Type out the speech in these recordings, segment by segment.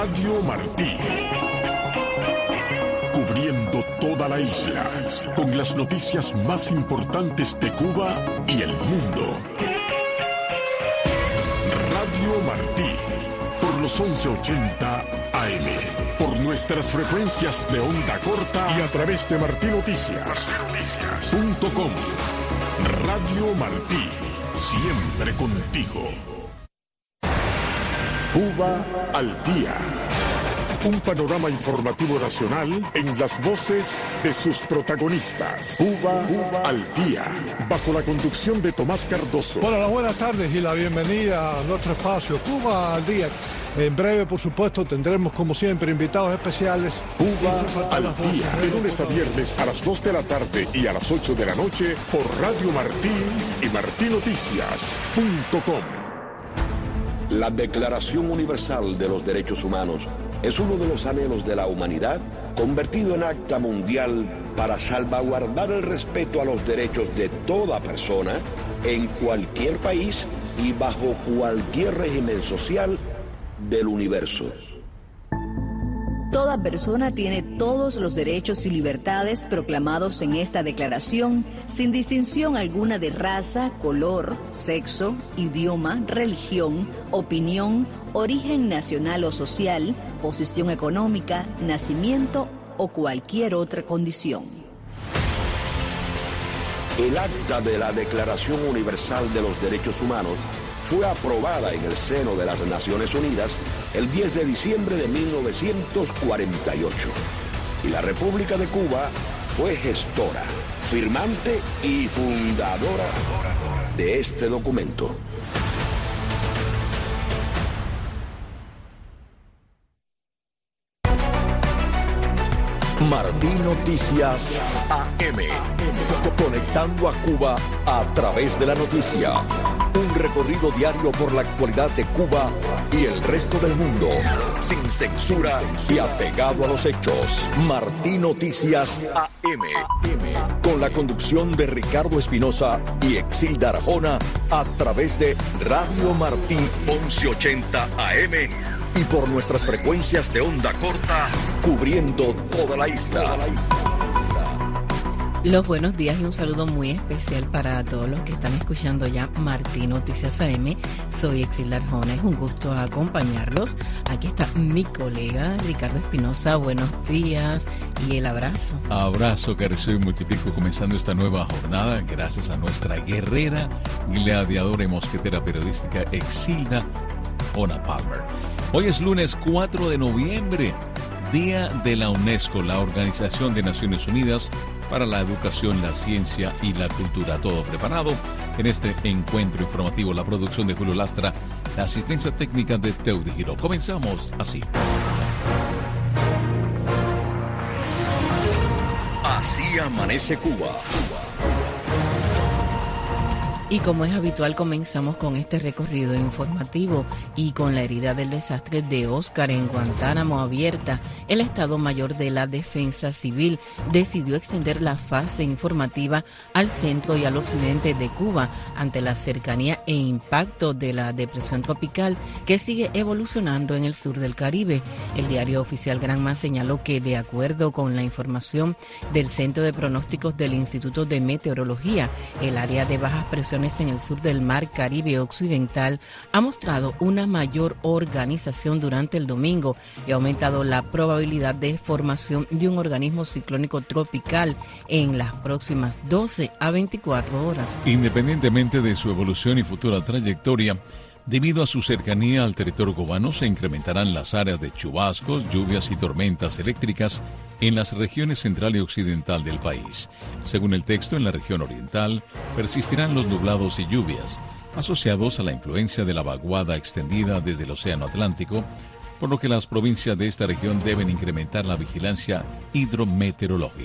Radio Martí. Cubriendo toda la isla, con las noticias más importantes de Cuba y el mundo. Radio Martí, por los 1180 AM, por nuestras frecuencias de onda corta y a través de martinoticias.com. Radio Martí, siempre contigo. Cuba al día. Un panorama informativo nacional en las voces de sus protagonistas. Cuba al día, bajo la conducción de Tomás Cardoso. Hola, las buenas tardes y la bienvenida a nuestro espacio Cuba al día. En breve, por supuesto, tendremos como siempre invitados especiales. Cuba al día, de lunes a viernes a las 2 de la tarde y a las 8 de la noche por Radio Martí y martinoticias.com. La Declaración Universal de los Derechos Humanos es uno de los anhelos de la humanidad convertido en acta mundial para salvaguardar el respeto a los derechos de toda persona en cualquier país y bajo cualquier régimen social del universo. Toda persona tiene todos los derechos y libertades proclamados en esta declaración, sin distinción alguna de raza, color, sexo, idioma, religión, opinión, origen nacional o social, posición económica, nacimiento o cualquier otra condición. El acta de la Declaración Universal de los Derechos Humanos fue aprobada en el seno de las Naciones Unidas el 10 de diciembre de 1948. Y la República de Cuba fue gestora, firmante y fundadora de este documento. Martí Noticias AM. Conectando a Cuba a través de la noticia. Un recorrido diario por la actualidad de Cuba y el resto del mundo. Sin censura y apegado a los hechos. Martí Noticias AM. Con la conducción de Ricardo Espinosa y Exilda Arjona a través de Radio Martí 1180 AM. Y por nuestras frecuencias de onda corta, cubriendo toda la isla. Los buenos días y un saludo muy especial para todos los que están escuchando ya Martí Noticias AM. Soy Exilda Arjona, es un gusto acompañarlos. Aquí está mi colega Ricardo Espinosa. Buenos días y el abrazo. Abrazo que recibo y multiplico comenzando esta nueva jornada gracias a nuestra guerrera, gladiadora y mosquetera periodística Exilda Arjona Palmer. Hoy es lunes 4 de noviembre, Día de la UNESCO, la Organización de Naciones Unidas para la Educación, la Ciencia y la Cultura. Todo preparado en este encuentro informativo. La producción de Julio Lastra, la asistencia técnica de Teudi Giró. Comenzamos así. Así amanece Cuba. Y como es habitual, comenzamos con este recorrido informativo y con la herida del desastre de Oscar en Guantánamo abierta. El Estado Mayor de la Defensa Civil decidió extender la fase informativa al centro y al occidente de Cuba ante la cercanía e impacto de la depresión tropical que sigue evolucionando en el sur del Caribe. El diario oficial Granma señaló que, de acuerdo con la información del Centro de Pronósticos del Instituto de Meteorología, el área de bajas presiones en el sur del Mar Caribe Occidental ha mostrado una mayor organización durante el domingo y ha aumentado la probabilidad de formación de un organismo ciclónico tropical en las próximas 12 a 24 horas. Independientemente de su evolución y futura trayectoria, debido a su cercanía al territorio cubano, se incrementarán las áreas de chubascos, lluvias y tormentas eléctricas en las regiones central y occidental del país. Según el texto, en la región oriental persistirán los nublados y lluvias, asociados a la influencia de la vaguada extendida desde el Océano Atlántico, por lo que las provincias de esta región deben incrementar la vigilancia hidrometeorológica.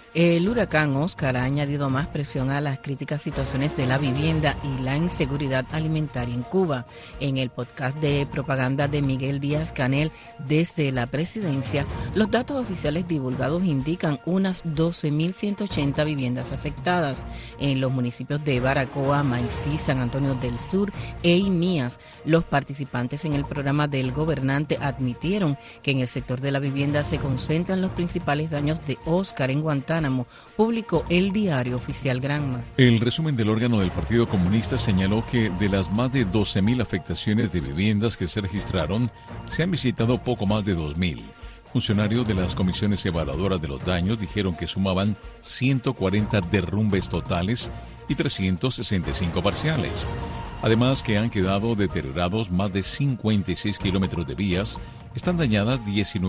El huracán Oscar ha añadido más presión a las críticas situaciones de la vivienda y la inseguridad alimentaria en Cuba. En el podcast de propaganda de Miguel Díaz-Canel desde la presidencia, los datos oficiales divulgados indican unas 12.180 viviendas afectadas en los municipios de Baracoa, Maicí, San Antonio del Sur e Imías. Los participantes en el programa del gobernante admitieron que en el sector de la vivienda se concentran los principales daños de Oscar en Guantánamo, publicó el diario oficial Granma. El resumen del órgano del Partido Comunista señaló que de las más de 12.000 afectaciones de viviendas que se registraron, se han visitado poco más de 2.000. Funcionarios de las comisiones evaluadoras de los daños dijeron que sumaban 140 derrumbes totales y 365 parciales. Además que han quedado deteriorados más de 56 kilómetros de vías, están dañadas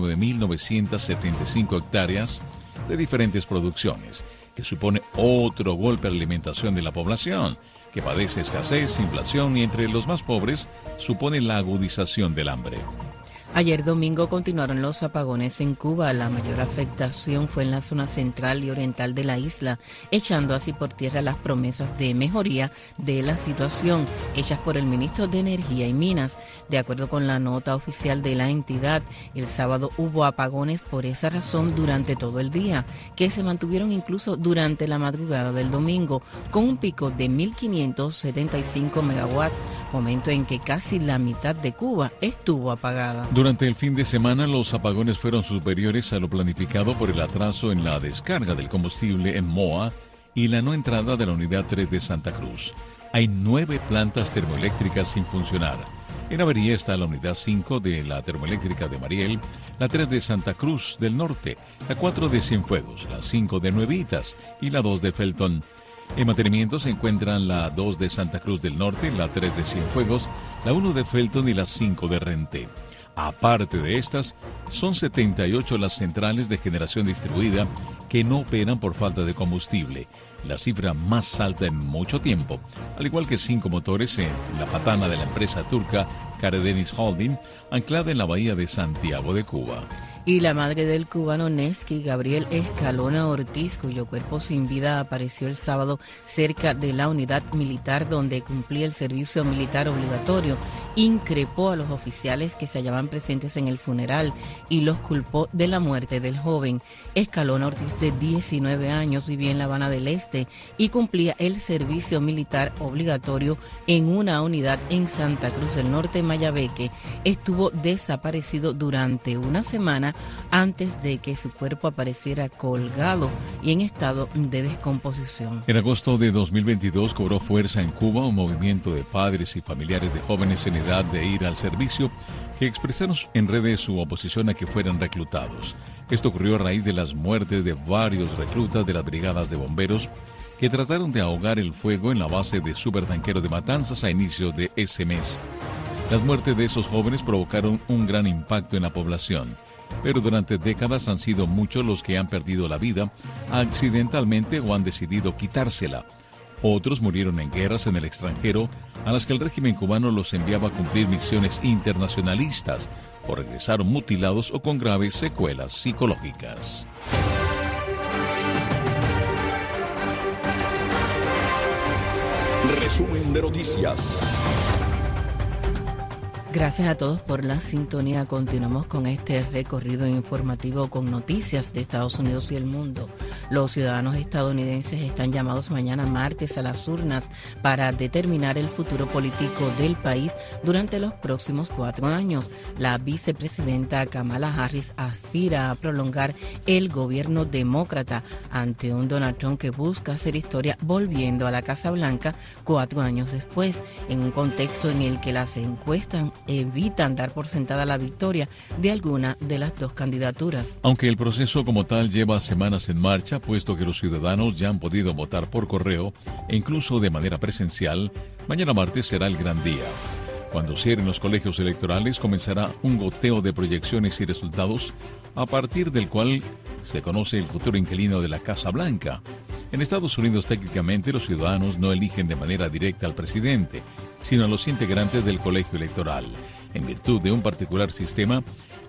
19.975 hectáreas de diferentes producciones, que supone otro golpe a la alimentación de la población, que padece escasez, inflación y entre los más pobres supone la agudización del hambre. Ayer domingo continuaron los apagones en Cuba. La mayor afectación fue en la zona central y oriental de la isla, echando así por tierra las promesas de mejoría de la situación hechas por el ministro de Energía y Minas. De acuerdo con la nota oficial de la entidad, el sábado hubo apagones por esa razón durante todo el día, que se mantuvieron incluso durante la madrugada del domingo, con un pico de 1.575 megawatts, momento en que casi la mitad de Cuba estuvo apagada. Durante el fin de semana, los apagones fueron superiores a lo planificado por el atraso en la descarga del combustible en Moa y la no entrada de la unidad 3 de Santa Cruz. Hay 9 plantas termoeléctricas sin funcionar. En avería está la unidad 5 de la termoeléctrica de Mariel, la 3 de Santa Cruz del Norte, la 4 de Cienfuegos, la 5 de Nuevitas y la 2 de Felton. En mantenimiento se encuentran la 2 de Santa Cruz del Norte, la 3 de Cienfuegos, la 1 de Felton y la 5 de Renté. Aparte de estas, son 78 las centrales de generación distribuida que no operan por falta de combustible, la cifra más alta en mucho tiempo, al igual que 5 motores en la patana de la empresa turca Karadeniz Holding, anclada en la bahía de Santiago de Cuba. Y la madre del cubano Nevsky, Gabriel Escalona Ortiz, cuyo cuerpo sin vida apareció el sábado cerca de la unidad militar donde cumplía el servicio militar obligatorio, increpó a los oficiales que se hallaban presentes en el funeral y los culpó de la muerte del joven. Escalona Ortiz, de 19 años, vivía en La Habana del Este y cumplía el servicio militar obligatorio en una unidad en Santa Cruz del Norte, Mayabeque. Estuvo desaparecido durante una semana antes de que su cuerpo apareciera colgado y en estado de descomposición. En agosto de 2022 cobró fuerza en Cuba un movimiento de padres y familiares de jóvenes en edad de ir al servicio que expresaron en redes su oposición a que fueran reclutados. Esto ocurrió a raíz de las muertes de varios reclutas de las brigadas de bomberos que trataron de ahogar el fuego en la base de supertanquero de Matanzas a inicios de ese mes. Las muertes de esos jóvenes provocaron un gran impacto en la población, pero durante décadas han sido muchos los que han perdido la vida accidentalmente o han decidido quitársela. Otros murieron en guerras en el extranjero a las que el régimen cubano los enviaba a cumplir misiones internacionalistas o regresaron mutilados o con graves secuelas psicológicas. Resumen de noticias. Gracias a todos por la sintonía. Continuamos con este recorrido informativo con noticias de Estados Unidos y el mundo. Los ciudadanos estadounidenses están llamados mañana martes a las urnas para determinar el futuro político del país durante los próximos 4 años. La vicepresidenta Kamala Harris aspira a prolongar el gobierno demócrata ante un Donald Trump que busca hacer historia volviendo a la Casa Blanca 4 años después, en un contexto en el que las encuestas evitan dar por sentada la victoria de alguna de las dos candidaturas. Aunque el proceso como tal lleva semanas en marcha, puesto que los ciudadanos ya han podido votar por correo e incluso de manera presencial, mañana martes será el gran día. Cuando cierren los colegios electorales comenzará un goteo de proyecciones y resultados, a partir del cual se conoce el futuro inquilino de la Casa Blanca. En Estados Unidos, técnicamente, los ciudadanos no eligen de manera directa al presidente, sino a los integrantes del colegio electoral. En virtud de un particular sistema,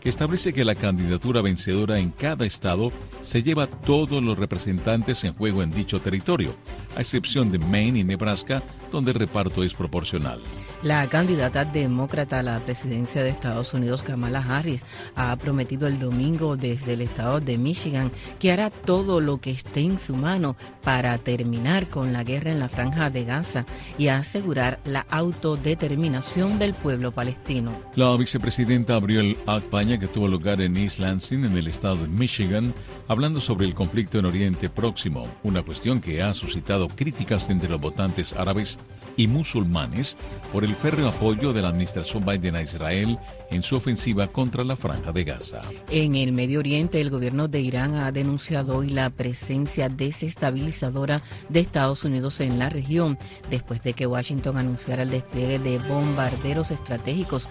que establece que la candidatura vencedora en cada estado se lleva todos los representantes en juego en dicho territorio, a excepción de Maine y Nebraska, donde el reparto es proporcional. La candidata demócrata a la presidencia de Estados Unidos, Kamala Harris, ha prometido el domingo desde el estado de Michigan que hará todo lo que esté en su mano para terminar con la guerra en la Franja de Gaza y asegurar la autodeterminación del pueblo palestino. La vicepresidenta abrió el campaña que tuvo lugar en East Lansing, en el estado de Michigan, hablando sobre el conflicto en Oriente Próximo, una cuestión que ha suscitado críticas entre los votantes árabes y musulmanes por el férreo apoyo de la administración Biden a Israel en su ofensiva contra la Franja de Gaza. En el Medio Oriente, el gobierno de Irán ha denunciado hoy la presencia desestabilizadora de Estados Unidos en la región, después de que Washington anunciara el despliegue de bombarderos estratégicos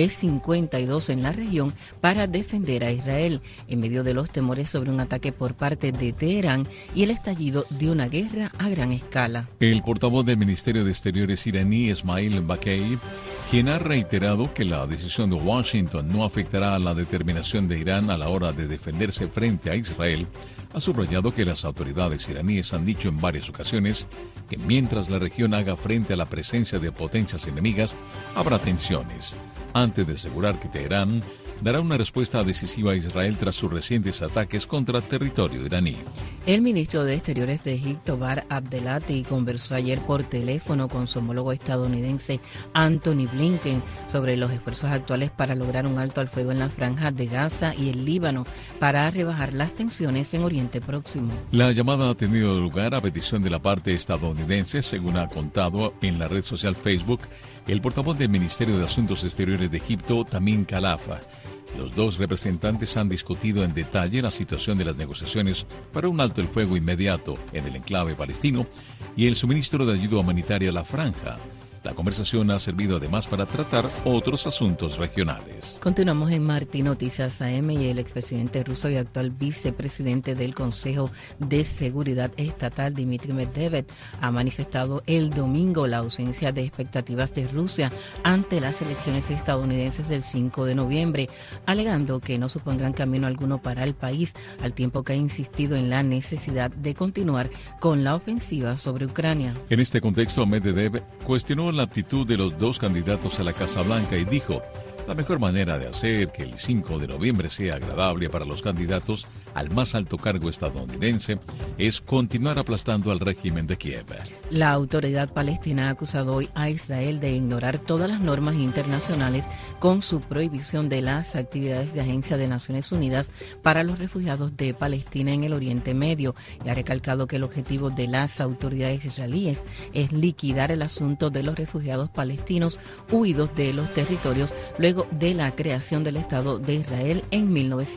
B-52 en la región para defender a Israel, en medio de los temores sobre un ataque por parte de Teherán y el estallido de una guerra a gran escala. El portavoz del Ministerio de Exteriores iraní, Esmail Baghei, quien ha reiterado que la decisión de Washington no afectará a la determinación de Irán a la hora de defenderse frente a Israel, ha subrayado que las autoridades iraníes han dicho en varias ocasiones que mientras la región haga frente a la presencia de potencias enemigas, habrá tensiones, antes de asegurar que Teherán dará una respuesta decisiva a Israel tras sus recientes ataques contra territorio iraní. El ministro de Exteriores de Egipto, Bar Abdelati, conversó ayer por teléfono con su homólogo estadounidense Antony Blinken sobre los esfuerzos actuales para lograr un alto al fuego en la Franja de Gaza y el Líbano para rebajar las tensiones en Oriente Próximo. La llamada ha tenido lugar a petición de la parte estadounidense, según ha contado en la red social Facebook el portavoz del Ministerio de Asuntos Exteriores de Egipto, Tamim Khalafa. Los dos representantes han discutido en detalle la situación de las negociaciones para un alto el fuego inmediato en el enclave palestino y el suministro de ayuda humanitaria a la franja. La conversación ha servido además para tratar otros asuntos regionales. Continuamos en Martí Noticias AM y el expresidente ruso y actual vicepresidente del Consejo de Seguridad Estatal, Dmitry Medvedev, ha manifestado el domingo la ausencia de expectativas de Rusia ante las elecciones estadounidenses del 5 de noviembre, alegando que no supondrán camino alguno para el país, al tiempo que ha insistido en la necesidad de continuar con la ofensiva sobre Ucrania. En este contexto, Medvedev cuestionó la actitud de los dos candidatos a la Casa Blanca y dijo: la mejor manera de hacer que el 5 de noviembre sea agradable para los candidatos al más alto cargo estadounidense es continuar aplastando al régimen de Kiev. La autoridad palestina ha acusado hoy a Israel de ignorar todas las normas internacionales con su prohibición de las actividades de Agencia de Naciones Unidas para los refugiados de Palestina en el Oriente Medio y ha recalcado que el objetivo de las autoridades israelíes es liquidar el asunto de los refugiados palestinos huidos de los territorios luego de la creación del Estado de Israel en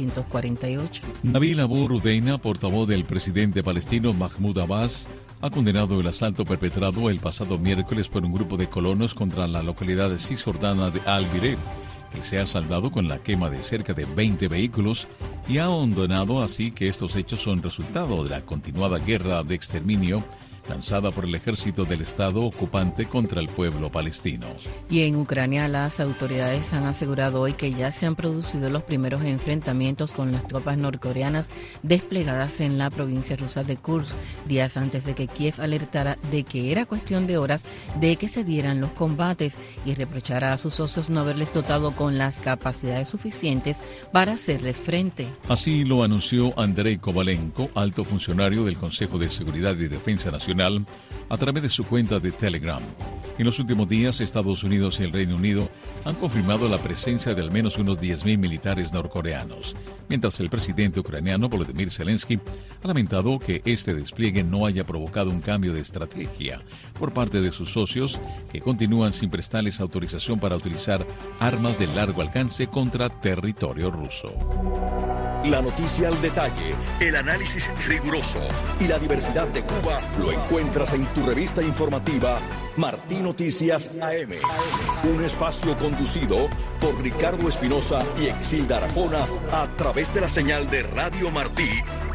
1948. Nabil Abu Rudeina, portavoz del presidente palestino Mahmoud Abbas, ha condenado el asalto perpetrado el pasado miércoles por un grupo de colonos contra la localidad cisjordana de Al-Bireh, que se ha saldado con la quema de cerca de 20 vehículos y ha condenado así que estos hechos son resultado de la continuada guerra de exterminio lanzada por el ejército del Estado ocupante contra el pueblo palestino. Y en Ucrania, las autoridades han asegurado hoy que ya se han producido los primeros enfrentamientos con las tropas norcoreanas desplegadas en la provincia rusa de Kursk, días antes de que Kiev alertara de que era cuestión de horas de que se dieran los combates y reprochara a sus socios no haberles dotado con las capacidades suficientes para hacerles frente. Así lo anunció Andrei Kovalenko, alto funcionario del Consejo de Seguridad y Defensa Nacional, a través de su cuenta de Telegram. En los últimos días, Estados Unidos y el Reino Unido han confirmado la presencia de al menos unos 10.000 militares norcoreanos, mientras el presidente ucraniano Volodymyr Zelensky ha lamentado que este despliegue no haya provocado un cambio de estrategia por parte de sus socios, que continúan sin prestarles autorización para utilizar armas de largo alcance contra territorio ruso. La noticia al detalle, el análisis riguroso y la diversidad de Cuba lo encuentras en tu revista informativa Martí Noticias AM. Un espacio conducido por Ricardo Espinosa y Exilda Arjona a través de la señal de Radio Martí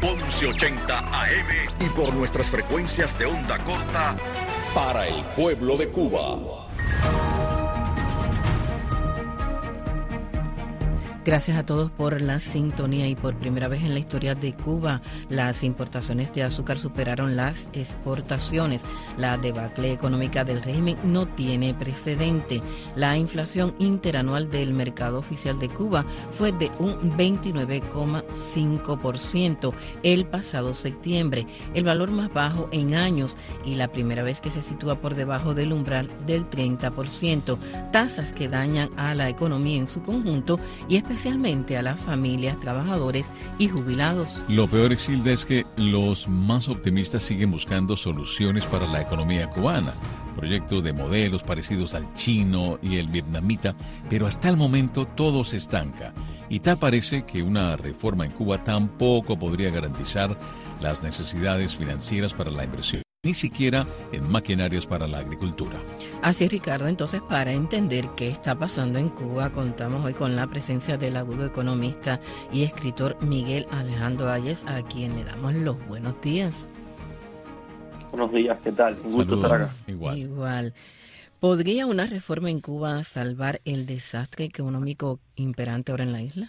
1180 AM y por nuestras frecuencias de onda corta para el pueblo de Cuba. Gracias a todos por la sintonía y por primera vez en la historia de Cuba, las importaciones de azúcar superaron las exportaciones. La debacle económica del régimen no tiene precedente. La inflación interanual del mercado oficial de Cuba fue de un 29,5% el pasado septiembre, el valor más bajo en años y la primera vez que se sitúa por debajo del umbral del 30%, tasas que dañan a la economía en su conjunto y especialmente a las familias, trabajadores y jubilados. Lo peor, Exilda, es que los más optimistas siguen buscando soluciones para la economía cubana, proyectos de modelos parecidos al chino y el vietnamita, pero hasta el momento todo se estanca. Y tal parece que una reforma en Cuba tampoco podría garantizar las necesidades financieras para la inversión, ni siquiera en maquinarias para la agricultura. Así es, Ricardo. Entonces, para entender qué está pasando en Cuba, contamos hoy con la presencia del agudo economista y escritor Miguel Alejandro Ayes, a quien le damos los buenos días. Buenos días, ¿qué tal? Un gusto estar acá. Igual. ¿Podría una reforma en Cuba salvar el desastre económico imperante ahora en la isla?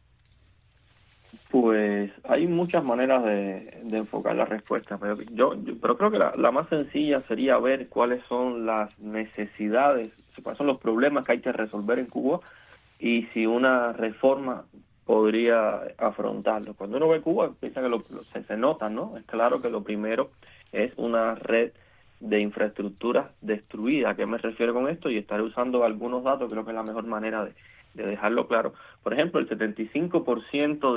Pues hay muchas maneras de enfocar la respuesta, pero pero creo que la más sencilla sería ver cuáles son las necesidades, cuáles son los problemas que hay que resolver en Cuba y si una reforma podría afrontarlo. Cuando uno ve Cuba, piensa que se nota, ¿no? Es claro que lo primero es una red de infraestructuras destruida. ¿A qué me refiero con esto? Y estaré usando algunos datos, creo que es la mejor manera de dejarlo claro. Por ejemplo, el 75%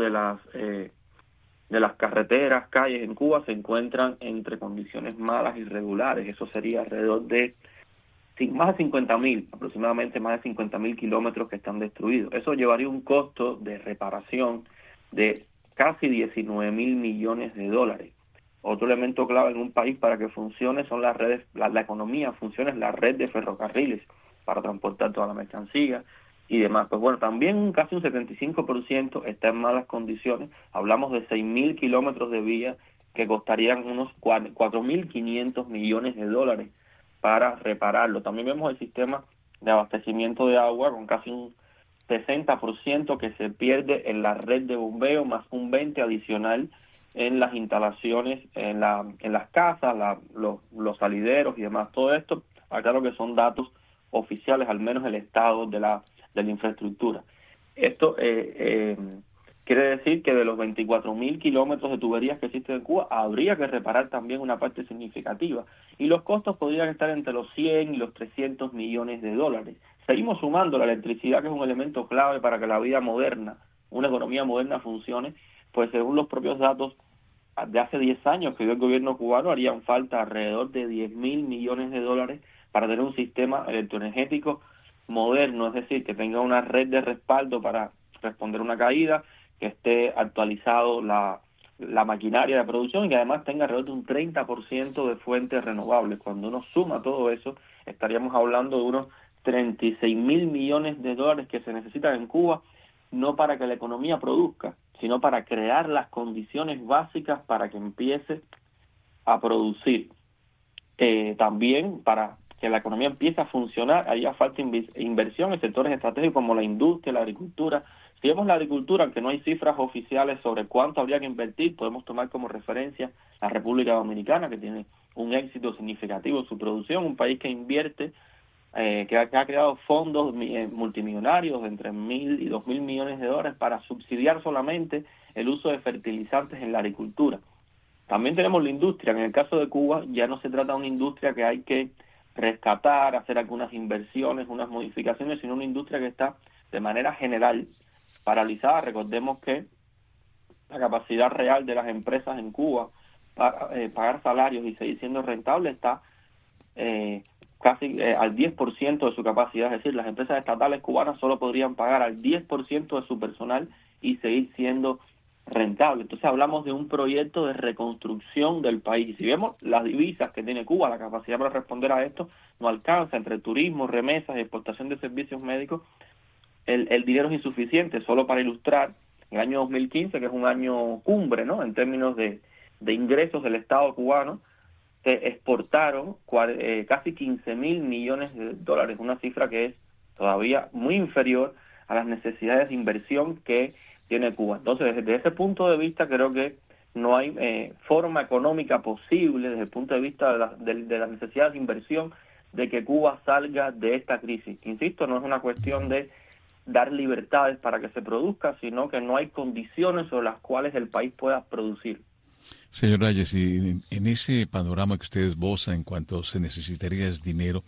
de las carreteras, calles en Cuba se encuentran entre condiciones malas y regulares. Eso sería alrededor de más de 50.000, aproximadamente más de 50.000 kilómetros que están destruidos. Eso llevaría un costo de reparación de casi 19.000 millones de dólares. Otro elemento clave en un país para que funcione son las redes, la economía funcione, es la red de ferrocarriles para transportar toda la mercancía y demás. Pues bueno, también casi un 75% está en malas condiciones. Hablamos de 6.000 kilómetros de vía que costarían unos 4.500 millones de dólares para repararlo. También vemos el sistema de abastecimiento de agua con casi un 60% que se pierde en la red de bombeo, más un 20% adicional en las instalaciones, en las casas, los salideros y demás. Todo esto, aclaro que son datos oficiales, al menos el estado de la infraestructura. Esto quiere decir que de los 24.000 kilómetros de tuberías que existen en Cuba, habría que reparar también una parte significativa. Y los costos podrían estar entre los 100 y los 300 millones de dólares. Seguimos sumando la electricidad, que es un elemento clave para que la vida moderna, una economía moderna funcione, pues según los propios datos de hace 10 años que dio el gobierno cubano, harían falta alrededor de 10.000 millones de dólares para tener un sistema electroenergético moderno, es decir, que tenga una red de respaldo para responder a una caída, que esté actualizado la maquinaria de producción y que además tenga alrededor de un 30% de fuentes renovables. Cuando uno suma todo eso, estaríamos hablando de unos 36.000 millones de dólares que se necesitan en Cuba, no para que la economía produzca, sino para crear las condiciones básicas para que empiece a producir. También para que la economía empiece a funcionar, haría falta inversión en sectores estratégicos como la industria, la agricultura. Si vemos la agricultura, aunque no hay cifras oficiales sobre cuánto habría que invertir, podemos tomar como referencia la República Dominicana, que tiene un éxito significativo en su producción, un país que invierte, que ha creado fondos multimillonarios de entre 1.000 y 2.000 millones de dólares para subsidiar solamente el uso de fertilizantes en la agricultura. También tenemos la industria. En el caso de Cuba ya no se trata de una industria que hay que rescatar, hacer algunas inversiones, unas modificaciones, sino una industria que está de manera general paralizada. Recordemos que la capacidad real de las empresas en Cuba para pagar salarios y seguir siendo rentable está casi al 10% de su capacidad, es decir, las empresas estatales cubanas solo podrían pagar al 10% de su personal y seguir siendo rentable. Entonces hablamos de un proyecto de reconstrucción del país. Si vemos las divisas que tiene Cuba, la capacidad para responder a esto no alcanza. Entre turismo, remesas y exportación de servicios médicos, el dinero es insuficiente. Solo para ilustrar, el año 2015, que es un año cumbre, ¿no?, en términos de ingresos del Estado cubano, se exportaron casi 15.000 millones de dólares, una cifra que es todavía muy inferior a las necesidades de inversión que tiene Cuba. Entonces, desde ese punto de vista, creo que no hay forma económica posible, desde el punto de vista de las necesidades de inversión, de que Cuba salga de esta crisis. Insisto, no es una cuestión de dar libertades para que se produzca, sino que no hay condiciones sobre las cuales el país pueda producir. Señor Reyes, y en ese panorama que usted esboza en cuanto se necesitaría es dinero,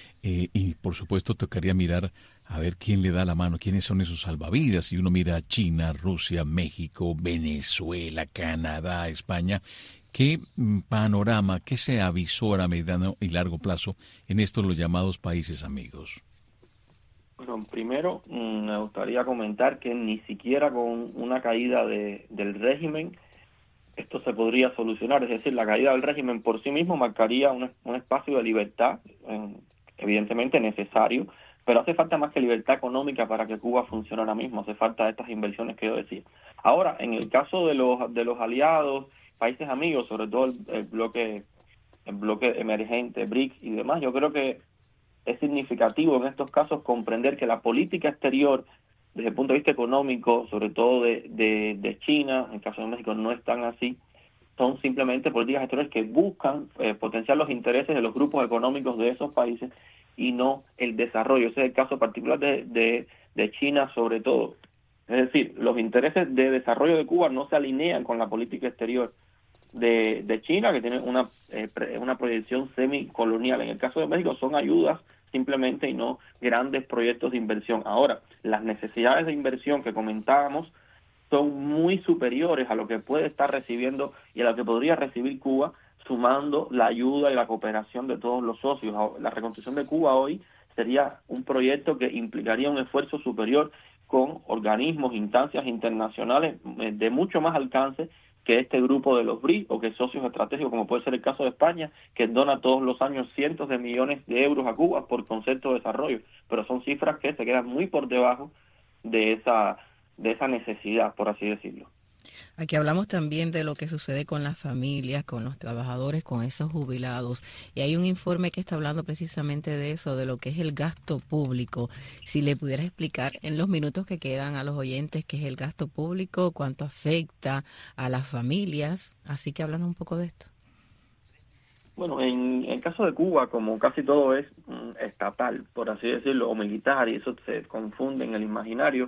y por supuesto tocaría mirar a ver quién le da la mano, quiénes son esos salvavidas. Si uno mira a China, Rusia, México, Venezuela, Canadá, España, ¿qué panorama, qué se avisora a mediano y largo plazo en estos los llamados países amigos? Bueno, primero me gustaría comentar que ni siquiera con una caída del régimen esto se podría solucionar. Es decir, la caída del régimen por sí mismo marcaría un espacio de libertad, evidentemente necesario, pero hace falta más que libertad económica para que Cuba funcione ahora mismo. Hace falta estas inversiones que yo decía. Ahora, en el caso de los aliados, países amigos, sobre todo el bloque emergente, BRICS y demás, yo creo que es significativo en estos casos comprender que la política exterior, desde el punto de vista económico, sobre todo de China, en el caso de México no es tan así, son simplemente políticas exteriores que buscan potenciar los intereses de los grupos económicos de esos países y no el desarrollo. Ese es el caso particular de China sobre todo. Es decir, los intereses de desarrollo de Cuba no se alinean con la política exterior de China, que tiene una proyección semicolonial. En el caso de México son ayudas simplemente y no grandes proyectos de inversión. Ahora, las necesidades de inversión que comentábamos son muy superiores a lo que puede estar recibiendo y a lo que podría recibir Cuba, sumando la ayuda y la cooperación de todos los socios. La reconstrucción de Cuba hoy sería un proyecto que implicaría un esfuerzo superior con organismos, instancias internacionales de mucho más alcance que este grupo de los BRICS o que socios estratégicos, como puede ser el caso de España, que dona todos los años cientos de millones de euros a Cuba por concepto de desarrollo, pero son cifras que se quedan muy por debajo de esa necesidad, por así decirlo. Aquí hablamos también de lo que sucede con las familias, con los trabajadores, con esos jubilados. Y hay un informe que está hablando precisamente de eso, de lo que es el gasto público. Si le pudiera explicar en los minutos que quedan a los oyentes qué es el gasto público, cuánto afecta a las familias. Así que hablan un poco de esto. Bueno, en el caso de Cuba, como casi todo es estatal, por así decirlo, o militar, y eso se confunde en el imaginario,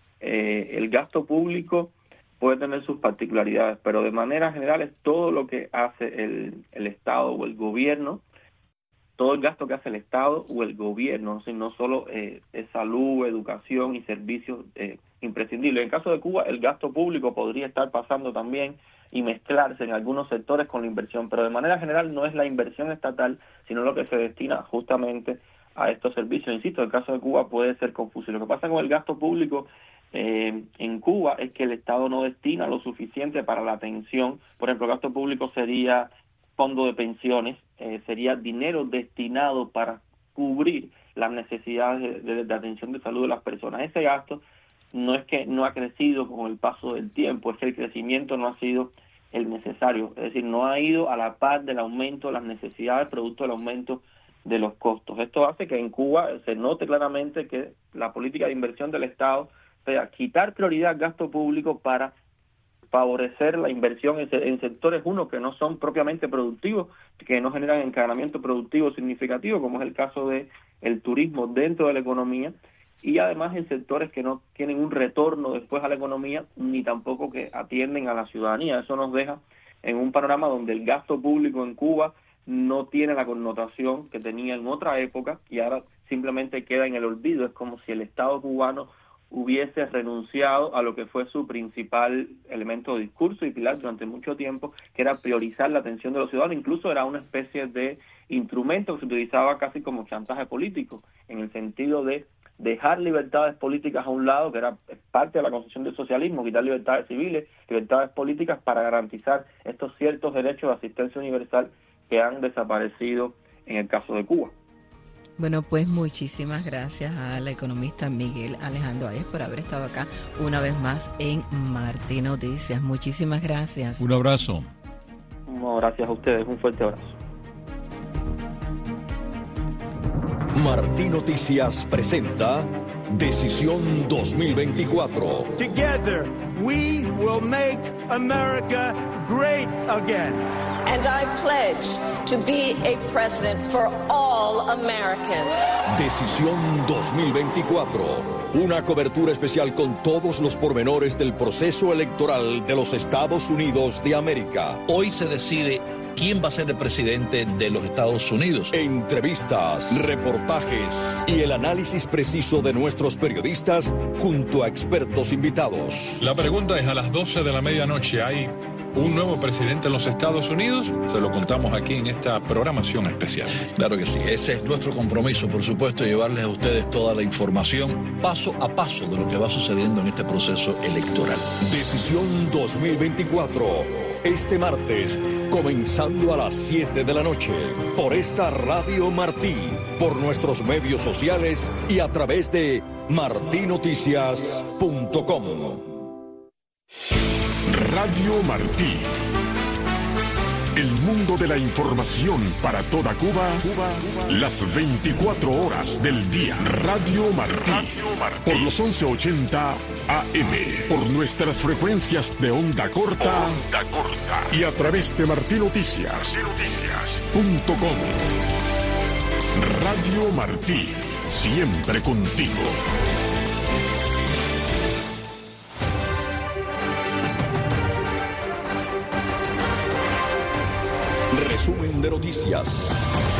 el gasto público puede tener sus particularidades, pero de manera general es todo lo que hace el Estado o el gobierno, todo el gasto que hace el Estado o el gobierno, no solo es salud, educación y servicios imprescindibles. En el caso de Cuba, el gasto público podría estar pasando también y mezclarse en algunos sectores con la inversión, pero de manera general no es la inversión estatal, sino lo que se destina justamente a estos servicios. Insisto, el caso de Cuba puede ser confuso. Lo que pasa con el gasto público en Cuba es que el Estado no destina lo suficiente para la atención. Por ejemplo, el gasto público sería fondo de pensiones, sería dinero destinado para cubrir las necesidades de atención de salud de las personas. Ese gasto no es que no ha crecido con el paso del tiempo, es que el crecimiento no ha sido el necesario, es decir, no ha ido a la par del aumento de las necesidades producto del aumento de los costos. Esto hace que en Cuba se note claramente que la política de inversión del Estado sea quitar prioridad al gasto público para favorecer la inversión en sectores, que no son propiamente productivos, que no generan encadenamiento productivo significativo, como es el caso de el turismo dentro de la economía, y además en sectores que no tienen un retorno después a la economía, ni tampoco que atienden a la ciudadanía. Eso nos deja en un panorama donde el gasto público en Cuba no tiene la connotación que tenía en otra época y ahora simplemente queda en el olvido. Es como si el Estado cubano hubiese renunciado a lo que fue su principal elemento de discurso y pilar durante mucho tiempo, que era priorizar la atención de los ciudadanos. Incluso era una especie de instrumento que se utilizaba casi como chantaje político, en el sentido de dejar libertades políticas a un lado, que era parte de la concepción del socialismo, quitar libertades civiles, libertades políticas para garantizar estos ciertos derechos de asistencia universal que han desaparecido en el caso de Cuba. Bueno, pues muchísimas gracias al economista Miguel Alejandro Ayes por haber estado acá una vez más en Martí Noticias. Muchísimas gracias. Un abrazo. No, gracias a ustedes. Un fuerte abrazo. Martí Noticias presenta Decisión 2024. Together, we will make America great again. And I pledge to be a president for all Americans. Decisión 2024. Una cobertura especial con todos los pormenores del proceso electoral de los Estados Unidos de América. Hoy se decide quién va a ser el presidente de los Estados Unidos. Entrevistas, reportajes y el análisis preciso de nuestros periodistas junto a expertos invitados. La pregunta es, a las 12 de la medianoche, ¿hay un nuevo presidente en los Estados Unidos? Se lo contamos aquí en esta programación especial. Claro que sí, ese es nuestro compromiso, por supuesto, llevarles a ustedes toda la información paso a paso de lo que va sucediendo en este proceso electoral. Decisión 2024. Este martes, comenzando a las 7 de la noche, por esta Radio Martí, por nuestros medios sociales y a través de martinoticias.com. Radio Martí. El mundo de la información para toda Cuba, las 24 horas del día. Radio Martí. Por los 1180 AM. Por nuestras frecuencias de onda corta. Y a través de martinoticias.com. Radio Martí. Siempre contigo. Resumen de noticias.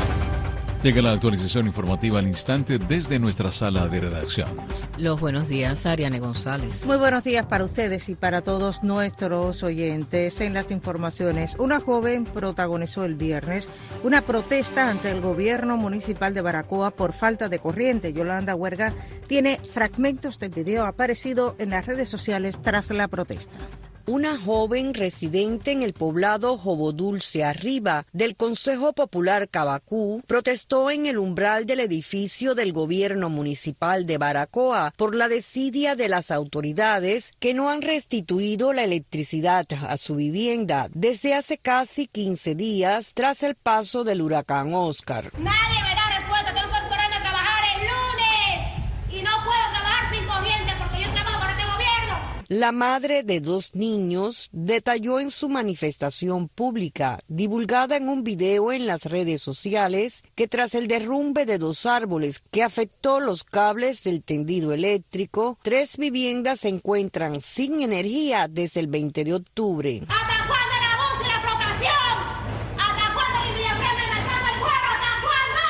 Llega la actualización informativa al instante desde nuestra sala de redacción. Los buenos días, Ariane González. Muy buenos días para ustedes y para todos nuestros oyentes. En las informaciones, una joven protagonizó el viernes una protesta ante el gobierno municipal de Baracoa por falta de corriente. Yolanda Huerga tiene fragmentos del video aparecido en las redes sociales tras la protesta. Una joven residente en el poblado Jobodulce Arriba del Consejo Popular Cabacú protestó en el umbral del edificio del gobierno municipal de Baracoa por la desidia de las autoridades que no han restituido la electricidad a su vivienda desde hace casi 15 días tras el paso del huracán Oscar. Nadie me da respuesta, tengo que ponerme a trabajar el lunes y no puedo trabajar sin corriente porque yo trabajo para este gobierno. La madre de 2 niños detalló en su manifestación pública, divulgada en un video en las redes sociales, que tras el derrumbe de 2 árboles que afectó los cables del tendido eléctrico, 3 viviendas se encuentran sin energía desde el 20 de octubre. ¿Hasta cuándo el abuso y la explotación? ¿Hasta cuándo la inmigración me maltrata el pueblo? ¿Hasta cuándo?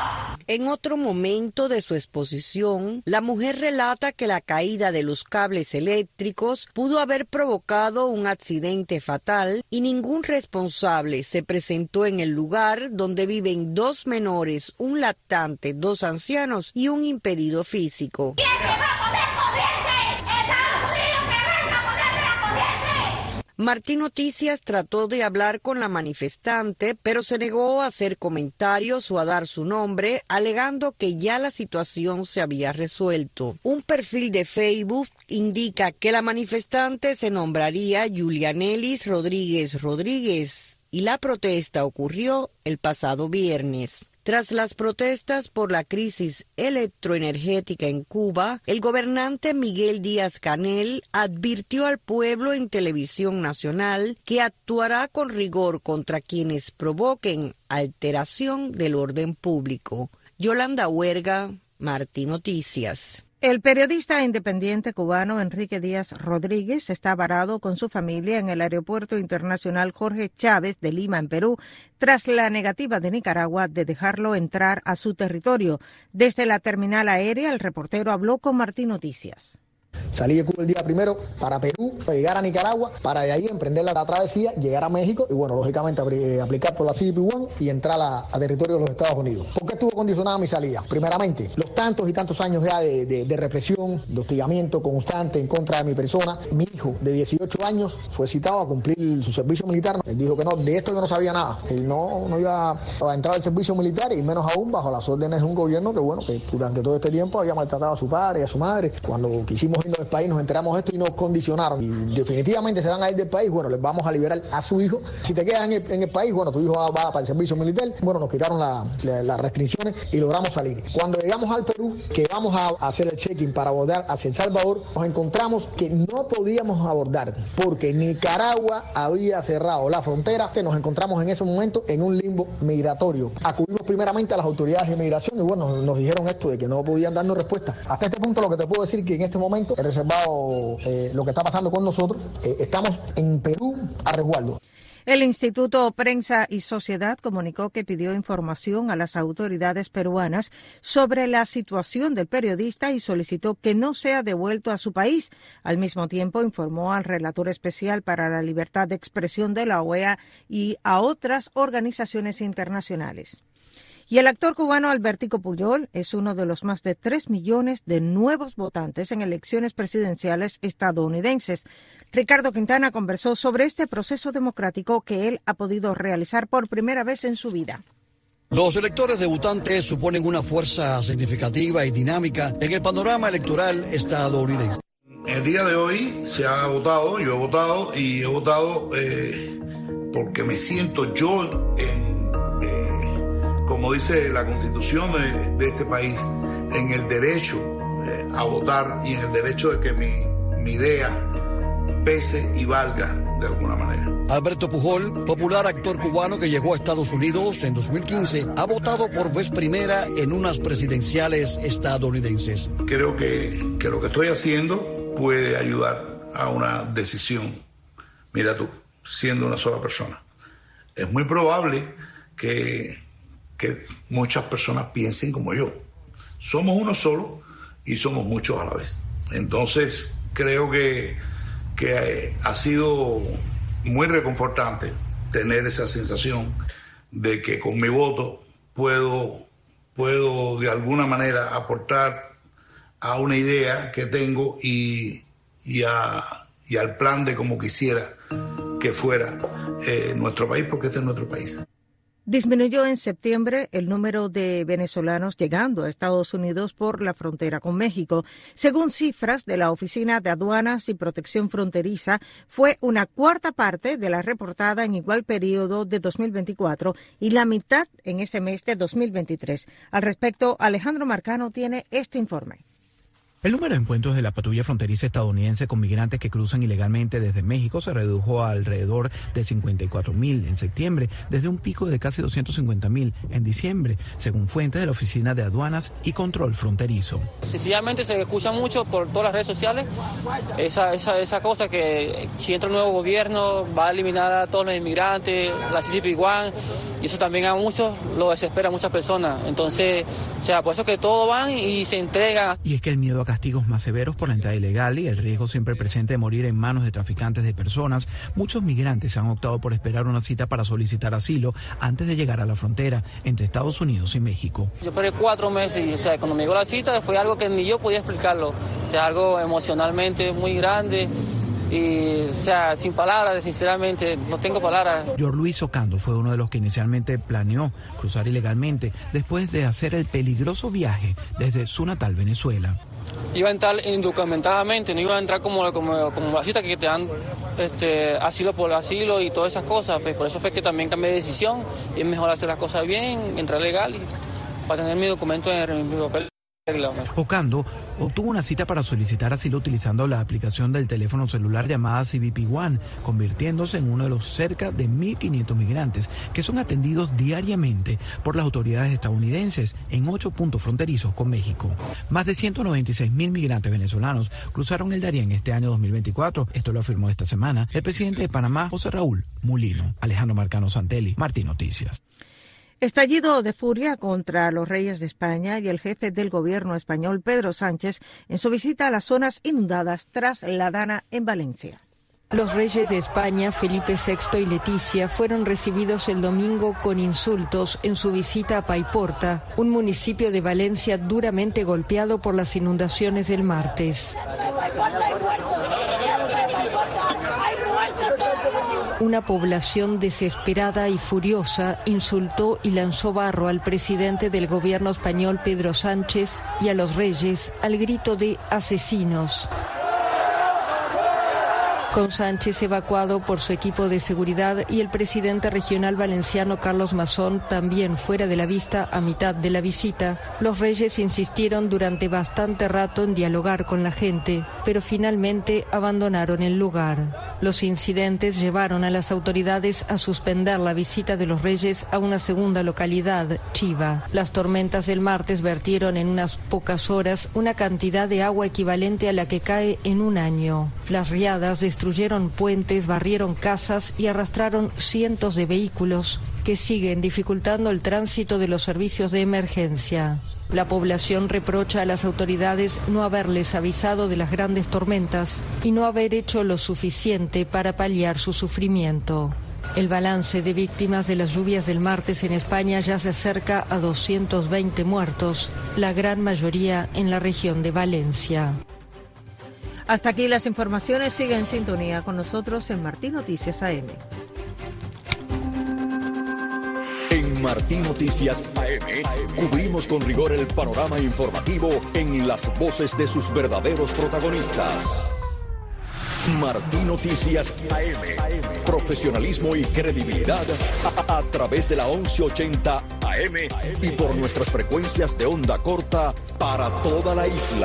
En otro momento de su exposición, la mujer relata que la caída de los cables eléctricos pudo haber provocado un accidente fatal y ningún responsable se presentó en el lugar donde viven 2 menores, un lactante, 2 ancianos y un impedido físico. ¿Quién se va a poner corriente? ¡Estados Unidos que venga a ponerme la corriente! Martín Noticias trató de hablar con la manifestante, pero se negó a hacer comentarios o a dar su nombre, alegando que ya la situación se había resuelto. Un perfil de Facebook indica que la manifestante se nombraría Julianelis Rodríguez Rodríguez y la protesta ocurrió el pasado viernes. Tras las protestas por la crisis electroenergética en Cuba, el gobernante Miguel Díaz-Canel advirtió al pueblo en televisión nacional que actuará con rigor contra quienes provoquen alteración del orden público. Yolanda Huerga, Martí Noticias. El periodista independiente cubano Enrique Díaz Rodríguez está varado con su familia en el Aeropuerto Internacional Jorge Chávez de Lima, en Perú, tras la negativa de Nicaragua de dejarlo entrar a su territorio. Desde la terminal aérea, el reportero habló con Martí Noticias. Salí de Cuba el día primero para Perú, para llegar a Nicaragua, para de ahí emprender la travesía, llegar a México y, bueno, lógicamente aplicar por la CBP-1 y entrar a territorio de los Estados Unidos. ¿Por qué estuvo condicionada mi salida? Primeramente, los tantos y tantos años ya de represión, de hostigamiento constante en contra de mi persona. Mi hijo de 18 años fue citado a cumplir su servicio militar. Él dijo que no, de esto yo no sabía nada. Él no iba a entrar al servicio militar y menos aún bajo las órdenes de un gobierno que, bueno, que durante todo este tiempo había maltratado a su padre y a su madre. Cuando quisimos irnos del país nos enteramos de esto y nos condicionaron. Y definitivamente se van a ir del país, bueno, les vamos a liberar a su hijo. Si te quedas en el país, bueno, tu hijo va para el servicio militar. Bueno, nos quitaron las restricciones y logramos salir. Cuando llegamos al Perú, que vamos a hacer el check-in para abordar hacia El Salvador, nos encontramos que no podíamos abordar porque Nicaragua había cerrado la frontera. Nos encontramos en ese momento en un limbo migratorio. Acudimos primeramente a las autoridades de inmigración y bueno, nos dijeron esto de que no podían darnos respuesta. Hasta este punto lo que te puedo decir que en este momento he reservado lo que está pasando con nosotros. Estamos en Perú a resguardo. El Instituto Prensa y Sociedad comunicó que pidió información a las autoridades peruanas sobre la situación del periodista y solicitó que no sea devuelto a su país. Al mismo tiempo, informó al relator especial para la libertad de expresión de la OEA y a otras organizaciones internacionales. Y el actor cubano Albertico Pujol es uno de los más de 3 millones de nuevos votantes en elecciones presidenciales estadounidenses. Ricardo Quintana conversó sobre este proceso democrático que él ha podido realizar por primera vez en su vida. Los electores debutantes suponen una fuerza significativa y dinámica en el panorama electoral estadounidense. El día de hoy se ha votado, yo he votado y he votado porque me siento yo como dice la Constitución de este país, en el derecho a votar y en el derecho de que mi idea pese y valga de alguna manera. Alberto Pujol, popular actor cubano que llegó a Estados Unidos en 2015, ha votado por vez primera en unas presidenciales estadounidenses. Creo que lo que estoy haciendo puede ayudar a una decisión. Mira tú, siendo una sola persona. Es muy probable que muchas personas piensen como yo. Somos uno solo y somos muchos a la vez. Entonces, creo que ha sido muy reconfortante tener esa sensación de que con mi voto puedo de alguna manera aportar a una idea que tengo y al plan de cómo quisiera que fuera nuestro país, porque este es nuestro país. Disminuyó en septiembre el número de venezolanos llegando a Estados Unidos por la frontera con México. Según cifras de la Oficina de Aduanas y Protección Fronteriza, fue una cuarta parte de la reportada en igual periodo de 2024 y la mitad en ese mes de 2023. Al respecto, Alejandro Marcano tiene este informe. El número de encuentros de la patrulla fronteriza estadounidense con migrantes que cruzan ilegalmente desde México se redujo a alrededor de 54.000 en septiembre, desde un pico de casi 250.000 en diciembre, según fuentes de la Oficina de Aduanas y Control Fronterizo. Sencillamente se escucha mucho por todas las redes sociales esa cosa que si entra un nuevo gobierno va a eliminar a todos los inmigrantes, la CCP-1, y eso también a muchos lo desespera a muchas personas. Entonces, por eso que todos van y se entregan. Y es que el miedo a castigos más severos por la entrada ilegal y el riesgo siempre presente de morir en manos de traficantes de personas, muchos migrantes han optado por esperar una cita para solicitar asilo antes de llegar a la frontera entre Estados Unidos y México. Yo esperé 4 meses y cuando me llegó la cita fue algo que ni yo podía explicarlo, algo emocionalmente muy grande. Y, sin palabras, sinceramente, no tengo palabras. George Luis Ocando fue uno de los que inicialmente planeó cruzar ilegalmente después de hacer el peligroso viaje desde su natal Venezuela. Iba a entrar indocumentadamente, no iba a entrar como la cita que te dan asilo por asilo y todas esas cosas. Pues por eso fue que también cambié de decisión y es mejor hacer las cosas bien, entrar legal y para tener mi documento en mi papel. Ocando obtuvo una cita para solicitar asilo utilizando la aplicación del teléfono celular llamada CBP-1, convirtiéndose en uno de los cerca de 1.500 migrantes que son atendidos diariamente por las autoridades estadounidenses en 8 puntos fronterizos con México. Más de 196.000 migrantes venezolanos cruzaron el Darién este año 2024. Esto lo afirmó esta semana el presidente de Panamá, José Raúl Mulino. Alejandro Marcano Santelli, Martín Noticias. Estallido de furia contra los reyes de España y el jefe del gobierno español, Pedro Sánchez, en su visita a las zonas inundadas tras la Dana en Valencia. Los reyes de España, Felipe VI y Leticia, fueron recibidos el domingo con insultos en su visita a Paiporta, un municipio de Valencia duramente golpeado por las inundaciones del martes. Una población desesperada y furiosa insultó y lanzó barro al presidente del gobierno español, Pedro Sánchez, y a los reyes al grito de asesinos. Con Sánchez evacuado por su equipo de seguridad y el presidente regional valenciano Carlos Mazón también fuera de la vista a mitad de la visita, los reyes insistieron durante bastante rato en dialogar con la gente, pero finalmente abandonaron el lugar. Los incidentes llevaron a las autoridades a suspender la visita de los reyes a una segunda localidad, Chiva. Las tormentas del martes vertieron en unas pocas horas una cantidad de agua equivalente a la que cae en un año. Las riadas destruyeron puentes, barrieron casas y arrastraron cientos de vehículos que siguen dificultando el tránsito de los servicios de emergencia. La población reprocha a las autoridades no haberles avisado de las grandes tormentas y no haber hecho lo suficiente para paliar su sufrimiento. El balance de víctimas de las lluvias del martes en España ya se acerca a 220 muertos, la gran mayoría en la región de Valencia. Hasta aquí las informaciones. Sigue en sintonía con nosotros en Martín Noticias AM. En Martín Noticias AM cubrimos con rigor el panorama informativo en las voces de sus verdaderos protagonistas. Martín Noticias AM. Profesionalismo y credibilidad a través de la 1180 AM y por nuestras frecuencias de onda corta para toda la isla.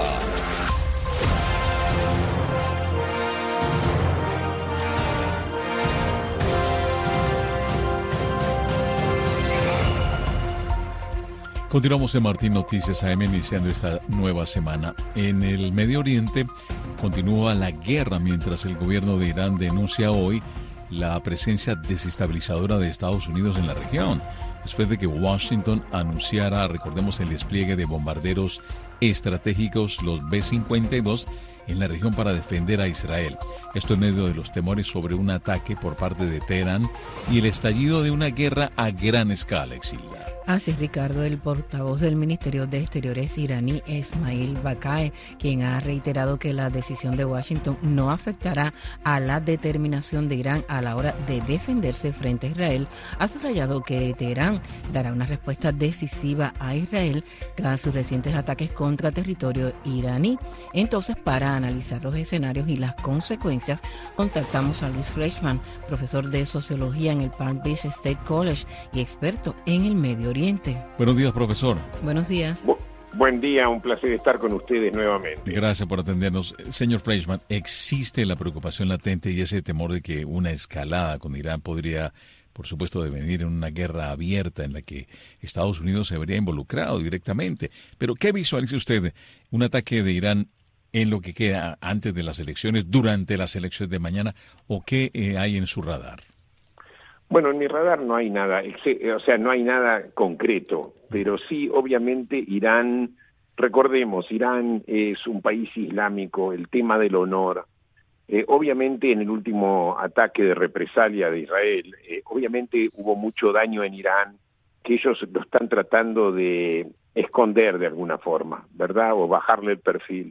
Continuamos en Martín Noticias AM iniciando esta nueva semana. En el Medio Oriente continúa la guerra mientras el gobierno de Irán denuncia hoy la presencia desestabilizadora de Estados Unidos en la región, después de que Washington anunciara, recordemos, el despliegue de bombarderos estratégicos, los B-52, en la región para defender a Israel. Esto en medio de los temores sobre un ataque por parte de Teherán y el estallido de una guerra a gran escala, Exilda. Así es, Ricardo, el portavoz del Ministerio de Exteriores iraní, Esmail Baqai, quien ha reiterado que la decisión de Washington no afectará a la determinación de Irán a la hora de defenderse frente a Israel, ha subrayado que Teherán dará una respuesta decisiva a Israel tras sus recientes ataques contra territorio iraní. Entonces, para analizar los escenarios y las consecuencias, contactamos a Luis Fleischman, profesor de Sociología en el Palm Beach State College y experto en el Medio Oriente. Buenos días, profesor. Buenos días. Buen día, un placer estar con ustedes nuevamente. Gracias por atendernos. Señor Fleischman, ¿existe la preocupación latente y ese temor de que una escalada con Irán podría, por supuesto, devenir en una guerra abierta en la que Estados Unidos se vería involucrado directamente? Pero ¿qué visualiza usted? ¿Un ataque de Irán en lo que queda antes de las elecciones, durante las elecciones de mañana, o qué hay en su radar? Bueno, en mi radar no hay nada, no hay nada concreto, pero sí, obviamente, Irán, recordemos, Irán es un país islámico, el tema del honor, obviamente en el último ataque de represalia de Israel, obviamente hubo mucho daño en Irán, que ellos lo están tratando de esconder de alguna forma, ¿verdad? O bajarle el perfil.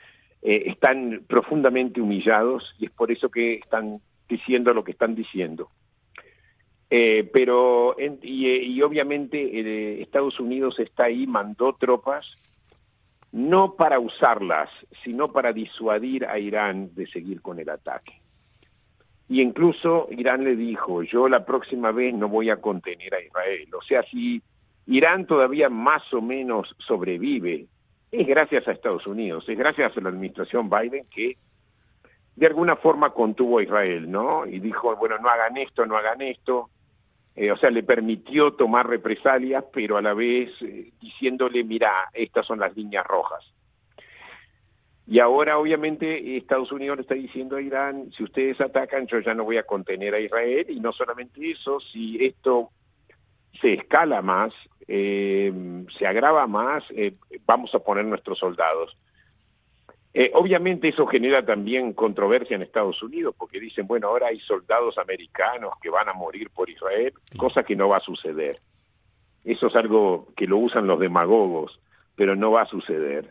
Están profundamente humillados y es por eso que están diciendo lo que están diciendo. Pero obviamente Estados Unidos está ahí, mandó tropas, no para usarlas, sino para disuadir a Irán de seguir con el ataque. Y incluso Irán le dijo, yo la próxima vez no voy a contener a Israel. O sea, si Irán todavía más o menos sobrevive, es gracias a Estados Unidos, es gracias a la administración Biden que de alguna forma contuvo a Israel, ¿no? Y dijo, bueno, no hagan esto, no hagan esto. O sea, le permitió tomar represalias, pero a la vez diciéndole, mira, estas son las líneas rojas. Y ahora, obviamente, Estados Unidos le está diciendo a Irán, si ustedes atacan, yo ya no voy a contener a Israel, y no solamente eso, si esto se escala más, se agrava más, vamos a poner nuestros soldados. Obviamente eso genera también controversia en Estados Unidos, porque dicen, bueno, ahora hay soldados americanos que van a morir por Israel, cosa que no va a suceder. Eso es algo que lo usan los demagogos, pero no va a suceder.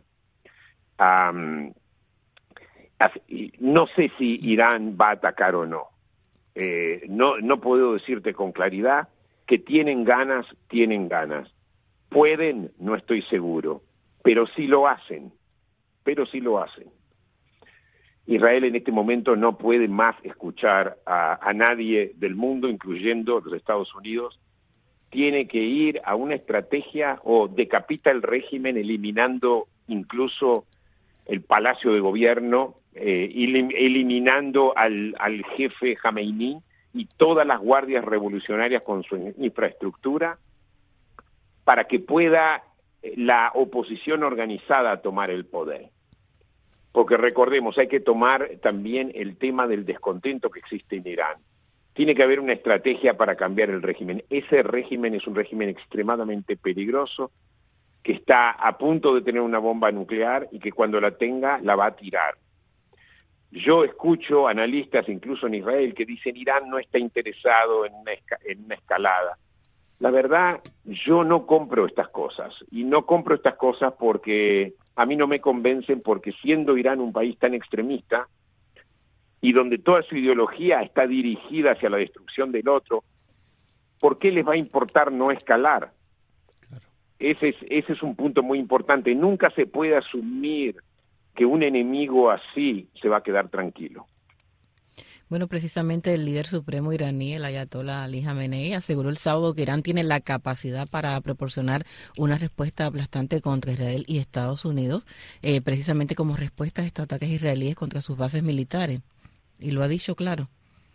No sé si Irán va a atacar o no. No puedo decirte con claridad. Que tienen ganas. Pueden, no estoy seguro, pero sí lo hacen. Israel en este momento no puede más escuchar a nadie del mundo, incluyendo los Estados Unidos. Tiene que ir a una estrategia o decapita el régimen, eliminando incluso el Palacio de Gobierno, eliminando al jefe Jameini y todas las guardias revolucionarias con su infraestructura, para que pueda la oposición organizada tomar el poder. Porque recordemos, hay que tomar también el tema del descontento que existe en Irán. Tiene que haber una estrategia para cambiar el régimen. Ese régimen es un régimen extremadamente peligroso, que está a punto de tener una bomba nuclear y que cuando la tenga la va a tirar. Yo escucho analistas, incluso en Israel, que dicen Irán no está interesado en una escalada. La verdad, yo no compro estas cosas, y no compro estas cosas porque a mí no me convencen, porque siendo Irán un país tan extremista y donde toda su ideología está dirigida hacia la destrucción del otro, ¿por qué les va a importar no escalar? Claro. Ese es un punto muy importante. Nunca se puede asumir que un enemigo así se va a quedar tranquilo. Bueno, precisamente el líder supremo iraní, el ayatolá Ali Jamenei, aseguró el sábado que Irán tiene la capacidad para proporcionar una respuesta aplastante contra Israel y Estados Unidos, precisamente como respuesta a estos ataques israelíes contra sus bases militares. Y lo ha dicho claro.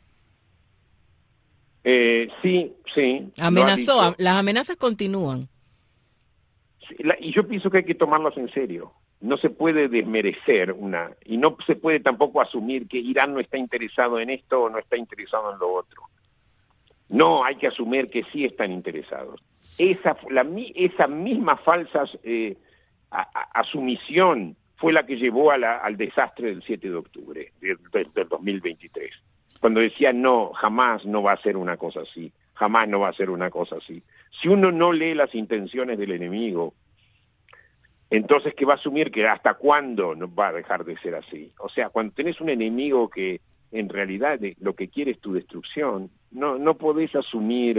Sí. Amenazó, las amenazas continúan. Sí, y yo pienso que hay que tomarlas en serio. No se puede desmerecer y no se puede tampoco asumir que Irán no está interesado en esto o no está interesado en lo otro. No, hay que asumir que sí están interesados. Esa misma falsa asumición fue la que llevó al desastre del 7 de octubre del 2023. Cuando decía no, jamás no va a ser una cosa así, jamás no va a ser una cosa así. Si uno no lee las intenciones del enemigo, entonces que va a asumir que hasta cuándo no va a dejar de ser así. O sea, cuando tenés un enemigo que en realidad lo que quiere es tu destrucción, no podés asumir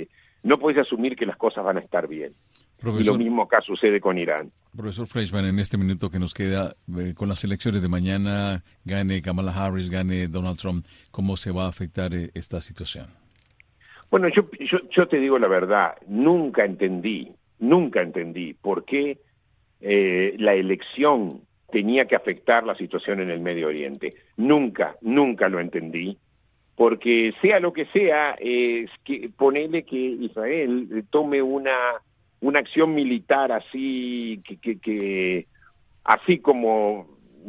que las cosas van a estar bien. Profesor, y lo mismo acá sucede con Irán. Profesor Fleischman, en este minuto que nos queda, con las elecciones de mañana, gane Kamala Harris, gane Donald Trump, ¿cómo se va a afectar esta situación? Bueno, yo te digo la verdad, nunca entendí por qué la elección tenía que afectar la situación en el Medio Oriente. Nunca lo entendí, porque sea lo que sea, ponele que Israel tome una acción militar así, así como,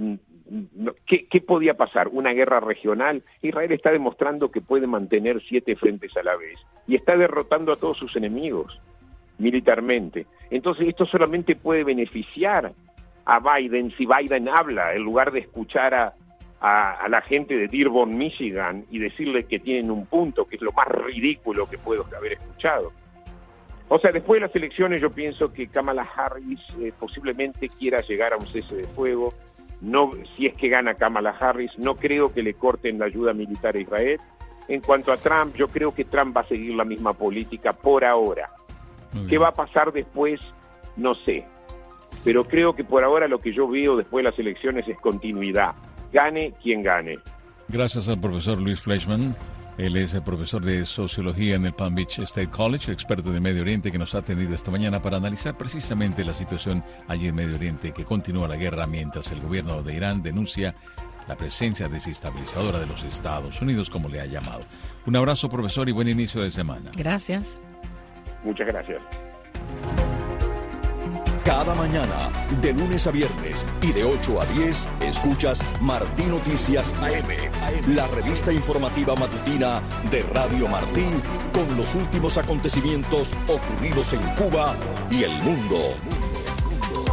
¿qué podía pasar? ¿Una guerra regional? Israel está demostrando que puede mantener 7 frentes a la vez, y está derrotando a todos sus enemigos militarmente. Entonces esto solamente puede beneficiar a Biden si Biden habla, en lugar de escuchar a la gente de Dearborn, Michigan, y decirle que tienen un punto, que es lo más ridículo que puedo haber escuchado. O sea, después de las elecciones yo pienso que Kamala Harris posiblemente quiera llegar a un cese de fuego. No, si es que gana Kamala Harris, no creo que le corten la ayuda militar a Israel. En cuanto a Trump, yo creo que Trump va a seguir la misma política por ahora. ¿Qué va a pasar después? No sé. Pero creo que por ahora lo que yo veo después de las elecciones es continuidad. Gane quien gane. Gracias al profesor Luis Fleischman. Él es el profesor de Sociología en el Palm Beach State College, experto de Medio Oriente, que nos ha atendido esta mañana para analizar precisamente la situación allí en Medio Oriente, que continúa la guerra mientras el gobierno de Irán denuncia la presencia desestabilizadora de los Estados Unidos, como le ha llamado. Un abrazo, profesor, y buen inicio de semana. Gracias. Muchas gracias. Cada mañana, de lunes a viernes y de 8 a 10, escuchas Martí Noticias AM, la revista informativa matutina de Radio Martí, con los últimos acontecimientos ocurridos en Cuba y el mundo.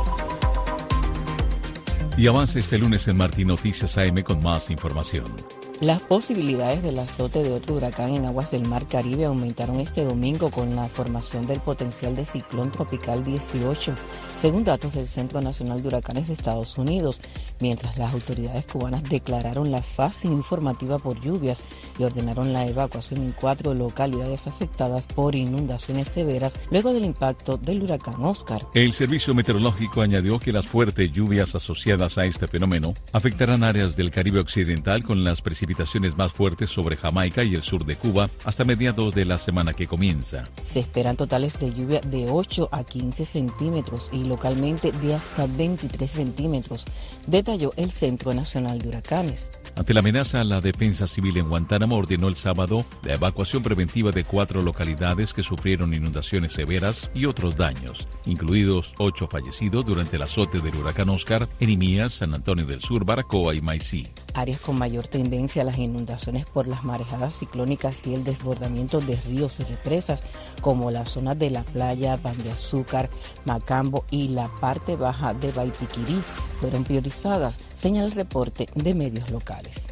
Y avanza este lunes en Martí Noticias AM con más información. Las posibilidades del azote de otro huracán en aguas del Mar Caribe aumentaron este domingo con la formación del potencial de ciclón tropical 18, según datos del Centro Nacional de Huracanes de Estados Unidos, mientras las autoridades cubanas declararon la fase informativa por lluvias y ordenaron la evacuación en 4 localidades afectadas por inundaciones severas luego del impacto del huracán Oscar. El Servicio Meteorológico añadió que las fuertes lluvias asociadas a este fenómeno afectarán áreas del Caribe Occidental con las precipitaciones más fuertes sobre Jamaica y el sur de Cuba hasta mediados de la semana que comienza. Se esperan totales de lluvia de 8 a 15 centímetros y localmente de hasta 23 centímetros, detalló el Centro Nacional de Huracanes. Ante la amenaza, la Defensa Civil en Guantánamo ordenó el sábado la evacuación preventiva de 4 localidades que sufrieron inundaciones severas y otros daños, incluidos 8 fallecidos durante el azote del huracán Oscar en Imías, San Antonio del Sur, Baracoa y Maicí. Áreas con mayor tendencia a las inundaciones por las marejadas ciclónicas y el desbordamiento de ríos y represas, como la zona de la playa, Pan de Azúcar, Macambo y la parte baja de Baitiquirí, fueron priorizadas, señala el reporte de medios locales.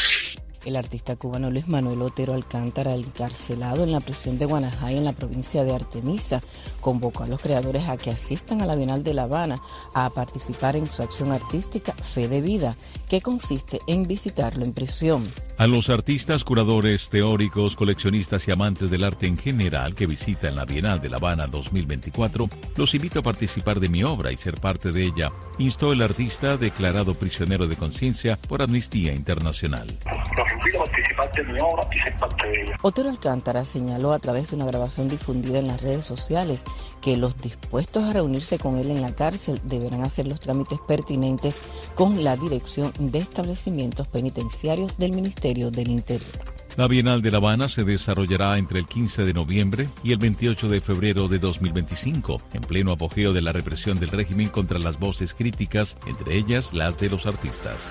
El artista cubano Luis Manuel Otero Alcántara, encarcelado en la prisión de Guanajay en la provincia de Artemisa, convocó a los creadores a que asistan a la Bienal de La Habana a participar en su acción artística Fe de Vida, que consiste en visitarlo en prisión. A los artistas, curadores, teóricos, coleccionistas y amantes del arte en general que visitan la Bienal de La Habana 2024, los invito a participar de mi obra y ser parte de ella, instó el artista declarado prisionero de conciencia por Amnistía Internacional. Invito a participar de mi obra y ser parte de ella. Otero Alcántara señaló a través de una grabación difundida en las redes sociales que los dispuestos a reunirse con él en la cárcel deberán hacer los trámites pertinentes con la Dirección de Establecimientos Penitenciarios del Ministerio del Interior. La Bienal de La Habana se desarrollará entre el 15 de noviembre y el 28 de febrero de 2025, en pleno apogeo de la represión del régimen contra las voces críticas, entre ellas las de los artistas.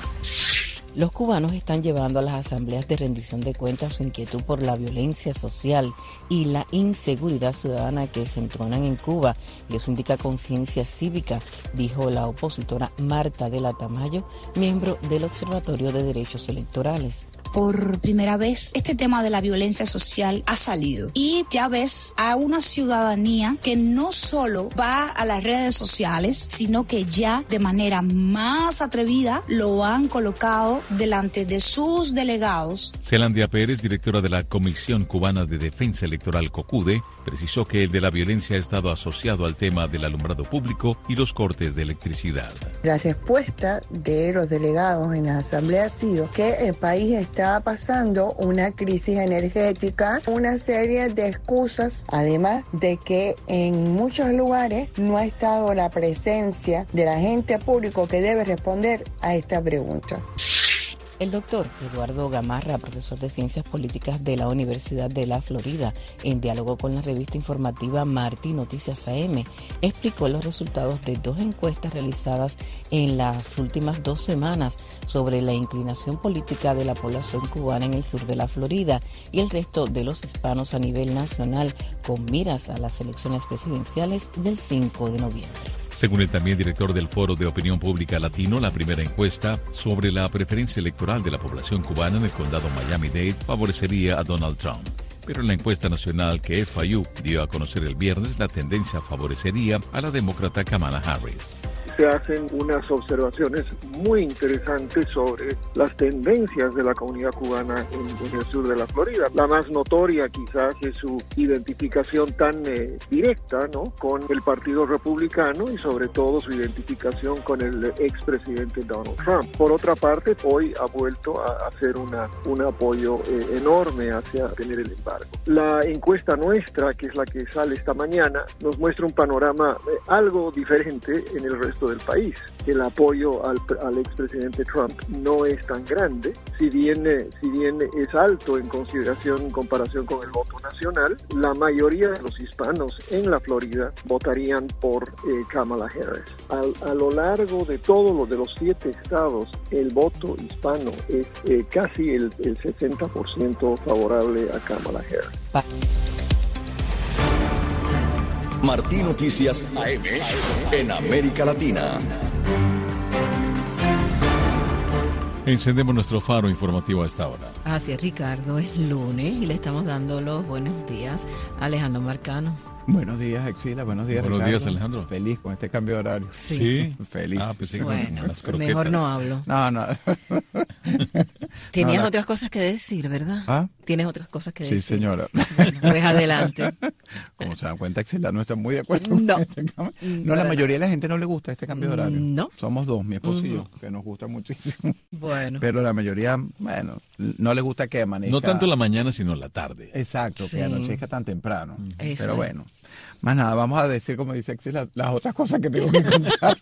Los cubanos están llevando a las asambleas de rendición de cuentas su inquietud por la violencia social y la inseguridad ciudadana que se entronan en Cuba, y eso indica conciencia cívica, dijo la opositora Marta de la Tamayo, miembro del Observatorio de Derechos Electorales. Por primera vez, este tema de la violencia social ha salido y ya ves a una ciudadanía que no solo va a las redes sociales, sino que ya de manera más atrevida lo han colocado delante de sus delegados. Zelandia Pérez, directora de la Comisión Cubana de Defensa Electoral COCUDE, precisó que el de la violencia ha estado asociado al tema del alumbrado público y los cortes de electricidad. La respuesta de los delegados en la asamblea ha sido que el país está pasando una crisis energética, una serie de excusas, además de que en muchos lugares no ha estado la presencia del agente público que debe responder a esta pregunta. El doctor Eduardo Gamarra, profesor de Ciencias Políticas de la Universidad de la Florida, en diálogo con la revista informativa Martí Noticias AM, explicó los resultados de 2 encuestas realizadas en las últimas 2 semanas sobre la inclinación política de la población cubana en el sur de la Florida y el resto de los hispanos a nivel nacional, con miras a las elecciones presidenciales del 5 de noviembre. Según el también director del Foro de Opinión Pública Latino, la primera encuesta sobre la preferencia electoral de la población cubana en el condado Miami-Dade favorecería a Donald Trump. Pero en la encuesta nacional que FIU dio a conocer el viernes, la tendencia favorecería a la demócrata Kamala Harris. Se hacen unas observaciones muy interesantes sobre las tendencias de la comunidad cubana en el sur de la Florida. La más notoria quizás es su identificación tan directa, ¿no?, con el Partido Republicano y sobre todo su identificación con el expresidente Donald Trump. Por otra parte, hoy ha vuelto a hacer un apoyo enorme hacia tener el embargo. La encuesta nuestra, que es la que sale esta mañana, nos muestra un panorama algo diferente en el resto del país. El apoyo al expresidente Trump no es tan grande, si bien es alto en comparación con el voto nacional. La mayoría de los hispanos en la Florida votarían por Kamala Harris. A lo largo de todos los 7 estados, el voto hispano es casi el 60% favorable a Kamala Harris. Martí Noticias AM en América Latina. Encendemos nuestro faro informativo a esta hora. Así es, Ricardo, es lunes y le estamos dando los buenos días a Alejandro Marcano. Buenos días, Exila. Buenos días, Buenos Ricardo. días, Alejandro. Feliz con este cambio de horario. Sí. Feliz. Pues sí, bueno, las croquetas. mejor no hablo. No. Tenías otras cosas que decir, ¿verdad? ¿Ah? Tienes otras cosas que decir. Sí, señora. Bueno, pues adelante. Como se dan cuenta, Exila no está muy de acuerdo No. con este cambio. No, la mayoría de la gente no le gusta este cambio de horario. No. Somos dos, mi esposo y yo, que nos gusta muchísimo. Bueno. Pero la mayoría, bueno, no le gusta que amanezca. No tanto la mañana, sino la tarde. Exacto, Sí. que anochezca tan temprano. Eso Pero es. bueno. Más nada, vamos a decir, como dice Axel, las otras cosas que tengo que contar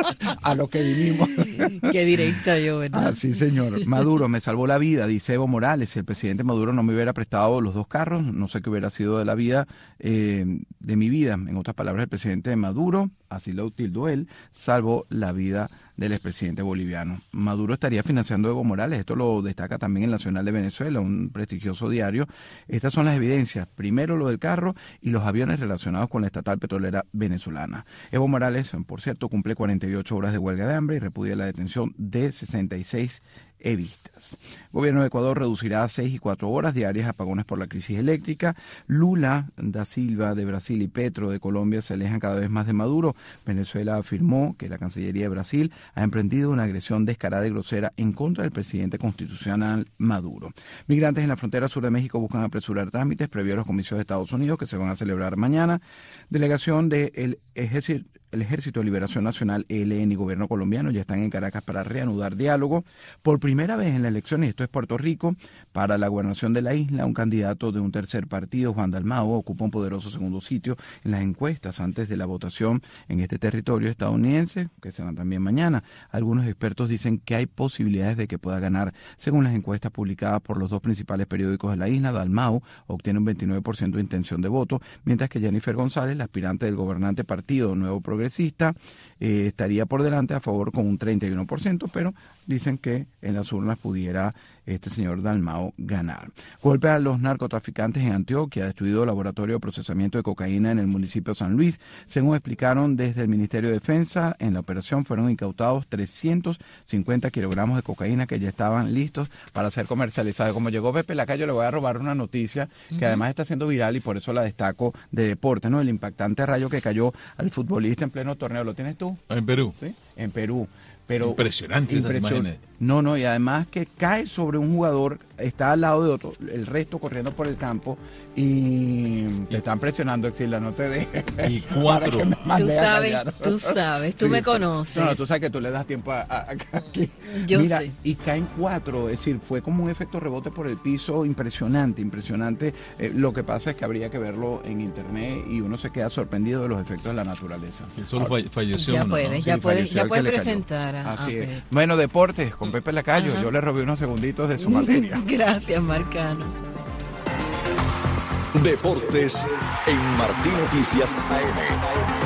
a lo que vinimos. Qué directa yo, ¿verdad? Ah, sí, señor. Maduro me salvó la vida, dice Evo Morales. Si el presidente Maduro no me hubiera prestado los 2 carros, no sé qué hubiera sido de la vida, de mi vida. En otras palabras, el presidente Maduro, así lo tildó él, salvó la vida del expresidente boliviano. Maduro estaría financiando a Evo Morales, esto lo destaca también el Nacional de Venezuela, un prestigioso diario. Estas son las evidencias, primero lo del carro y los aviones relacionados con la estatal petrolera venezolana. Evo Morales, por cierto, cumple 48 horas de huelga de hambre y repudia la detención de 66 evistas. El gobierno de Ecuador reducirá a 6 y 4 horas diarias apagones por la crisis eléctrica. Lula da Silva de Brasil y Petro de Colombia se alejan cada vez más de Maduro. Venezuela afirmó que la Cancillería de Brasil ha emprendido una agresión descarada y grosera en contra del presidente constitucional Maduro. Migrantes en la frontera sur de México buscan apresurar trámites previo a los comicios de Estados Unidos que se van a celebrar mañana. Delegación del Ejército de Liberación Nacional, ELN, y gobierno colombiano ya están en Caracas para reanudar diálogo. Por primera vez en la elección, y esto es Puerto Rico, para la gobernación de la isla, un candidato de un tercer partido, Juan Dalmau, ocupa un poderoso segundo sitio en las encuestas antes de la votación en este territorio estadounidense, que será también mañana. Algunos expertos dicen que hay posibilidades de que pueda ganar. Según las encuestas publicadas por los 2 principales periódicos de la isla, Dalmau obtiene un 29% de intención de voto, mientras que Jennifer González, la aspirante del gobernante Partido Nuevo Progresista, estaría por delante a favor con un 31%, pero dicen que en las urnas pudiera este señor Dalmau ganar. Golpe a los narcotraficantes en Antioquia, destruido laboratorio de procesamiento de cocaína en el municipio de San Luis. Según explicaron desde el Ministerio de Defensa, en la operación fueron incautados 350 kilogramos de cocaína que ya estaban listos para ser comercializados. Como llegó Pepe Lacayo, le voy a robar una noticia que además está siendo viral y por eso la destaco, de deporte, ¿no? El impactante rayo que cayó al futbolista en pleno torneo. ¿Lo tienes tú? En Perú. Sí, en Perú. Pero impresionante esas imágenes. No, y además que cae sobre un jugador, está al lado de otro, el resto corriendo por el campo y te están presionando, Exila, no te dejes. Y 4. Tú sabes, tú me conoces. No, tú sabes que tú le das tiempo a aquí. Yo Mira, sé. y caen 4, es decir, fue como un efecto rebote por el piso impresionante. Lo que pasa es que habría que verlo en internet y uno se queda sorprendido de los efectos de la naturaleza. Solo falleció Ya uno, puedes, ¿no? ya puedes falleció el que le presentar. Así es. Bueno, deportes con Pepe Lacayo. Ajá. Yo le robé unos segunditos de su materia. Gracias, Marcano. Deportes en Martín Noticias AM.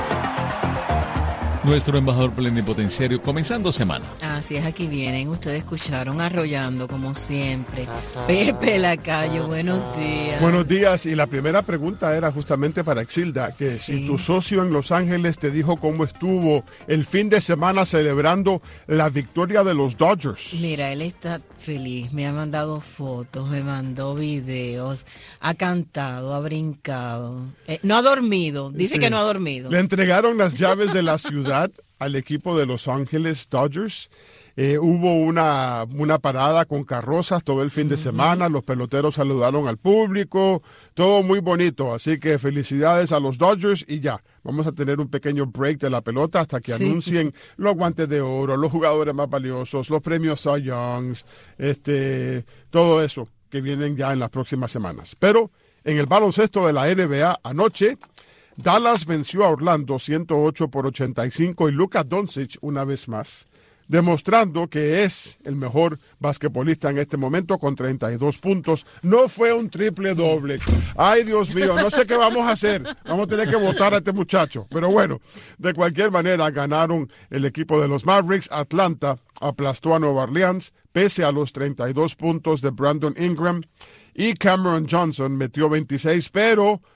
Nuestro embajador plenipotenciario comenzando semana. Así es, aquí vienen. Ustedes escucharon arrollando como siempre. Pepe Lacayo, buenos días. Buenos días. Y la primera pregunta era justamente para Exilda, que si tu socio en Los Ángeles te dijo cómo estuvo el fin de semana celebrando la victoria de los Dodgers. Mira, él está feliz, me ha mandado fotos, me mandó videos, ha cantado, ha brincado. No ha dormido, dice que no ha dormido. Le entregaron las llaves de la ciudad al equipo de Los Ángeles Dodgers. Hubo una parada con carrozas todo el fin de semana, los peloteros saludaron al público, todo muy bonito, así que felicidades a los Dodgers y ya, vamos a tener un pequeño break de la pelota hasta que anuncien los guantes de oro, los jugadores más valiosos, los premios Cy Youngs, todo eso que vienen ya en las próximas semanas. Pero en el baloncesto de la NBA anoche, Dallas venció a Orlando 108-85 y Luka Doncic una vez más, demostrando que es el mejor basquetbolista en este momento con 32 puntos. No fue un triple doble. Ay, Dios mío, no sé qué vamos a hacer. Vamos a tener que votar a este muchacho. Pero bueno, de cualquier manera ganaron el equipo de los Mavericks. Atlanta aplastó a Nueva Orleans pese a los 32 puntos de Brandon Ingram. Y Cameron Johnson metió 26, pero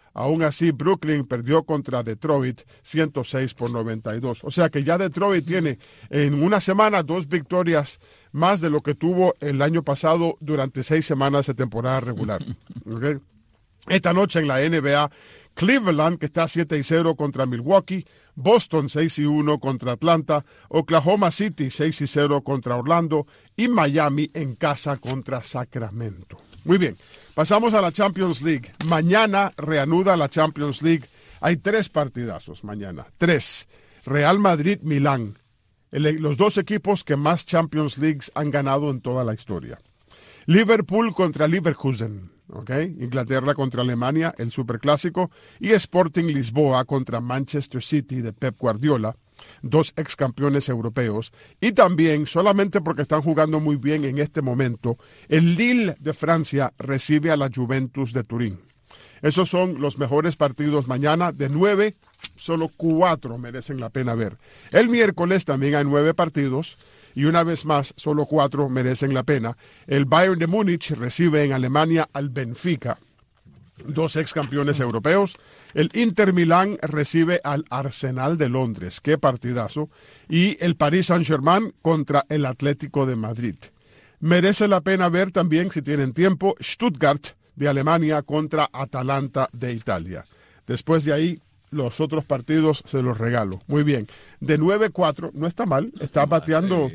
Aún así, Brooklyn perdió contra Detroit 106-92. O sea que ya Detroit tiene en una semana 2 victorias más de lo que tuvo el año pasado durante 6 semanas de temporada regular. ¿Okay? Esta noche en la NBA, Cleveland, que está 7-0 contra Milwaukee, Boston 6-1 contra Atlanta, Oklahoma City 6-0 contra Orlando y Miami en casa contra Sacramento. Muy bien, pasamos a la Champions League. Mañana reanuda la Champions League. Hay 3 partidazos mañana. 3. Real Madrid-Milán. Los 2 equipos que más Champions Leagues han ganado en toda la historia. Liverpool contra Leverkusen. Okay. Inglaterra contra Alemania, el superclásico. Y Sporting Lisboa contra Manchester City de Pep Guardiola. 2 ex campeones europeos, y también, solamente porque están jugando muy bien en este momento, el Lille de Francia recibe a la Juventus de Turín. Esos son los mejores partidos mañana. De 9, solo 4 merecen la pena ver. El miércoles también hay 9 partidos, y una vez más, solo 4 merecen la pena. El Bayern de Múnich recibe en Alemania al Benfica, 2 ex campeones europeos. El Inter Milán recibe al Arsenal de Londres. ¡Qué partidazo! Y el Paris Saint-Germain contra el Atlético de Madrid. Merece la pena ver también, si tienen tiempo, Stuttgart de Alemania contra Atalanta de Italia. Después de ahí, los otros partidos se los regalo. Muy bien. De 9-4, no está mal. Está bateando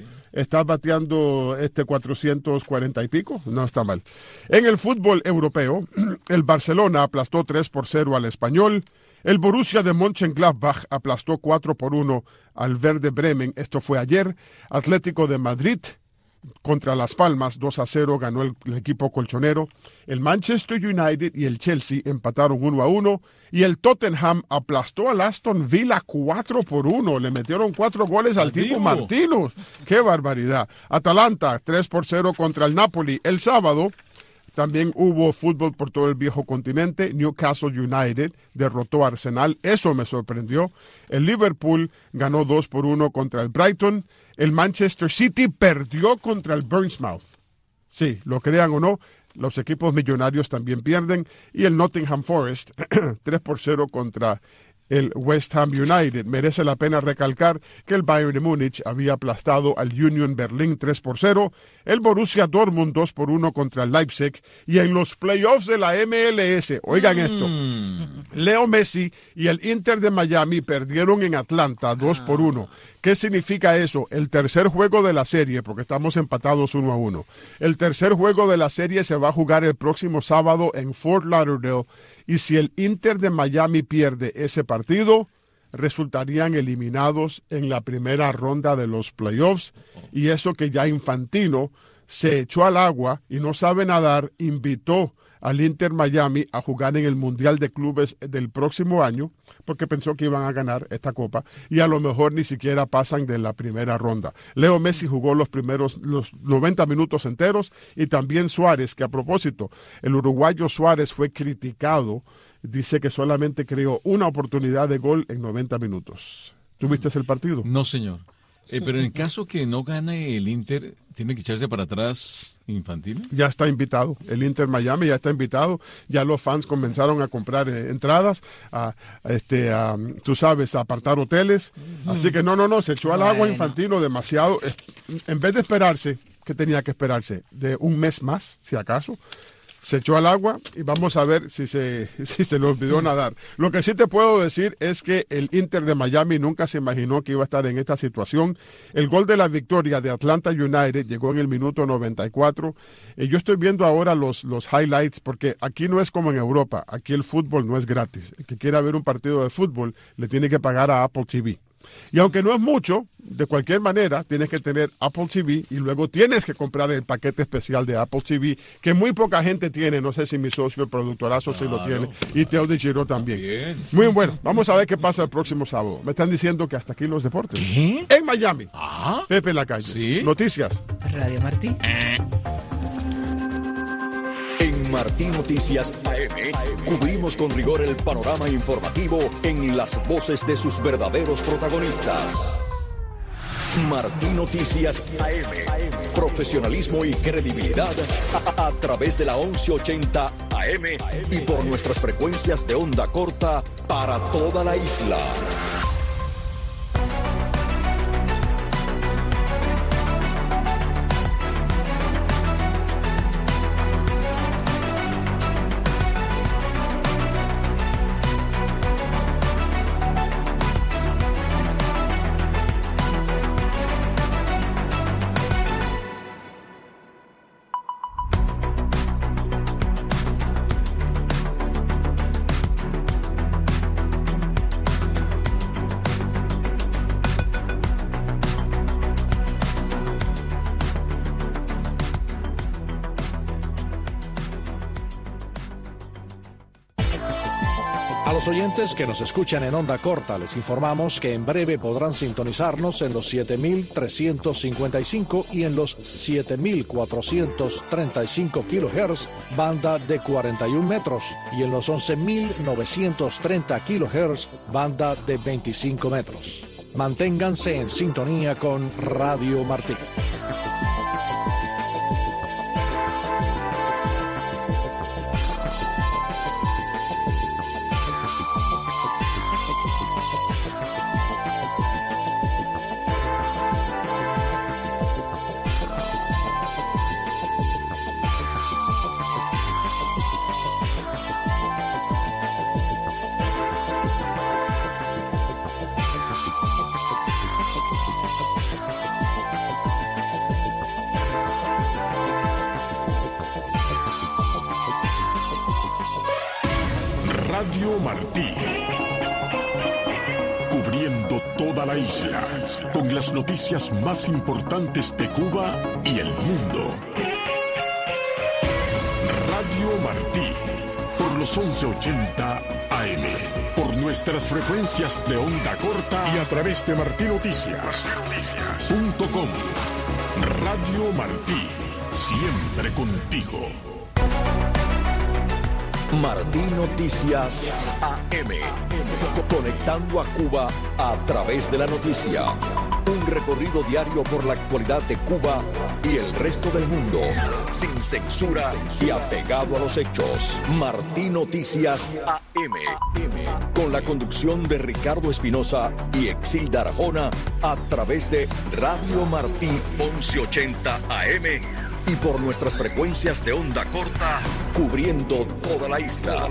440 y pico. No está mal. En el fútbol europeo, el Barcelona aplastó 3-0 al Español. El Borussia de Mönchengladbach aplastó 4-1 al Werder Bremen. Esto fue ayer. Atlético de Madrid contra Las Palmas, 2-0 ganó el equipo colchonero. El Manchester United y el Chelsea empataron 1-1. Y el Tottenham aplastó al Aston Villa 4-1. Le metieron 4 goles al tipo Martínez. ¡Qué barbaridad! Atalanta 3-0 contra el Napoli. El sábado también hubo fútbol por todo el viejo continente. Newcastle United derrotó a Arsenal. Eso me sorprendió. El Liverpool ganó 2-1 contra el Brighton. El Manchester City perdió contra el Bournemouth. Sí, lo crean o no, los equipos millonarios también pierden. Y el Nottingham Forest 3-0 contra el West Ham United. Merece la pena recalcar que el Bayern de Múnich había aplastado al Union Berlin 3-0, el Borussia Dortmund 2-1 contra el Leipzig, y en los playoffs de la MLS, oigan esto, Leo Messi y el Inter de Miami perdieron en Atlanta 2-1. ¿Qué significa eso? El tercer juego de la serie, porque estamos empatados 1-1. El tercer juego de la serie se va a jugar el próximo sábado en Fort Lauderdale, y si el Inter de Miami pierde ese partido, resultarían eliminados en la primera ronda de los playoffs. Y eso que ya Infantino se echó al agua y no sabe nadar, invitó al Inter Miami a jugar en el Mundial de Clubes del próximo año, porque pensó que iban a ganar esta copa, y a lo mejor ni siquiera pasan de la primera ronda. Leo Messi jugó los 90 minutos enteros, y también Suárez, que a propósito, el uruguayo Suárez fue criticado, dice que solamente creó una oportunidad de gol en 90 minutos. ¿Tú viste el partido? No, señor. Pero en caso que no gane el Inter, ¿tiene que echarse para atrás Infantino? Ya está invitado. El Inter Miami ya está invitado. Ya los fans comenzaron a comprar entradas, tú sabes, a apartar hoteles. Así que no, se echó al agua Infantino demasiado. En vez de esperarse, ¿qué tenía que esperarse? De un mes más, si acaso. Se echó al agua y vamos a ver si se le olvidó nadar. Lo que sí te puedo decir es que el Inter de Miami nunca se imaginó que iba a estar en esta situación. El gol de la victoria de Atlanta United llegó en el minuto 94. Yo estoy viendo ahora los highlights, porque aquí no es como en Europa. Aquí el fútbol no es gratis. El que quiera ver un partido de fútbol le tiene que pagar a Apple TV. Y aunque no es mucho, de cualquier manera tienes que tener Apple TV, y luego tienes que comprar el paquete especial de Apple TV, que muy poca gente tiene. No sé si mi socio, el productorazo, sí lo tiene, y Teo de Giro también. Bien. Muy bueno, vamos a ver qué pasa el próximo sábado. Me están diciendo que hasta aquí los deportes. ¿Qué? En Miami. Pepe Lacalle. ¿Sí? Noticias. Radio Martí. En Martí Noticias AM cubrimos con rigor el panorama informativo en las voces de sus verdaderos protagonistas. Martí Noticias AM. Profesionalismo y credibilidad a través de la 1180 AM. AM y por nuestras frecuencias de onda corta para toda la isla. A los oyentes que nos escuchan en onda corta les informamos que en breve podrán sintonizarnos en los 7.355 y en los 7.435 kHz, banda de 41 metros, y en los 11.930 kHz, banda de 25 metros. Manténganse en sintonía con Radio Martí. Radio Martí, cubriendo toda la isla, con las noticias más importantes de Cuba y el mundo. Radio Martí, por los 1180 AM, por nuestras frecuencias de onda corta y a través de martinoticias.com. Radio Martí, siempre contigo. Martí Noticias AM, conectando a Cuba a través de la noticia. Un recorrido diario por la actualidad de Cuba y el resto del mundo, sin censura y apegado a los hechos. Martí Noticias AM, con la conducción de Ricardo Espinosa y Exilda Arjona, a través de Radio Martí 1180 AM y por nuestras frecuencias de onda corta, cubriendo toda la isla.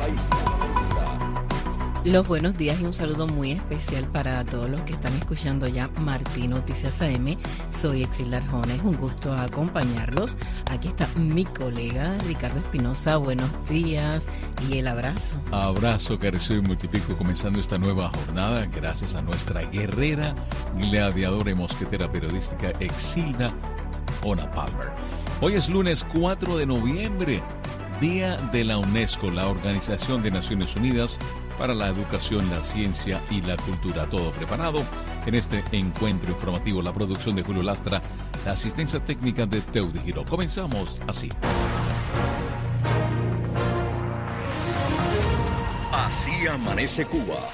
Los buenos días y un saludo muy especial para todos los que están escuchando ya Martí Noticias AM. Soy Exilda Arjona, es un gusto acompañarlos. Aquí está mi colega Ricardo Espinosa. Buenos días y el abrazo. Abrazo que recibo y multiplico comenzando esta nueva jornada gracias a nuestra guerrera, gladiadora y mosquetera periodística Exilda Ona Palmer. Hoy es lunes 4 de noviembre, Día de la UNESCO, la Organización de Naciones Unidas para la Educación, la Ciencia y la Cultura. Todo preparado en este encuentro informativo. La producción de Julio Lastra, la asistencia técnica de Teudi Giró. Comenzamos así. Así amanece Cuba.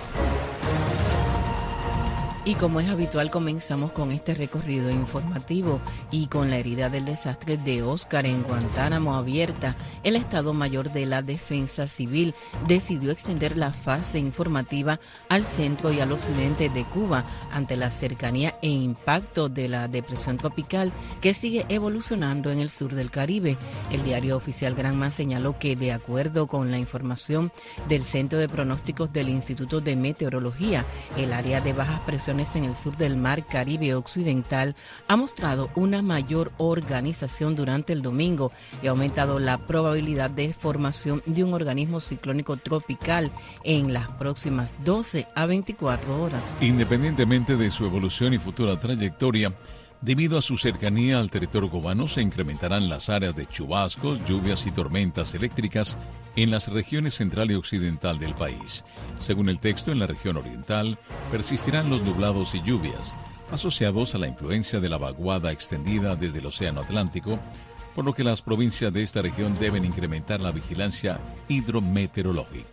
Y como es habitual, comenzamos con este recorrido informativo y con la herida del desastre de Oscar en Guantánamo abierta. El Estado Mayor de la Defensa Civil decidió extender la fase informativa al centro y al occidente de Cuba ante la cercanía e impacto de la depresión tropical que sigue evolucionando en el sur del Caribe. El diario oficial Granma señaló que, de acuerdo con la información del Centro de Pronósticos del Instituto de Meteorología, el área de bajas presiones en el sur del Mar Caribe Occidental ha mostrado una mayor organización durante el domingo y ha aumentado la probabilidad de formación de un organismo ciclónico tropical en las próximas 12 a 24 horas. Independientemente de su evolución y futura trayectoria, debido a su cercanía al territorio cubano, se incrementarán las áreas de chubascos, lluvias y tormentas eléctricas en las regiones central y occidental del país. Según el texto, en la región oriental persistirán los nublados y lluvias, asociados a la influencia de la vaguada extendida desde el Océano Atlántico, por lo que las provincias de esta región deben incrementar la vigilancia hidrometeorológica.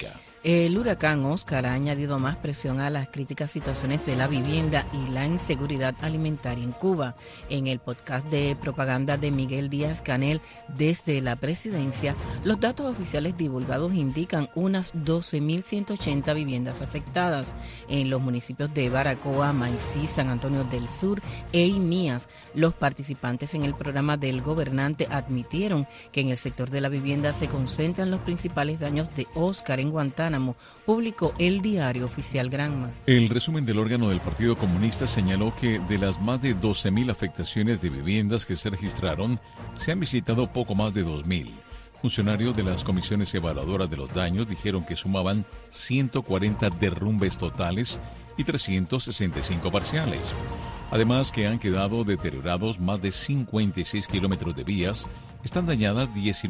El huracán Oscar ha añadido más presión a las críticas situaciones de la vivienda y la inseguridad alimentaria en Cuba. En el podcast de propaganda de Miguel Díaz-Canel desde la presidencia, los datos oficiales divulgados indican unas 12.180 viviendas afectadas en los municipios de Baracoa, Maicí, San Antonio del Sur e Imías. Los participantes en el programa del gobernante admitieron que en el sector de la vivienda se concentran los principales daños de Oscar en Guantánamo, publicó el diario oficial Granma. El resumen del órgano del Partido Comunista señaló que de las más de 12.000 afectaciones de viviendas que se registraron, se han visitado poco más de 2.000. Funcionarios de las comisiones evaluadoras de los daños dijeron que sumaban 140 derrumbes totales y 365 parciales. Además que han quedado deteriorados más de 56 kilómetros de vías, están dañadas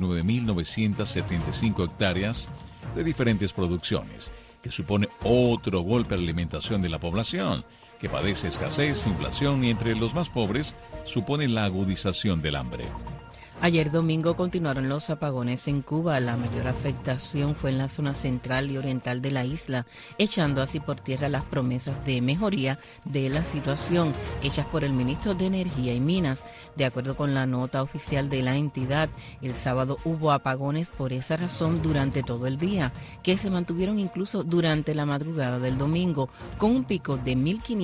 19.975 hectáreas de diferentes producciones, que supone otro golpe a la alimentación de la población, que padece escasez, inflación y entre los más pobres supone la agudización del hambre. Ayer domingo continuaron los apagones en Cuba. La mayor afectación fue en la zona central y oriental de la isla, echando así por tierra las promesas de mejoría de la situación hechas por el ministro de Energía y Minas. De acuerdo con la nota oficial de la entidad, el sábado hubo apagones por esa razón durante todo el día, que se mantuvieron incluso durante la madrugada del domingo, con un pico de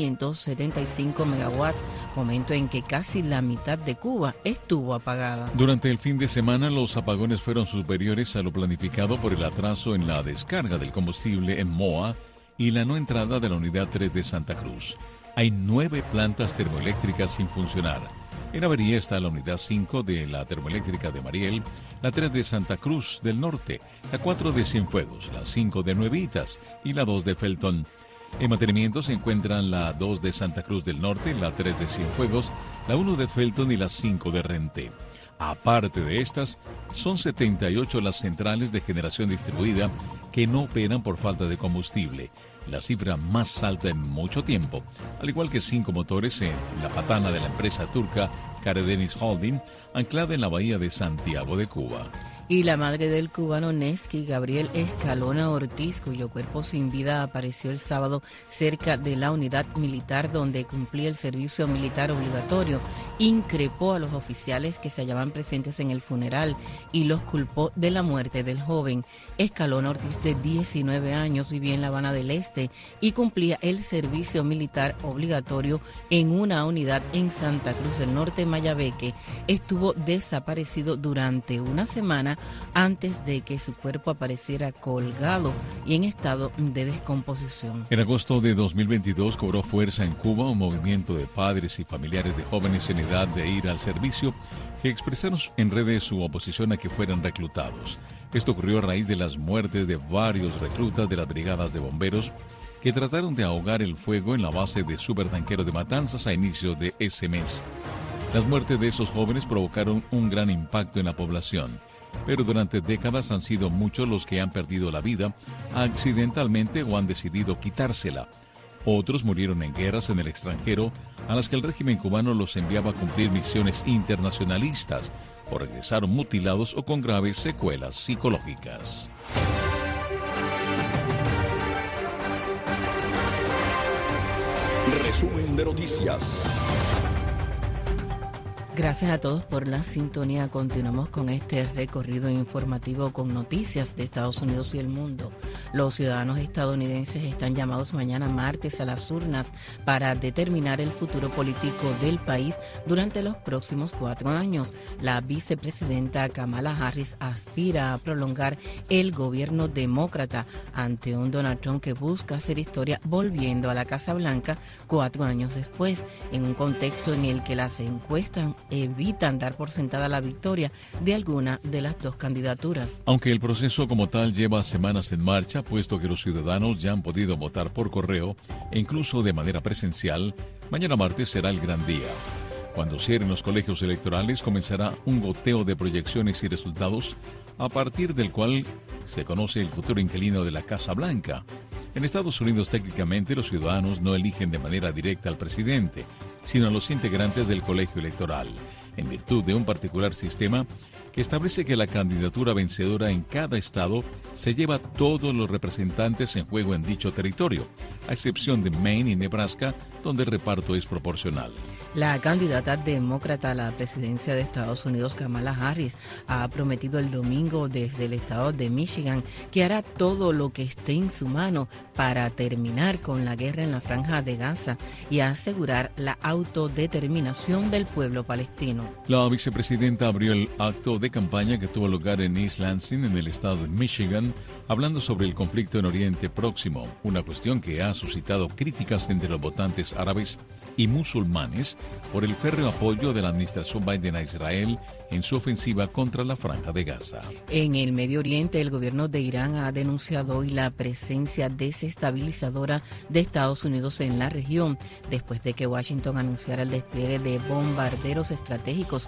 1.575 megawatts, momento en que casi la mitad de Cuba estuvo apagada. Durante el fin de semana, los apagones fueron superiores a lo planificado por el atraso en la descarga del combustible en Moa y la no entrada de la unidad 3 de Santa Cruz. Hay 9 plantas termoeléctricas sin funcionar. En avería está la unidad 5 de la termoeléctrica de Mariel, la 3 de Santa Cruz del Norte, la 4 de Cienfuegos, la 5 de Nuevitas y la 2 de Felton. En mantenimiento se encuentran la 2 de Santa Cruz del Norte, la 3 de Cienfuegos, la 1 de Felton y la 5 de Renté. Aparte de estas, son 78 las centrales de generación distribuida que no operan por falta de combustible, la cifra más alta en mucho tiempo, al igual que 5 motores en la patana de la empresa turca Karadeniz Holding, anclada en la bahía de Santiago de Cuba. Y la madre del cubano Nevsky Gabriel Escalona Ortiz, cuyo cuerpo sin vida apareció el sábado cerca de la unidad militar donde cumplía el servicio militar obligatorio, increpó a los oficiales que se hallaban presentes en el funeral y los culpó de la muerte del joven. Escalona Ortiz, de 19 años, vivía en La Habana del Este y cumplía el servicio militar obligatorio en una unidad en Santa Cruz del Norte, Mayabeque. Estuvo desaparecido durante una semana antes de que su cuerpo apareciera colgado y en estado de descomposición. En agosto de 2022 cobró fuerza en Cuba un movimiento de padres y familiares de jóvenes en edad de ir al servicio que expresaron en redes su oposición a que fueran reclutados. Esto ocurrió a raíz de las muertes de varios reclutas de las brigadas de bomberos que trataron de ahogar el fuego en la base de supertanquero de Matanzas a inicios de ese mes. Las muertes de esos jóvenes provocaron un gran impacto en la población, pero durante décadas han sido muchos los que han perdido la vida accidentalmente o han decidido quitársela. Otros murieron en guerras en el extranjero a las que el régimen cubano los enviaba a cumplir misiones internacionalistas o regresaron mutilados o con graves secuelas psicológicas. Resumen de noticias. Gracias a todos por la sintonía. Continuamos con este recorrido informativo con noticias de Estados Unidos y el mundo. Los ciudadanos estadounidenses están llamados mañana martes a las urnas para determinar el futuro político del país durante los próximos 4 años. La vicepresidenta Kamala Harris aspira a prolongar el gobierno demócrata ante un Donald Trump que busca hacer historia volviendo a la Casa Blanca 4 años después, en un contexto en el que las encuestas evitan dar por sentada la victoria de alguna de las dos candidaturas. Aunque el proceso como tal lleva semanas en marcha, puesto que los ciudadanos ya han podido votar por correo e incluso de manera presencial, mañana martes será el gran día. Cuando cierren los colegios electorales comenzará un goteo de proyecciones y resultados, a partir del cual se conoce el futuro inquilino de la Casa Blanca. En Estados Unidos, técnicamente, los ciudadanos no eligen de manera directa al presidente, sino a los integrantes del colegio electoral. en virtud de un particular sistema que establece que la candidatura vencedora en cada estado se lleva todos los representantes en juego en dicho territorio, a excepción de Maine y Nebraska, donde el reparto es proporcional. La candidata demócrata a la presidencia de Estados Unidos, Kamala Harris, ha prometido el domingo desde el estado de Michigan que hará todo lo que esté en su mano para terminar con la guerra en la Franja de Gaza y asegurar la autodeterminación del pueblo palestino. La vicepresidenta abrió el acto de campaña que tuvo lugar en East Lansing, en el estado de Michigan, hablando sobre el conflicto en Oriente Próximo, una cuestión que ha suscitado críticas entre los votantes árabes y musulmanes por el férreo apoyo de la administración Biden a Israel en su ofensiva contra la Franja de Gaza. En el Medio Oriente, el gobierno de Irán ha denunciado hoy la presencia desestabilizadora de Estados Unidos en la región, después de que Washington anunciara el despliegue de bombarderos estratégicos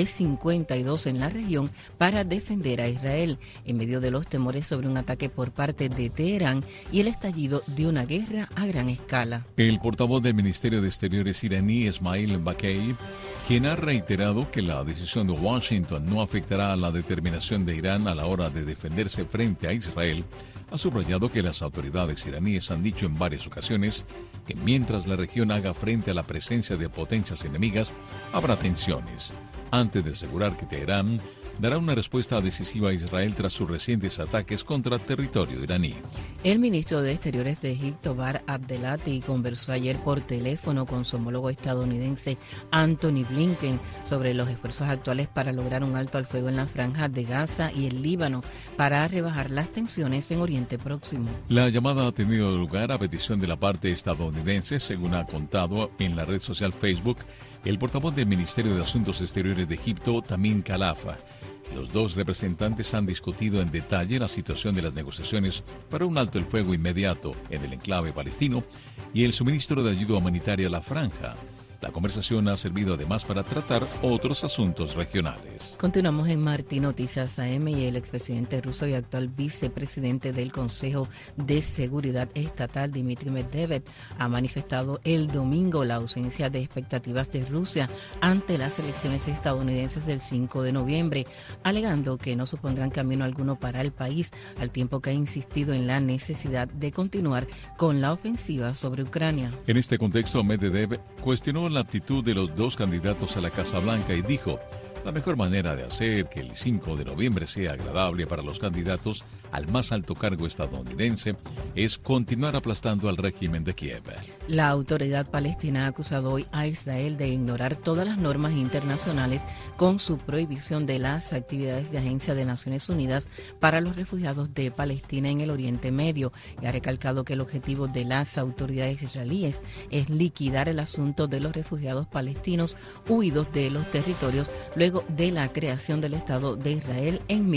B-52 en la región para defender a Israel, en medio de los temores sobre un ataque por parte de Teherán y el estallido de una guerra a gran escala. El portavoz del Ministerio de Exteriores iraní, Esmail Baghei, quien ha reiterado que la decisión de Washington no afectará a la determinación de Irán a la hora de defenderse frente a Israel, ha subrayado que las autoridades iraníes han dicho en varias ocasiones que mientras la región haga frente a la presencia de potencias enemigas, habrá tensiones, antes de asegurar que Teherán dará una respuesta decisiva a Israel tras sus recientes ataques contra territorio iraní. El ministro de Exteriores de Egipto, Bar Abdelati, conversó ayer por teléfono con su homólogo estadounidense Antony Blinken sobre los esfuerzos actuales para lograr un alto al fuego en la Franja de Gaza y el Líbano para rebajar las tensiones en Oriente Próximo. La llamada ha tenido lugar a petición de la parte estadounidense, según ha contado en la red social Facebook el portavoz del Ministerio de Asuntos Exteriores de Egipto, Tamim Khalafa. Los dos representantes han discutido en detalle la situación de las negociaciones para un alto el fuego inmediato en el enclave palestino y el suministro de ayuda humanitaria a la franja. La conversación ha servido además para tratar otros asuntos regionales. Continuamos en Martí Noticias AM y el expresidente ruso y actual vicepresidente del Consejo de Seguridad Estatal, Dmitry Medvedev, ha manifestado el domingo la ausencia de expectativas de Rusia ante las elecciones estadounidenses del 5 de noviembre, alegando que no supondrán camino alguno para el país, al tiempo que ha insistido en la necesidad de continuar con la ofensiva sobre Ucrania. En este contexto, Medvedev cuestionó la actitud de los dos candidatos a la Casa Blanca y dijo: la mejor manera de hacer que el 5 de noviembre sea agradable para los candidatos al más alto cargo estadounidense es continuar aplastando al régimen de Kiev. La autoridad palestina ha acusado hoy a Israel de ignorar todas las normas internacionales con su prohibición de las actividades de Agencia de Naciones Unidas para los refugiados de Palestina en el Oriente Medio y ha recalcado que el objetivo de las autoridades israelíes es liquidar el asunto de los refugiados palestinos huidos de los territorios luego de la creación del Estado de Israel en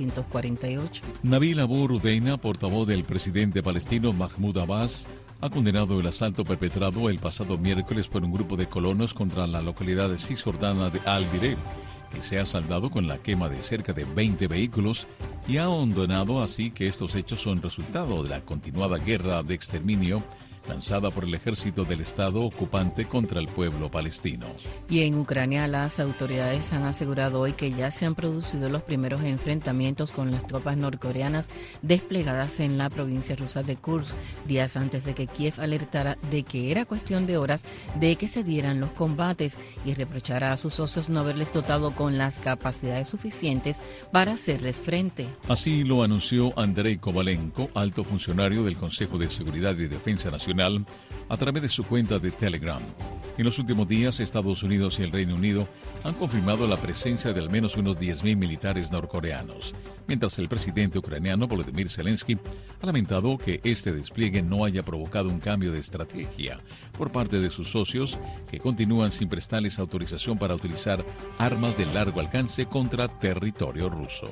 1948. Nabil Abu Rudeina, portavoz del presidente palestino Mahmoud Abbas, ha condenado el asalto perpetrado el pasado miércoles por un grupo de colonos contra la localidad cisjordana de Al-Bireh, que se ha saldado con la quema de cerca de 20 vehículos y ha condenado así que estos hechos son resultado de la continuada guerra de exterminio lanzada por el ejército del Estado ocupante contra el pueblo palestino. Y en Ucrania, las autoridades han asegurado hoy que ya se han producido los primeros enfrentamientos con las tropas norcoreanas desplegadas en la provincia rusa de Kursk, días antes de que Kiev alertara de que era cuestión de horas de que se dieran los combates y reprochara a sus socios no haberles dotado con las capacidades suficientes para hacerles frente. Así lo anunció Andrei Kovalenko, alto funcionario del Consejo de Seguridad y Defensa Nacional, a través de su cuenta de Telegram. En los últimos días, Estados Unidos y el Reino Unido han confirmado la presencia de al menos unos 10.000 militares norcoreanos, mientras el presidente ucraniano Volodymyr Zelensky ha lamentado que este despliegue no haya provocado un cambio de estrategia por parte de sus socios, que continúan sin prestarles autorización para utilizar armas de largo alcance contra territorio ruso.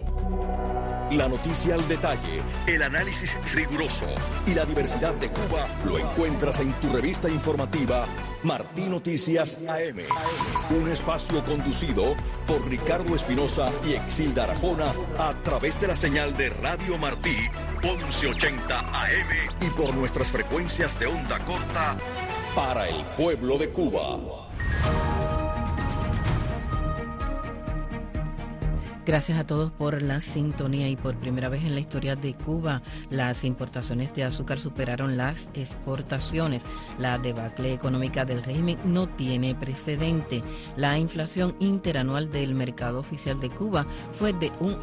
La noticia al detalle, el análisis riguroso y la diversidad de Cuba lo encuentras en tu revista informativa Martí Noticias AM. Un espacio conducido por Ricardo Espinosa y Exilda Arajona a través de la señal de Radio Martí 1180 AM y por nuestras frecuencias de onda corta para el pueblo de Cuba. Gracias a todos por la sintonía y por primera vez en la historia de Cuba, las importaciones de azúcar superaron las exportaciones. La debacle económica del régimen no tiene precedente. La inflación interanual del mercado oficial de Cuba fue de un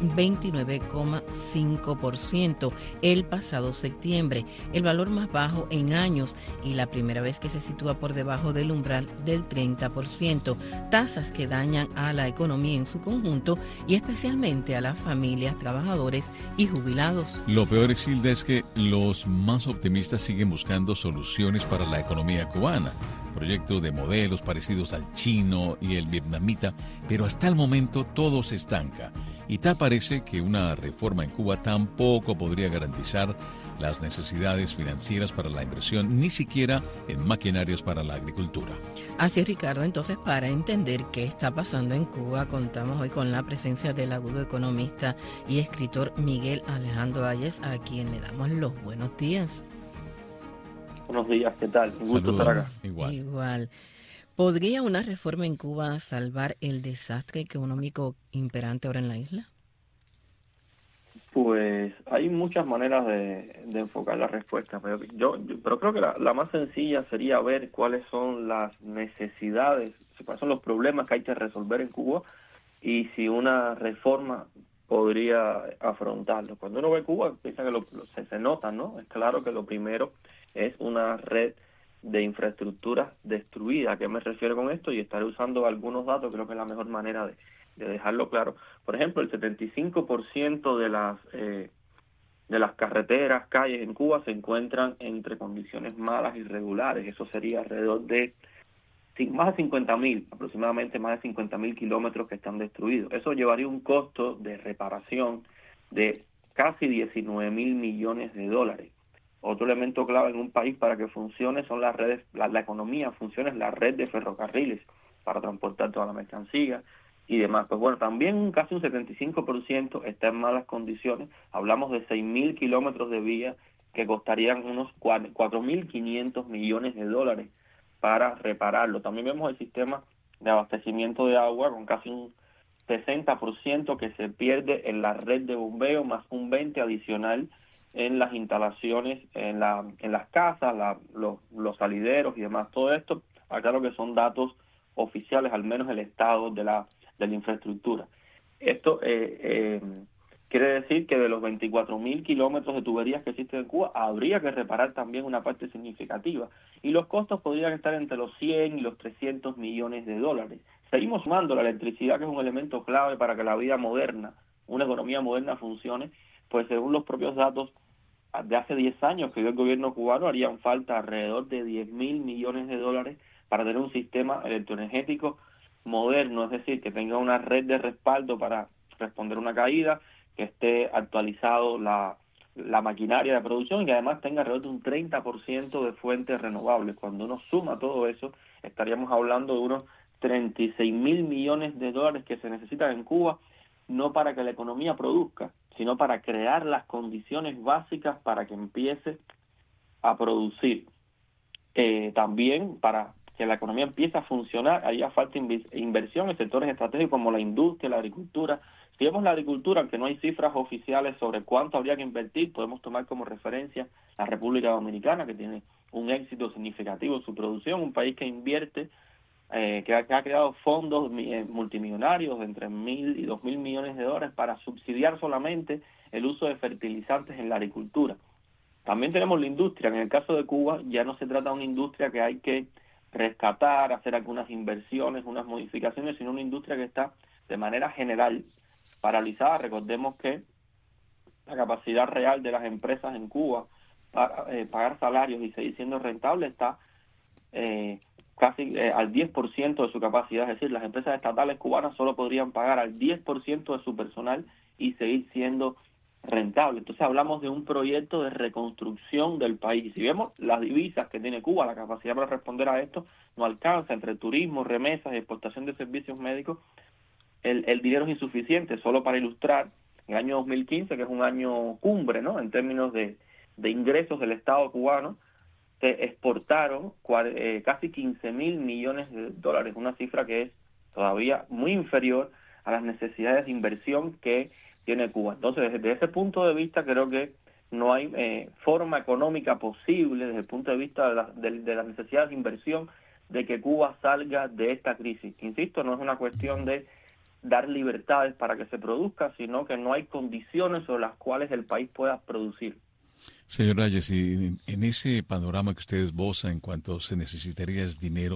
29,5% el pasado septiembre, el valor más bajo en años y la primera vez que se sitúa por debajo del umbral del 30%, tasas que dañan a la economía en su conjunto y especialmente a las familias, trabajadores y jubilados. Lo peor, Exilda, es que los más optimistas siguen buscando soluciones para la economía cubana, proyectos de modelos parecidos al chino y el vietnamita, pero hasta el momento todo se estanca. Y tal parece que una reforma en Cuba tampoco podría garantizar las necesidades financieras para la inversión, ni siquiera en maquinarios para la agricultura. Así es, Ricardo. Entonces, para entender qué está pasando en Cuba, contamos hoy con la presencia del agudo economista y escritor Miguel Alejandro Ayes, a quien le damos los buenos días. Buenos días, ¿qué tal? Un gusto estar acá. Igual. ¿Podría una reforma en Cuba salvar el desastre económico imperante ahora en la isla? Pues hay muchas maneras de enfocar la respuesta, pero pero creo que la más sencilla sería ver cuáles son las necesidades, cuáles son los problemas que hay que resolver en Cuba y si una reforma podría afrontarlo. Cuando uno ve Cuba, piensa que se nota, ¿no? Es claro que lo primero es una red de infraestructuras destruida. ¿A qué me refiero con esto? Y estaré usando algunos datos, creo que es la mejor manera de dejarlo claro. Por ejemplo, el 75% de las carreteras, calles en Cuba se encuentran entre condiciones malas y regulares. Eso sería alrededor de más de 50.000, aproximadamente más de 50.000 kilómetros que están destruidos. Eso llevaría un costo de reparación de casi 19.000 millones de dólares. Otro elemento clave en un país para que funcione son las redes, la economía funciona es la red de ferrocarriles para transportar toda la mercancía y demás. Pues bueno, también casi un 75% está en malas condiciones. Hablamos de 6.000 kilómetros de vía que costarían unos 4.500 millones de dólares para repararlo. También vemos el sistema de abastecimiento de agua con casi un 60% que se pierde en la red de bombeo, más un 20% adicional en las instalaciones, en las casas, los salideros y demás. Todo esto, aclaro que son datos oficiales, al menos el estado de la infraestructura. Esto quiere decir que de los 24.000 kilómetros de tuberías que existen en Cuba, habría que reparar también una parte significativa. Y los costos podrían estar entre los 100 y los 300 millones de dólares. Seguimos sumando la electricidad, que es un elemento clave para que la vida moderna, una economía moderna funcione, pues según los propios datos de hace 10 años que dio el gobierno cubano, harían falta alrededor de 10.000 millones de dólares para tener un sistema electroenergético moderno, es decir, que tenga una red de respaldo para responder a una caída, que esté actualizado la maquinaria de producción y que además tenga alrededor de un 30% de fuentes renovables. Cuando uno suma todo eso, estaríamos hablando de unos 36.000 millones de dólares que se necesitan en Cuba, no para que la economía produzca, sino para crear las condiciones básicas para que empiece a producir. También para que la economía empiece a funcionar, haría falta inversión en sectores estratégicos como la industria, la agricultura. Si vemos la agricultura, aunque no hay cifras oficiales sobre cuánto habría que invertir, podemos tomar como referencia la República Dominicana, que tiene un éxito significativo en su producción, un país que invierte, que ha creado fondos multimillonarios de entre 1.000 y 2.000 millones de dólares para subsidiar solamente el uso de fertilizantes en la agricultura. También tenemos la industria. En el caso de Cuba ya no se trata de una industria que hay que rescatar, hacer algunas inversiones, unas modificaciones, sino una industria que está de manera general paralizada. Recordemos que la capacidad real de las empresas en Cuba para pagar salarios y seguir siendo rentable está casi al 10% de su capacidad, es decir, las empresas estatales cubanas solo podrían pagar al 10% de su personal y seguir siendo rentable. Entonces hablamos de un proyecto de reconstrucción del país. Si vemos las divisas que tiene Cuba, la capacidad para responder a esto no alcanza. Entre turismo, remesas y exportación de servicios médicos, el dinero es insuficiente. Solo para ilustrar, en el año 2015, que es un año cumbre, ¿no?, en términos de ingresos del Estado cubano, se exportaron casi 15.000 millones de dólares, una cifra que es todavía muy inferior a las necesidades de inversión que tiene Cuba. Entonces, desde ese punto de vista, creo que no hay forma económica posible, desde el punto de vista de las necesidades de inversión, de que Cuba salga de esta crisis. Insisto, no es una cuestión de dar libertades para que se produzca, sino que no hay condiciones sobre las cuales el país pueda producir. Señor Reyes, y en ese panorama que usted esboza en cuanto se necesitaría es dinero,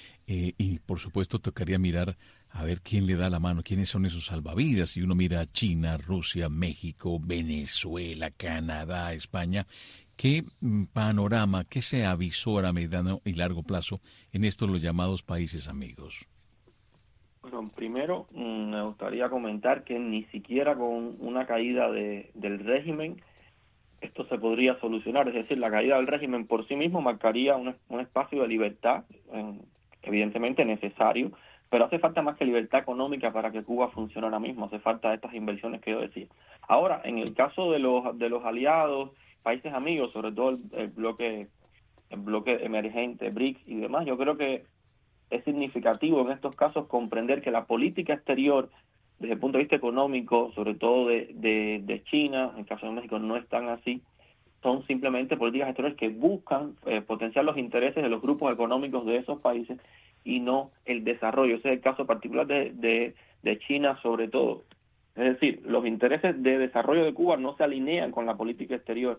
y por supuesto tocaría mirar a ver quién le da la mano, quiénes son esos salvavidas. Si uno mira a China, Rusia, México, Venezuela, Canadá, España, ¿qué panorama, qué se avisora a mediano y largo plazo en estos los llamados países amigos? Bueno, primero me gustaría comentar que ni siquiera con una caída del régimen esto se podría solucionar. Es decir, la caída del régimen por sí mismo marcaría un espacio de libertad, evidentemente necesario, pero hace falta más que libertad económica para que Cuba funcione ahora mismo. Hace falta estas inversiones que yo decía. Ahora, en el caso de los aliados, países amigos, sobre todo el bloque emergente, BRICS y demás, yo creo que es significativo en estos casos comprender que la política exterior, desde el punto de vista económico, sobre todo de China, en el caso de México no es tan así, son simplemente políticas exteriores que buscan potenciar los intereses de los grupos económicos de esos países y no el desarrollo. Ese es el caso particular de China sobre todo. Es decir, los intereses de desarrollo de Cuba no se alinean con la política exterior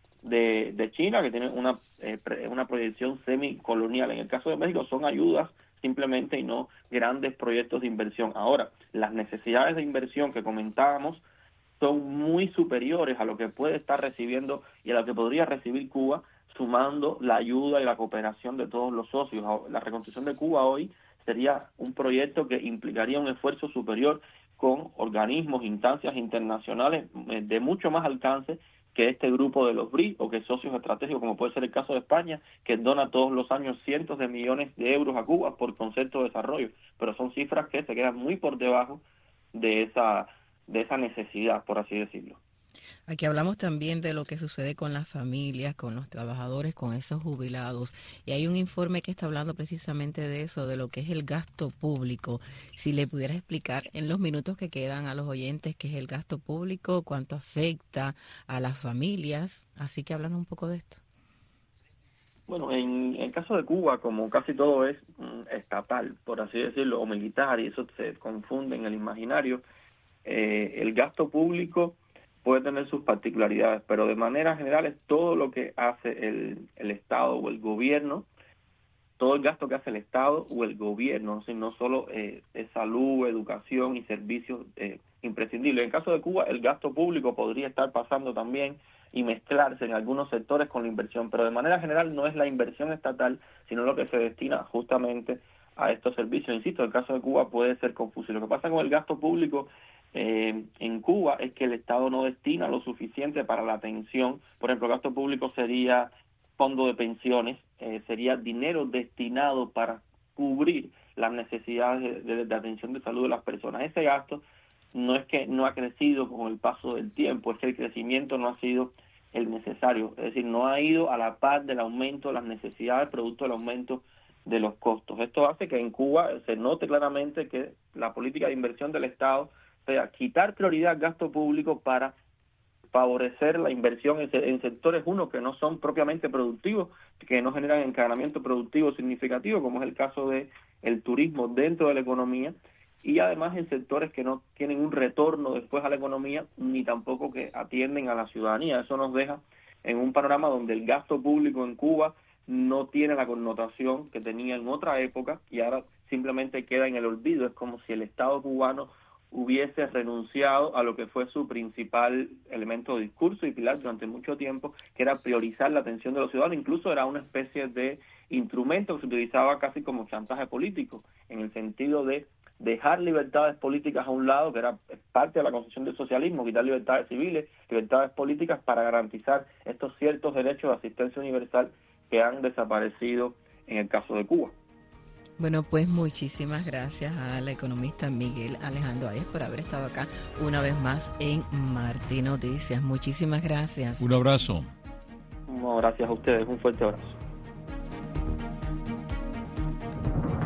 de China, que tiene una proyección semicolonial. En el caso de México son ayudas simplemente y no grandes proyectos de inversión. Ahora, las necesidades de inversión que comentábamos son muy superiores a lo que puede estar recibiendo y a lo que podría recibir Cuba, sumando la ayuda y la cooperación de todos los socios. La reconstrucción de Cuba hoy sería un proyecto que implicaría un esfuerzo superior con organismos, instancias internacionales de mucho más alcance que este grupo de los BRICS o que socios estratégicos, como puede ser el caso de España, que dona todos los años cientos de millones de euros a Cuba por concepto de desarrollo, pero son cifras que se quedan muy por debajo de esa necesidad, por así decirlo. Aquí hablamos también de lo que sucede con las familias, con los trabajadores, con esos jubilados. Y hay un informe que está hablando precisamente de eso, de lo que es el gasto público. Si le pudieras explicar en los minutos que quedan a los oyentes qué es el gasto público, cuánto afecta a las familias. Así que hablan un poco de esto. Bueno, en el caso de Cuba, como casi todo es estatal, por así decirlo, o militar, y eso se confunde en el imaginario, el gasto público puede tener sus particularidades, pero de manera general es todo lo que hace el Estado o el gobierno, todo el gasto que hace el Estado o el gobierno, no solo es salud, educación y servicios imprescindibles. En el caso de Cuba, el gasto público podría estar pasando también y mezclarse en algunos sectores con la inversión, pero de manera general no es la inversión estatal, sino lo que se destina justamente a estos servicios. Insisto, el caso de Cuba puede ser confuso. Lo que pasa con el gasto público en Cuba es que el Estado no destina lo suficiente para la atención. Por ejemplo, el gasto público sería fondo de pensiones, sería dinero destinado para cubrir las necesidades de atención de salud de las personas. Ese gasto no es que no ha crecido con el paso del tiempo, es que el crecimiento no ha sido el necesario, es decir, no ha ido a la par del aumento de las necesidades producto del aumento de los costos. Esto hace que en Cuba se note claramente que la política de inversión del Estado sea quitar prioridad al gasto público para favorecer la inversión en sectores, que no son propiamente productivos, que no generan encadenamiento productivo significativo, como es el caso de el turismo dentro de la economía, y además en sectores que no tienen un retorno después a la economía, ni tampoco que atienden a la ciudadanía. Eso nos deja en un panorama donde el gasto público en Cuba no tiene la connotación que tenía en otra época y ahora simplemente queda en el olvido. Es como si el Estado cubano hubiese renunciado a lo que fue su principal elemento de discurso y pilar durante mucho tiempo, que era priorizar la atención de los ciudadanos. Incluso era una especie de instrumento que se utilizaba casi como chantaje político, en el sentido de dejar libertades políticas a un lado, que era parte de la concepción del socialismo, quitar libertades civiles, libertades políticas para garantizar estos ciertos derechos de asistencia universal que han desaparecido en el caso de Cuba. Bueno, pues muchísimas gracias al economista Miguel Alejandro Ayes por haber estado acá una vez más en Martí Noticias. Muchísimas gracias. Un abrazo. No, gracias a ustedes. Un fuerte abrazo.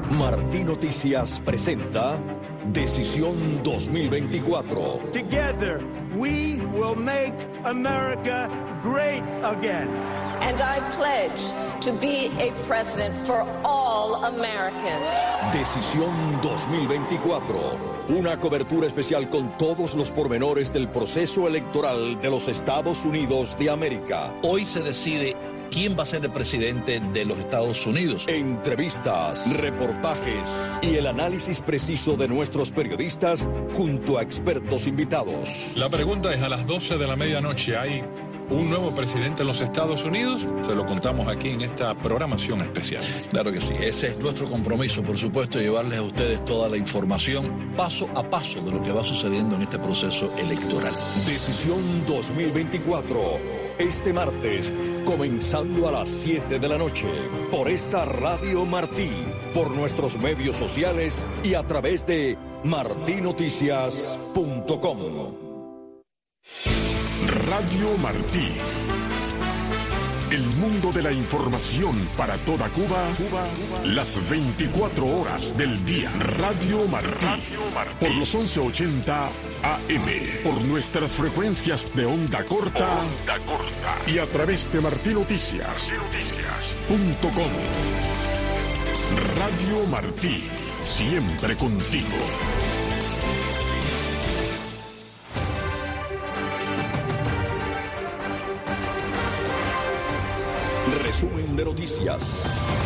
Martí Noticias presenta Decisión 2024. Together, we will make America great again. And I pledge to be a president for all Americans. Decisión 2024. Una cobertura especial con todos los pormenores del proceso electoral de los Estados Unidos de América. Hoy se decide quién va a ser el presidente de los Estados Unidos. Entrevistas, reportajes y el análisis preciso de nuestros periodistas junto a expertos invitados. La pregunta es, a las 12 de la medianoche, ¿hay un nuevo presidente en los Estados Unidos? Se lo contamos aquí en esta programación especial. Claro que sí, ese es nuestro compromiso, por supuesto, llevarles a ustedes toda la información paso a paso de lo que va sucediendo en este proceso electoral. Decisión 2024. Este martes, comenzando a las 7 de la noche, por esta Radio Martí, por nuestros medios sociales y a través de martinoticias.com. Radio Martí. El mundo de la información para toda Cuba, las 24 horas del día. Radio Martí. Por los 1180 AM. Por nuestras frecuencias de onda corta. Y a través de martinoticias.com. Radio Martí. Siempre contigo. Resumen de noticias.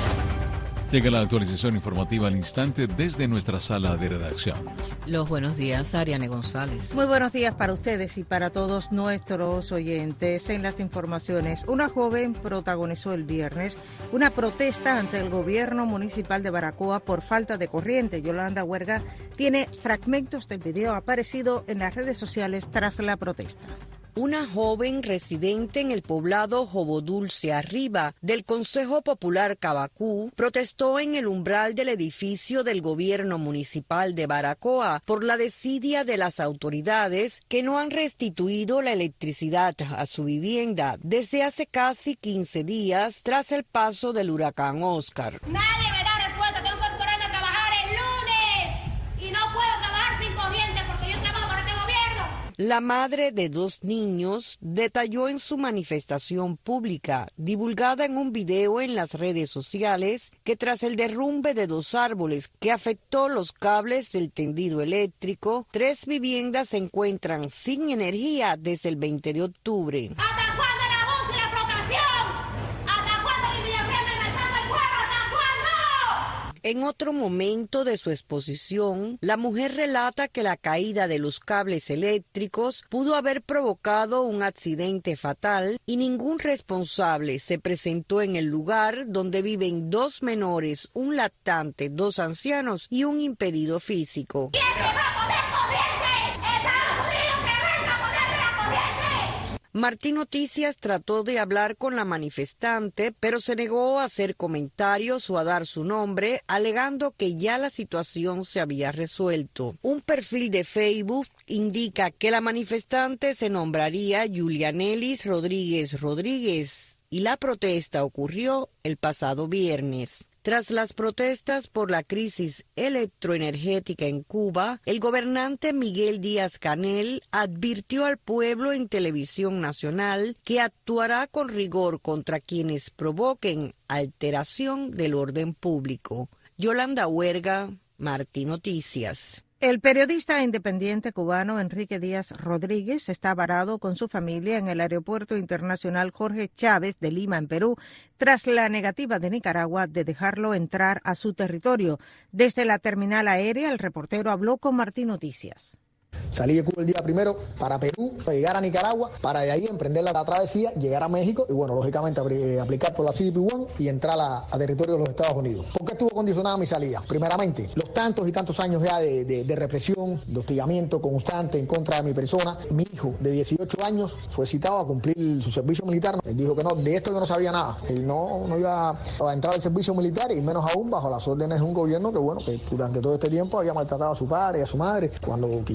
Llega la actualización informativa al instante desde nuestra sala de redacción. Los buenos días, Ariane González. Muy buenos días para ustedes y para todos nuestros oyentes. En las informaciones, una joven protagonizó el viernes una protesta ante el gobierno municipal de Baracoa por falta de corriente. Yolanda Huerga tiene fragmentos del video aparecido en las redes sociales tras la protesta. Una joven residente en el poblado Jobodulce Arriba del Consejo Popular Cabacú protestó en el umbral del edificio del gobierno municipal de Baracoa por la desidia de las autoridades que no han restituido la electricidad a su vivienda desde hace casi 15 días tras el paso del huracán Oscar. Nadie me da respuesta, tengo que ponerme a trabajar el lunes y no puedo trabajar sin corriente porque yo trabajo para este gobierno. La madre de 2 niños detalló en su manifestación pública, divulgada en un video en las redes sociales, que tras el derrumbe de 2 árboles que afectó los cables del tendido eléctrico, 3 viviendas se encuentran sin energía desde el 20 de octubre. ¿Hasta cuándo el abuso y la explotación? ¿Hasta cuándo el Villagrán inventando el fuego? ¿Hasta cuándo? En otro momento de su exposición, la mujer relata que la caída de los cables eléctricos pudo haber provocado un accidente fatal y ningún responsable se presentó en el lugar donde viven 2 menores, un lactante, 2 ancianos y un impedido físico. ¿Quién se va a poner corriente? ¡Estados Unidos que venga a ponerme la corriente! Martí Noticias trató de hablar con la manifestante, pero se negó a hacer comentarios o a dar su nombre, alegando que ya la situación se había resuelto. Un perfil de Facebook indica que la manifestante se nombraría Julianelis Rodríguez y la protesta ocurrió el pasado viernes. Tras las protestas por la crisis electroenergética en Cuba, el gobernante Miguel Díaz-Canel advirtió al pueblo en televisión nacional que actuará con rigor contra quienes provoquen alteración del orden público. Yolanda Huerga, Martí Noticias. El periodista independiente cubano Enrique Díaz Rodríguez está varado con su familia en el Aeropuerto Internacional Jorge Chávez de Lima, en Perú, tras la negativa de Nicaragua de dejarlo entrar a su territorio. Desde la terminal aérea, el reportero habló con Martí Noticias. Salí de Cuba el día primero para Perú, para llegar a Nicaragua, para de ahí emprender la travesía, llegar a México y, bueno, lógicamente aplicar por la CBP-1 y entrar a territorio de los Estados Unidos. ¿Por qué estuvo condicionada mi salida? Primeramente, los tantos y tantos años ya de represión, de hostigamiento constante en contra de mi persona. Mi hijo de 18 años fue citado a cumplir su servicio militar. Él dijo que no, de esto yo no sabía nada. Él no iba a entrar al servicio militar y menos aún bajo las órdenes de un gobierno que, bueno, que durante todo este tiempo había maltratado a su padre y a su madre. Cuando quisimos irnos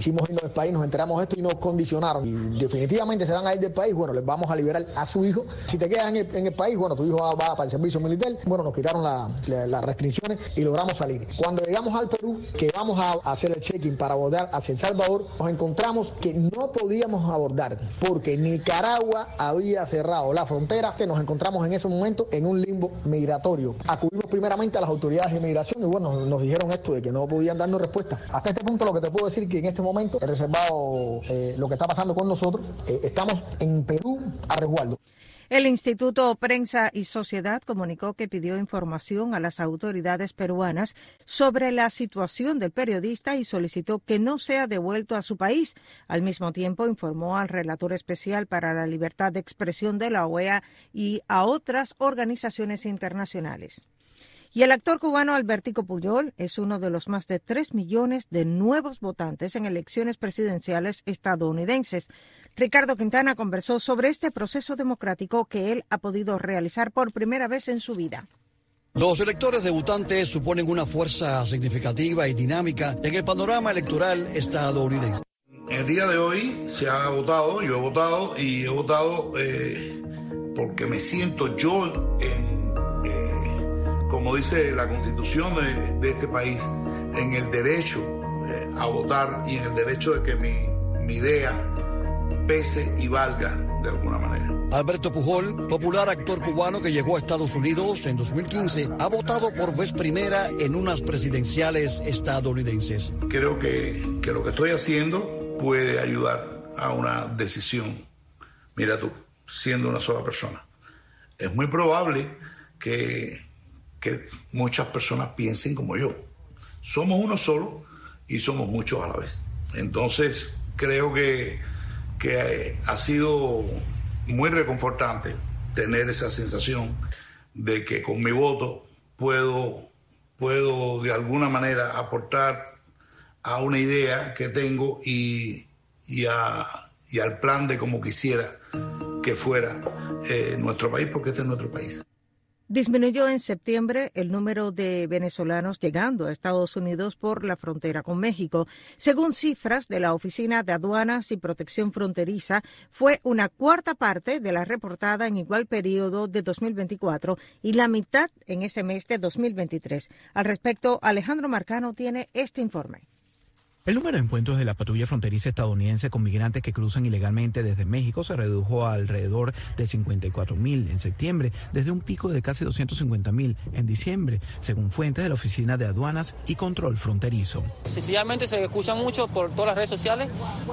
del país nos enteramos de esto y nos condicionaron. Y definitivamente se van a ir del país, bueno, les vamos a liberar a su hijo. Si te quedas en el país, bueno, tu hijo va para el servicio militar. Bueno, nos quitaron las restricciones y logramos salir. Cuando llegamos al Perú, que vamos a hacer el check-in para abordar hacia El Salvador, nos encontramos que no podíamos abordar porque Nicaragua había cerrado la frontera. Nos encontramos en ese momento en un limbo migratorio. Acudimos primeramente a las autoridades de inmigración y bueno, nos dijeron esto de que no podían darnos respuesta. Hasta este punto lo que te puedo decir que en este momento he reservado lo que está pasando con nosotros. Estamos en Perú a resguardo. El Instituto Prensa y Sociedad comunicó que pidió información a las autoridades peruanas sobre la situación del periodista y solicitó que no sea devuelto a su país. Al mismo tiempo, informó al relator especial para la libertad de expresión de la OEA y a otras organizaciones internacionales. Y el actor cubano Albertico Pujol es uno de los más de 3 millones de nuevos votantes en elecciones presidenciales estadounidenses. Ricardo Quintana conversó sobre este proceso democrático que él ha podido realizar por primera vez en su vida. Los electores debutantes suponen una fuerza significativa y dinámica en el panorama electoral estadounidense. El día de hoy se ha votado, yo he votado y he votado porque me siento yo como dice la Constitución de este país, en el derecho a votar y en el derecho de que mi idea pese y valga de alguna manera. Alberto Pujol, popular actor cubano que llegó a Estados Unidos en 2015, ha votado por vez primera en unas presidenciales estadounidenses. Creo que lo que estoy haciendo puede ayudar a una decisión. Mira tú, siendo una sola persona. Es muy probable que muchas personas piensen como yo. Somos uno solo y somos muchos a la vez. Entonces, creo que ha sido muy reconfortante tener esa sensación de que con mi voto puedo de alguna manera aportar a una idea que tengo y al plan de cómo quisiera que fuera nuestro país, porque este es nuestro país. Disminuyó en septiembre el número de venezolanos llegando a Estados Unidos por la frontera con México. Según cifras de la Oficina de Aduanas y Protección Fronteriza, fue una cuarta parte de la reportada en igual periodo de 2024 y la mitad en ese mes de 2023. Al respecto, Alejandro Marcano tiene este informe. El número de encuentros de la patrulla fronteriza estadounidense con migrantes que cruzan ilegalmente desde México se redujo a alrededor de 54.000 en septiembre, desde un pico de casi 250.000 en diciembre, según fuentes de la Oficina de Aduanas y Control Fronterizo. Sencillamente se escucha mucho por todas las redes sociales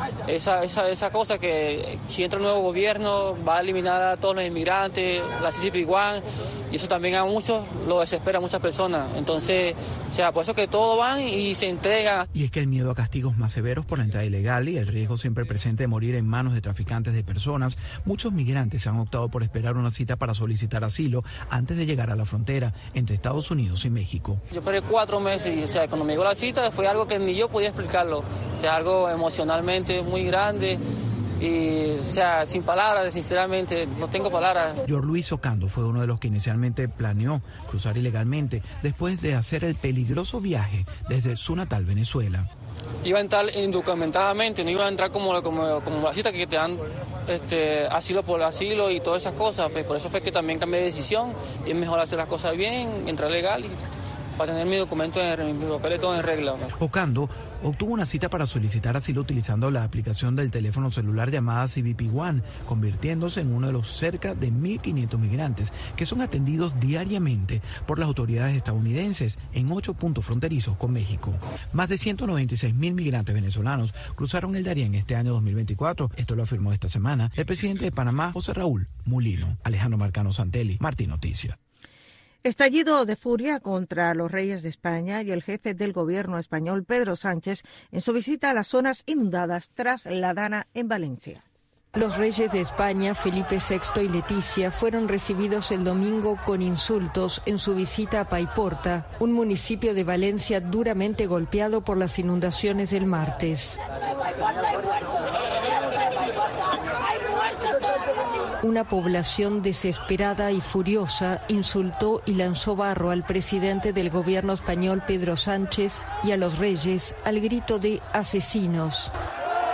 esa cosa que si entra el nuevo gobierno va a eliminar a todos los inmigrantes, la CCP-1, y eso también a muchos lo desespera a muchas personas. Entonces, por eso que todos van y se entregan. Y es que el miedo a castigos más severos por la entrada ilegal y el riesgo siempre presente de morir en manos de traficantes de personas, muchos migrantes han optado por esperar una cita para solicitar asilo antes de llegar a la frontera entre Estados Unidos y México. Yo esperé 4 meses y, cuando me llegó la cita fue algo que ni yo podía explicarlo. Algo emocionalmente muy grande. Y, sin palabras, sinceramente, no tengo palabras. George Luis Ocando fue uno de los que inicialmente planeó cruzar ilegalmente después de hacer el peligroso viaje desde su natal Venezuela. Iba a entrar indocumentadamente, no iba a entrar como la cita que te dan asilo por asilo y todas esas cosas. Pues por eso fue que también cambié de decisión y es mejor hacer las cosas bien, entrar legal y para tener mi documento, mi papel todo en regla. Ocando obtuvo una cita para solicitar asilo utilizando la aplicación del teléfono celular llamada CBP-1, convirtiéndose en uno de los cerca de 1.500 migrantes que son atendidos diariamente por las autoridades estadounidenses en 8 puntos fronterizos con México. Más de 196.000 migrantes venezolanos cruzaron el Darién este año 2024. Esto lo afirmó esta semana el presidente de Panamá, José Raúl Mulino. Alejandro Marcano Santelli, Martín Noticias. Estallido de furia contra los reyes de España y el jefe del gobierno español, Pedro Sánchez, en su visita a las zonas inundadas tras la Dana en Valencia. Los reyes de España, Felipe VI y Leticia, fueron recibidos el domingo con insultos en su visita a Paiporta, un municipio de Valencia duramente golpeado por las inundaciones del martes. Una población desesperada y furiosa insultó y lanzó barro al presidente del gobierno español, Pedro Sánchez, y a los reyes al grito de asesinos.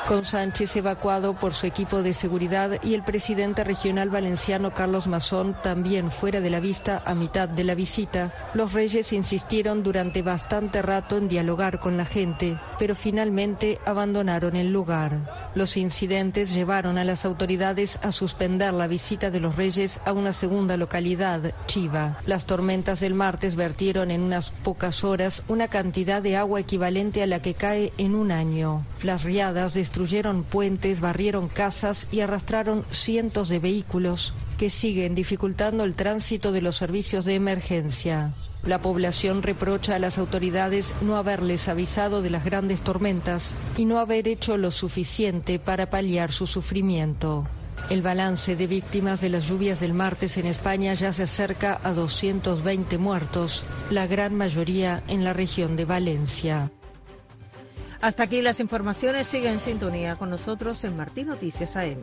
Con Sánchez evacuado por su equipo de seguridad y el presidente regional valenciano Carlos Mazón también fuera de la vista a mitad de la visita, los reyes insistieron durante bastante rato en dialogar con la gente, pero finalmente abandonaron el lugar. Los incidentes llevaron a las autoridades a suspender la visita de los reyes a una segunda localidad, Chiva. Las tormentas del martes vertieron en unas pocas horas una cantidad de agua equivalente a la que cae en un año. Las riadas destruyeron puentes, barrieron casas y arrastraron cientos de vehículos que siguen dificultando el tránsito de los servicios de emergencia. La población reprocha a las autoridades no haberles avisado de las grandes tormentas y no haber hecho lo suficiente para paliar su sufrimiento. El balance de víctimas de las lluvias del martes en España ya se acerca a 220 muertos, la gran mayoría en la región de Valencia. Hasta aquí las informaciones. Sigue en sintonía con nosotros en Martín Noticias AM.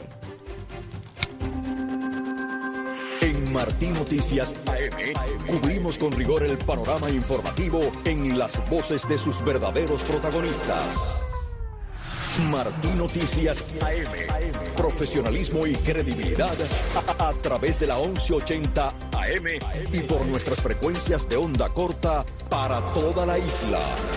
En Martín Noticias AM cubrimos con rigor el panorama informativo en las voces de sus verdaderos protagonistas. Martín Noticias AM. Profesionalismo y credibilidad a través de la 1180 AM y por nuestras frecuencias de onda corta para toda la isla.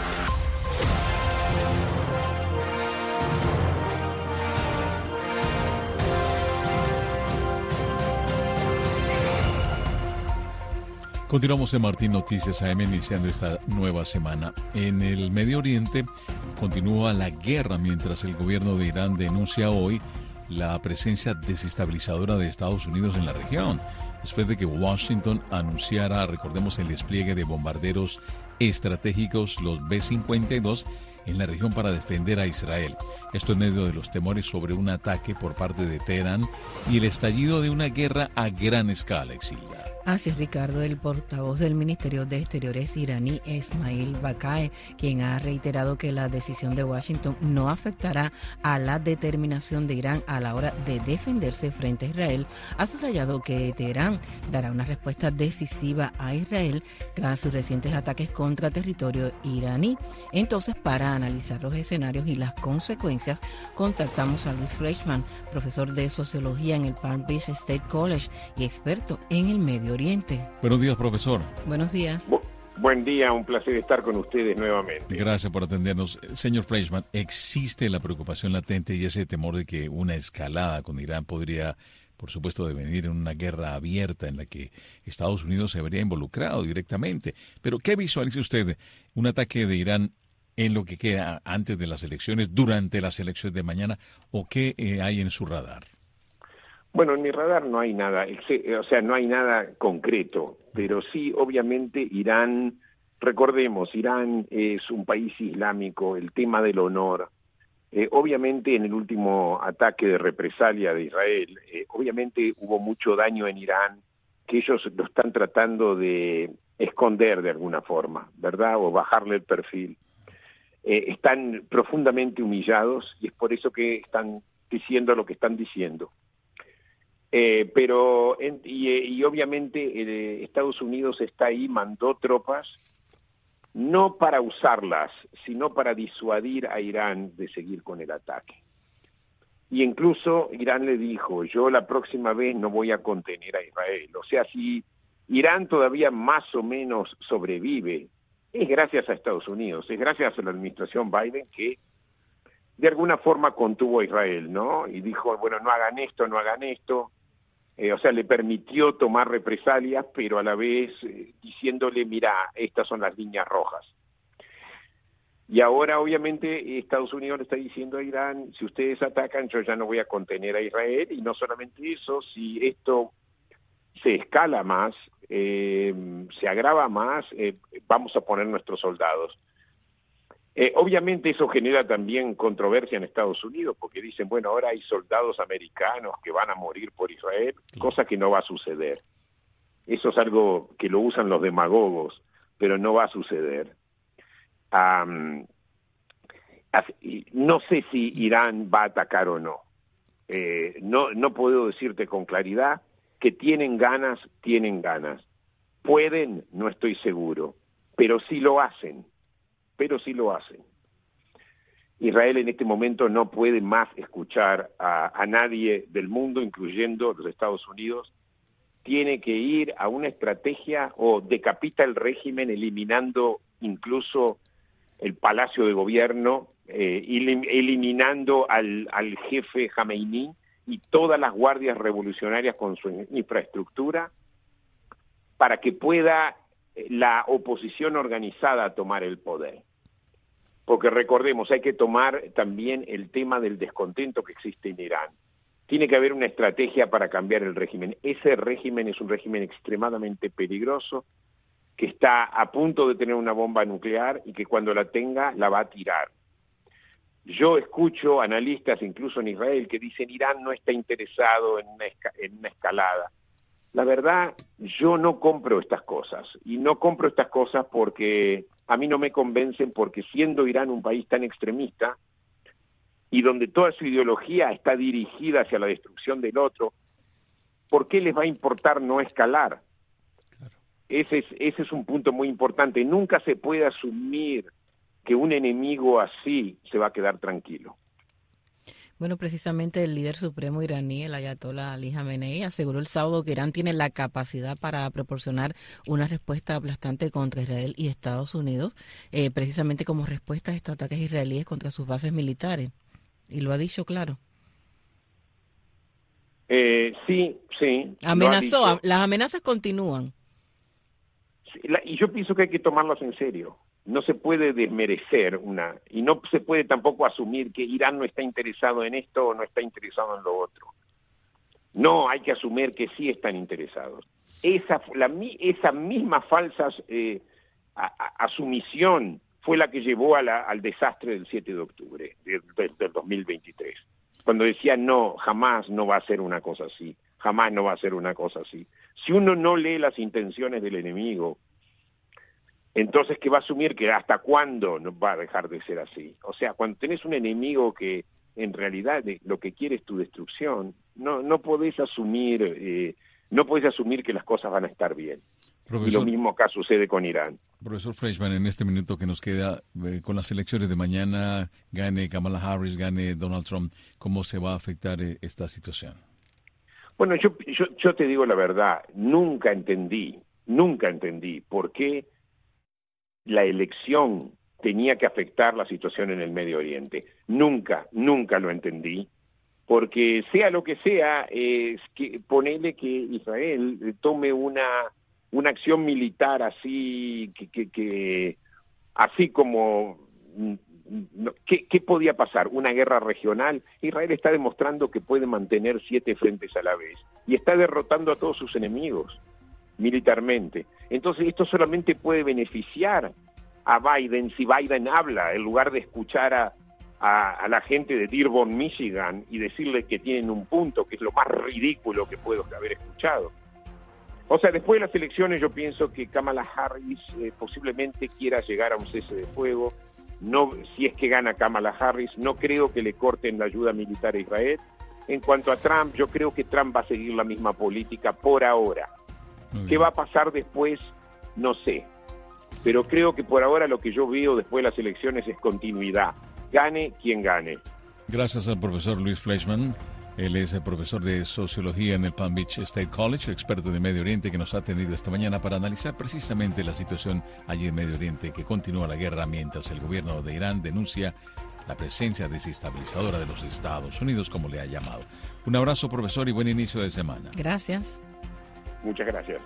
Continuamos en Martín Noticias AM iniciando esta nueva semana. En el Medio Oriente continúa la guerra mientras el gobierno de Irán denuncia hoy la presencia desestabilizadora de Estados Unidos en la región, después de que Washington anunciara, recordemos, el despliegue de bombarderos estratégicos, los B-52, en la región para defender a Israel. Esto en medio de los temores sobre un ataque por parte de Teherán y el estallido de una guerra a gran escala, Exilda. Así es, Ricardo, el portavoz del Ministerio de Exteriores iraní, Esmail Baqai, quien ha reiterado que la decisión de Washington no afectará a la determinación de Irán a la hora de defenderse frente a Israel, ha subrayado que Teherán dará una respuesta decisiva a Israel tras sus recientes ataques contra territorio iraní. Entonces, para analizar los escenarios y las consecuencias, contactamos a Luis Fleischman, profesor de Sociología en el Palm Beach State College y experto en el Medio Oriente. Buenos días, profesor. Buenos días. Buen día, un placer estar con ustedes nuevamente. Gracias por atendernos. Señor Fleischman, ¿existe la preocupación latente y ese temor de que una escalada con Irán podría, por supuesto, devenir en una guerra abierta en la que Estados Unidos se vería involucrado directamente? Pero, ¿qué visualiza usted? ¿Un ataque de Irán en lo que queda antes de las elecciones, durante las elecciones de mañana, o qué hay en su radar? Bueno, en mi radar no hay nada, no hay nada concreto, pero sí, obviamente, Irán, recordemos, Irán es un país islámico, el tema del honor, obviamente en el último ataque de represalia de Israel, obviamente hubo mucho daño en Irán, que ellos lo están tratando de esconder de alguna forma, ¿verdad? O bajarle el perfil. Están profundamente humillados y es por eso que están diciendo lo que están diciendo. Pero obviamente Estados Unidos está ahí, mandó tropas, no para usarlas, sino para disuadir a Irán de seguir con el ataque. Y incluso Irán le dijo, yo la próxima vez no voy a contener a Israel. O sea, si Irán todavía más o menos sobrevive, es gracias a Estados Unidos, es gracias a la administración Biden que de alguna forma contuvo a Israel, ¿no? Y dijo, bueno, no hagan esto, no hagan esto. O sea, le permitió tomar represalias, pero a la vez diciéndole, mira, estas son las líneas rojas. Y ahora, obviamente, Estados Unidos le está diciendo a Irán, si ustedes atacan, yo ya no voy a contener a Israel, y no solamente eso, si esto se escala más, se agrava más, vamos a poner nuestros soldados. Obviamente eso genera también controversia en Estados Unidos, porque dicen, bueno, ahora hay soldados americanos que van a morir por Israel, cosa que no va a suceder. Eso es algo que lo usan los demagogos, pero no va a suceder. No sé si Irán va a atacar o no. No puedo decirte con claridad que tienen ganas. Pueden, no estoy seguro, pero sí lo hacen. Israel en este momento no puede más escuchar a nadie del mundo, incluyendo los Estados Unidos. Tiene que ir a una estrategia o decapita el régimen, eliminando incluso el Palacio de Gobierno, eliminando al jefe Jameini y todas las guardias revolucionarias con su infraestructura, para que pueda la oposición organizada tomar el poder. Porque recordemos, hay que tomar también el tema del descontento que existe en Irán. Tiene que haber una estrategia para cambiar el régimen. Ese régimen es un régimen extremadamente peligroso, que está a punto de tener una bomba nuclear y que cuando la tenga la va a tirar. Yo escucho analistas, incluso en Israel, que dicen Irán no está interesado en una escalada. La verdad, yo no compro estas cosas. Y no compro estas cosas porque a mí no me convencen, porque siendo Irán un país tan extremista y donde toda su ideología está dirigida hacia la destrucción del otro, ¿por qué les va a importar no escalar? Claro. Ese es un punto muy importante. Nunca se puede asumir que un enemigo así se va a quedar tranquilo. Bueno, precisamente el líder supremo iraní, el ayatolá Ali Jamenei, aseguró el sábado que Irán tiene la capacidad para proporcionar una respuesta aplastante contra Israel y Estados Unidos, precisamente como respuesta a estos ataques israelíes contra sus bases militares. Y lo ha dicho claro. Sí. Amenazó, las amenazas continúan. Sí, y yo pienso que hay que tomarlas en serio. No se puede desmerecer y no se puede tampoco asumir que Irán no está interesado en esto o no está interesado en lo otro. No, hay que asumir que sí están interesados. Esa misma falsa asumición fue la que llevó al desastre del 7 de octubre del 2023. Cuando decía no, jamás no va a ser una cosa así, jamás no va a ser una cosa así. Si uno no lee las intenciones del enemigo, entonces que va a asumir que hasta cuándo no va a dejar de ser así. O sea, cuando tenés un enemigo que en realidad lo que quiere es tu destrucción, no podés asumir que las cosas van a estar bien. Profesor, y lo mismo acá sucede con Irán. Profesor Fleischman, en este minuto que nos queda, con las elecciones de mañana, gane Kamala Harris, gane Donald Trump, ¿cómo se va a afectar esta situación? Bueno, yo te digo la verdad, nunca entendí por qué la elección tenía que afectar la situación en el Medio Oriente. Nunca lo entendí, porque sea lo que sea, es que ponele que Israel tome una acción militar así, que así como, ¿qué podía pasar? ¿Una guerra regional? Israel está demostrando que puede mantener 7 frentes a la vez y está derrotando a todos sus enemigos militarmente. Entonces esto solamente puede beneficiar a Biden si Biden habla, en lugar de escuchar a la gente de Dearborn, Michigan, y decirle que tienen un punto, que es lo más ridículo que puedo haber escuchado. O sea, después de las elecciones yo pienso que Kamala Harris posiblemente quiera llegar a un cese de fuego. No, si es que gana Kamala Harris, no creo que le corten la ayuda militar a Israel. En cuanto a Trump, yo creo que Trump va a seguir la misma política por ahora. ¿Qué va a pasar después? No sé. Pero creo que por ahora lo que yo veo después de las elecciones es continuidad. Gane quien gane. Gracias al profesor Luis Fleischman. Él es el profesor de Sociología en el Palm Beach State College, experto de Medio Oriente, que nos ha atendido esta mañana para analizar precisamente la situación allí en Medio Oriente, que continúa la guerra mientras el gobierno de Irán denuncia la presencia desestabilizadora de los Estados Unidos, como le ha llamado. Un abrazo, profesor, y buen inicio de semana. Gracias. Muchas gracias.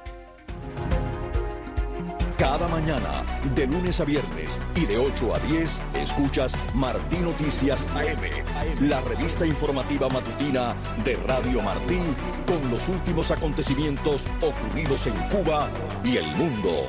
Cada mañana, de lunes a viernes y de 8 a 10, escuchas Martí Noticias AM, la revista informativa matutina de Radio Martí, con los últimos acontecimientos ocurridos en Cuba y el mundo.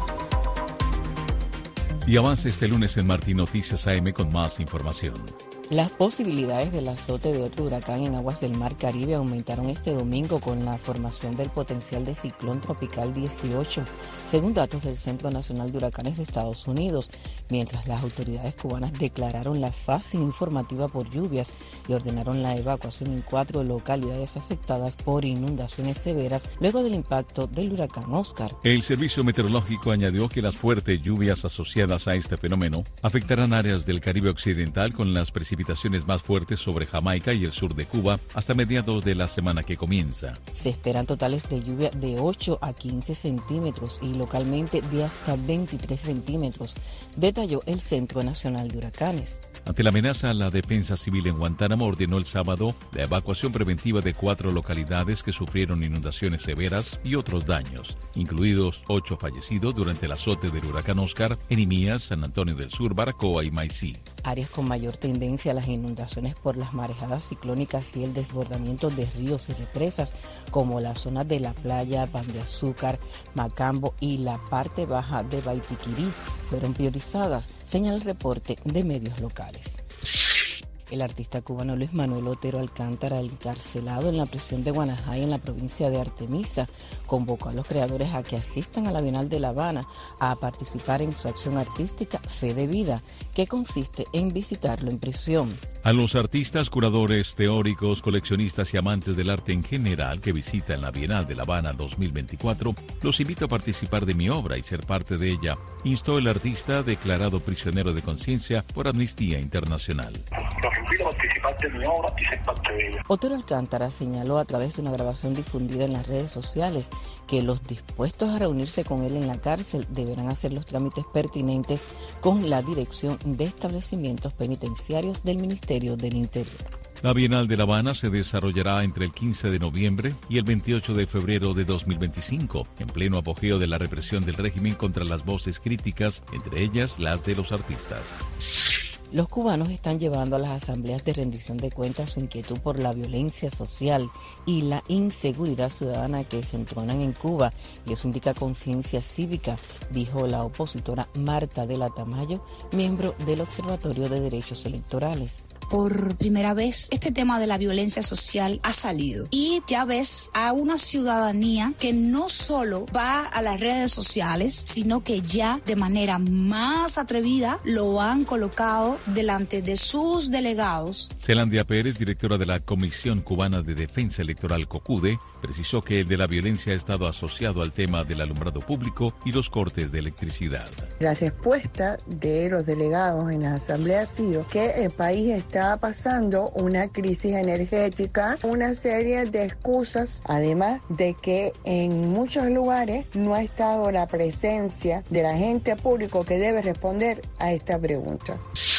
Y avanza este lunes en Martí Noticias AM con más información. Las posibilidades del azote de otro huracán en aguas del Mar Caribe aumentaron este domingo con la formación del potencial de ciclón tropical 18, según datos del Centro Nacional de Huracanes de Estados Unidos, mientras las autoridades cubanas declararon la fase informativa por lluvias y ordenaron la evacuación en 4 localidades afectadas por inundaciones severas luego del impacto del huracán Oscar. El Servicio Meteorológico añadió que las fuertes lluvias asociadas a este fenómeno afectarán áreas del Caribe Occidental con las precipitaciones más fuertes sobre Jamaica y el sur de Cuba hasta mediados de la semana que comienza. Se esperan totales de lluvia de 8 a 15 centímetros y localmente de hasta 23 centímetros, detalló el Centro Nacional de Huracanes. Ante la amenaza, la Defensa Civil en Guantánamo ordenó el sábado la evacuación preventiva de 4 localidades que sufrieron inundaciones severas y otros daños, incluidos 8 fallecidos durante el azote del huracán Oscar en Imías, San Antonio del Sur, Baracoa y Maicí. Áreas con mayor tendencia a las inundaciones por las marejadas ciclónicas y el desbordamiento de ríos y represas, como la zona de la playa, Pan de Azúcar, Macambo y la parte baja de Baitiquirí, fueron priorizadas, señala el reporte de medios locales. El artista cubano Luis Manuel Otero Alcántara, encarcelado en la prisión de Guanajay en la provincia de Artemisa, convocó a los creadores a que asistan a la Bienal de La Habana a participar en su acción artística Fe de Vida, que consiste en visitarlo en prisión. A los artistas, curadores, teóricos, coleccionistas y amantes del arte en general que visitan la Bienal de La Habana 2024, los invito a participar de mi obra y ser parte de ella, instó el artista declarado prisionero de conciencia por Amnistía Internacional. Los invito a participar de mi obra y ser parte de ella. Otero Alcántara señaló a través de una grabación difundida en las redes sociales que los dispuestos a reunirse con él en la cárcel deberán hacer los trámites pertinentes con la Dirección de Establecimientos Penitenciarios del Ministerio del Interior. La Bienal de La Habana se desarrollará entre el 15 de noviembre y el 28 de febrero de 2025, en pleno apogeo de la represión del régimen contra las voces críticas, entre ellas las de los artistas. Los cubanos están llevando a las asambleas de rendición de cuentas su inquietud por la violencia social y la inseguridad ciudadana que se entonan en Cuba, y eso indica conciencia cívica, dijo la opositora Marta de la Tamayo, miembro del Observatorio de Derechos Electorales. Por primera vez, este tema de la violencia social ha salido y ya ves a una ciudadanía que no solo va a las redes sociales, sino que ya de manera más atrevida lo han colocado delante de sus delegados. Zelandia Pérez, directora de la Comisión Cubana de Defensa Electoral COCUDE, precisó que el de la violencia ha estado asociado al tema del alumbrado público y los cortes de electricidad. La respuesta de los delegados en la asamblea ha sido que el país está pasando una crisis energética, una serie de excusas, además de que en muchos lugares no ha estado la presencia del agente público que debe responder a esta pregunta.